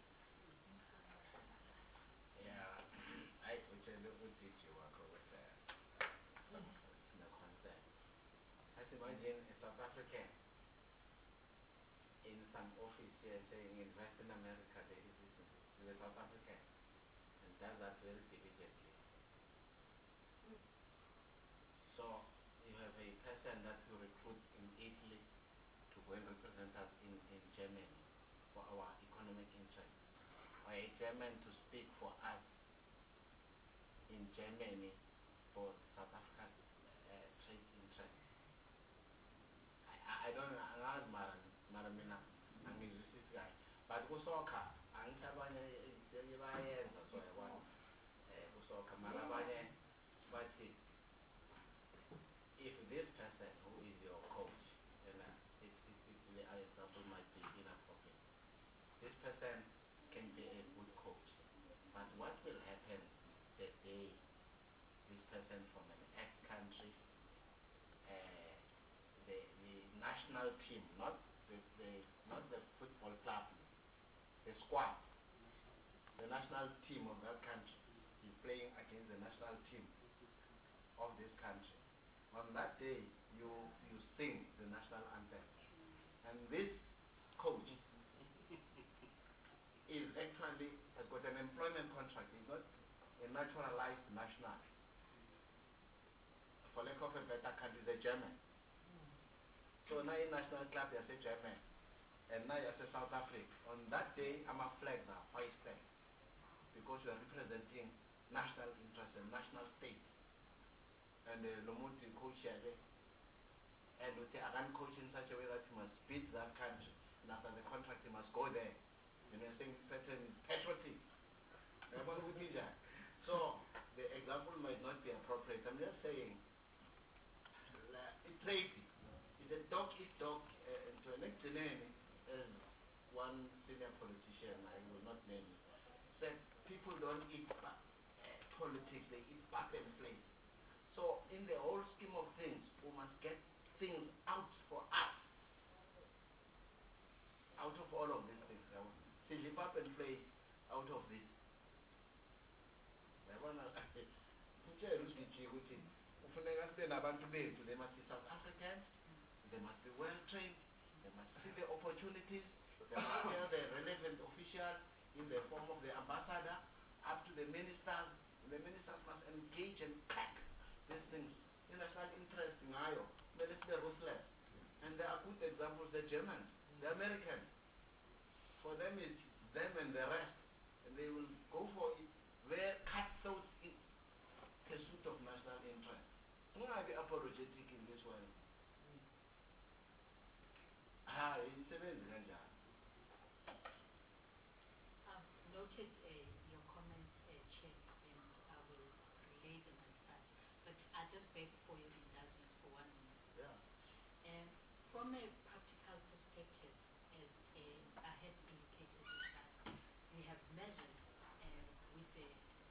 Yeah, I would tell you what did you work with uh, some of the concerns. As imagine a South African in some office here saying invest in America, there is this, is a South African, and does that very diligently. So you have a person that you recruit in Italy to go and represent us in, in Germany for our economic interests, or a German to speak for us in Germany for South Africa's uh, trade interests. I, I, I don't know, angazi mara mara mina angizwisisi kahle, but kusokha angithi abanye bayenza so yabona, eh so Kamala Bane, but uh, if this person who is your coach, and uh, it, it, it, the example might be inappropriate, this person can be a good coach, but what will happen the day this person from an ex-country, uh, the, the national team, not the, the, not the football club, the squad, the national team of that country is playing against the national team of this country. On that day, you, you sing the national anthem. And this coach is actually, has got an employment contract. He's not a naturalized national. For lack of a better country, he's a German. So now in national club, they say German. And now you say South Africa. On that day, I'm a flag now, white flag. Because you are representing national interest and national state. And the Lomuti coach here, and we can coach in such a way that he must beat that country. And after the contract, he must go there. And you're saying certain patriotic. So the example might not be appropriate. I'm just saying, it's crazy. It's a dog eat dog. Uh, to an extent, as one senior politician, I will not name it, said people don't eat uh, politics, they eat pap and place. So in the whole scheme of things, we must get things out for us. Out of all of these things. See, pap and place out of this. They must be South African, they must be well trained, they must see the opportunities, they must tell the relevant official in the form of the ambassador up to the ministers. The ministers must engage and crack these things. In national interest in I O, they must be ruthless. And there are good examples, the Germans, the Americans. For them it's them and the rest. And they will go for it where cutthroat in pursuit of national interest. I'm going to be apologetic in this one. Ah, it's a very good job. I've noted uh, your comments, uh, Chair, and I will relay them as such. But I just beg for your indulgence for one minute. Yeah. Um, from a practical perspective, as uh, I had indicated, is that we have measures uh, with the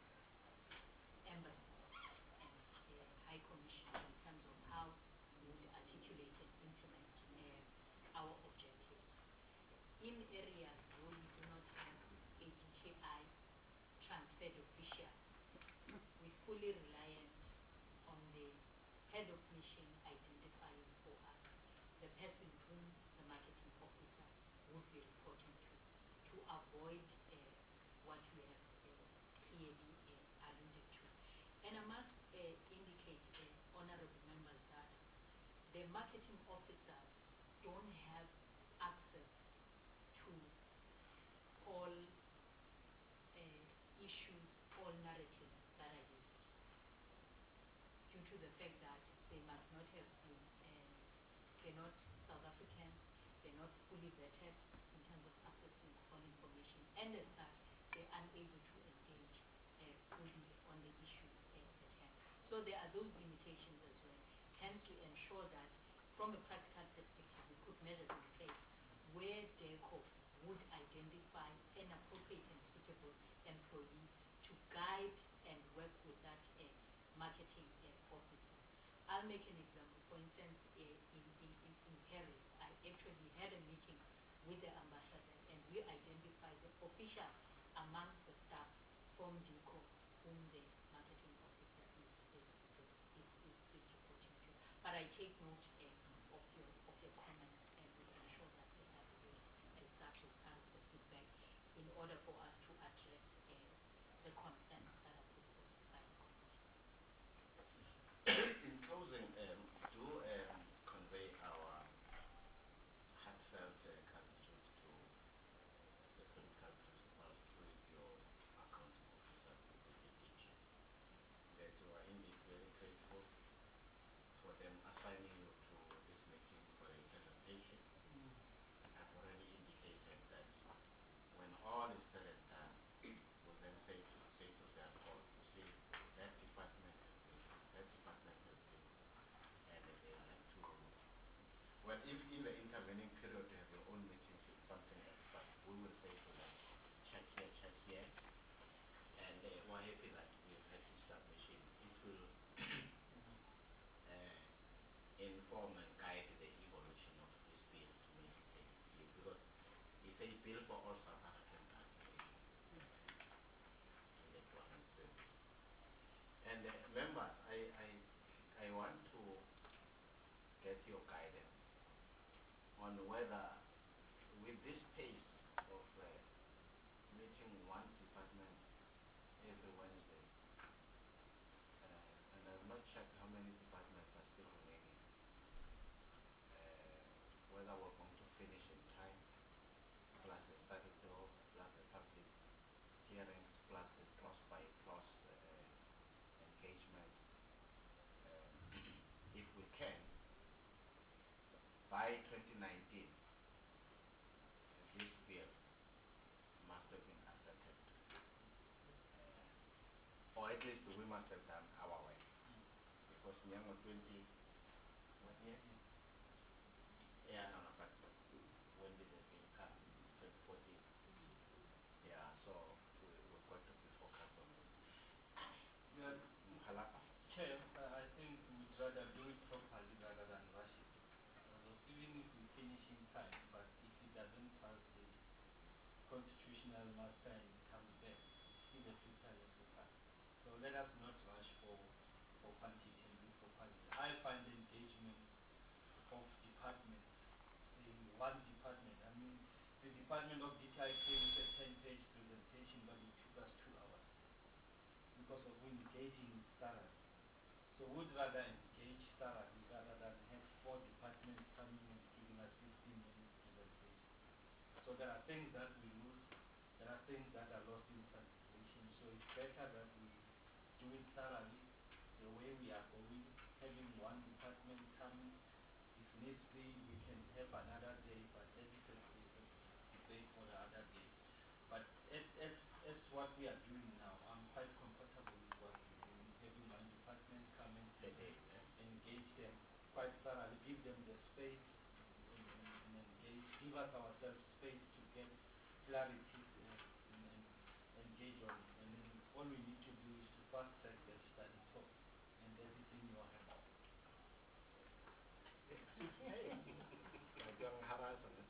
embassies and the High Commission in terms of how we would articulate and implement uh, our objectives. In areas where we do not have a D K I transferred official, we fully reliant on the head of mission identifying for us the person whom the marketing officer would be reporting to, to avoid uh, what we have uh, clearly uh, alluded to. And I must uh, indicate, uh, honorable members, that the marketing officers don't have access to all uh, issues, all narratives that are used, due to the fact that they must not have been, uh, they're not South Africans, they're not fully vetted in terms of accessing all information, and as such, they're unable to engage uh, fully on the issues uh, at hand. So there are those limitations as well. Hence, we ensure that from a practical perspective, we put measures in place where DERCO would identify an appropriate and suitable employee to guide and work with that uh, marketing uh, officer. I'll make an example. For instance, uh, in, in, in, in Paris, I actually had a meeting with the ambassador, and we identified the official amongst the staff from DERCO whom the marketing officer is, is, is, is, is, is reporting to. But I take note uh, of your of your comments, and we ensure that they are reviewed as such as the feedback in order for us to address uh, the concerns that are put forth by the committee. In closing, um, do um, convey our heartfelt uh, gratitude to the political principals through your accounting officer, the D G, that you are indeed very grateful for them assigning you to this meeting for a presentation. I've already indicated that when all is said and done, Well, if in the intervening period you have your own meetings with something else, but we will say to them, check here, check here, and uh, we're happy that we've had this submission. It will uh, inform and guide the evolution of this bill to make it a bill, because it's a bill for all South African applications in the dwelling service. And uh, members, I, I, I want to get your guidance on whether, with this pace of uh, meeting one department every Wednesday, uh, and I've not checked how many departments are still remaining, uh, whether we're going to finish in time, plus the statutory, plus the public hearings, plus the clause by clause uh, engagement. Um, if we can, by twenty nineteen, this bill must have been accepted. Uh, or at least we must have done our way. Because Nyango twenty, what year? Yeah, no, no, but when did the bill come? twenty fourteen. Yeah, so we, we've got to be focused on this. Yeah, Mhalapa. Chair, uh, I think we'd rather do it properly rather than rush it. Because even if we finish in time, but if it doesn't pass the constitutional master and it comes back, it's still a futile exercise. So let us not rush for, for quantity and do for quality. I find engagement of departments, saying one department, I mean, the Department of D T I came with a ten-page presentation, but it took us two hours because of engaging thoroughly. So we'd rather engage thoroughly rather than have four departments coming and giving us fifteen minutes presentation. So there are things that we lose, there are things that are lost in translation. So it's better that we do it thoroughly, the way we are going, having one department coming. If needs be, we can have another day, but let it as a, a debate for the other day. But as, as, as what we are doing now, I'm quite comfortable with what we're doing, having one department come and present, engage them quite thoroughly, give them the space and, and, and engage, give us ourselves space to get clarities and, and, and engage on it. And then all we need to do is to fast track the study talk, and that is in your hands. I don't harass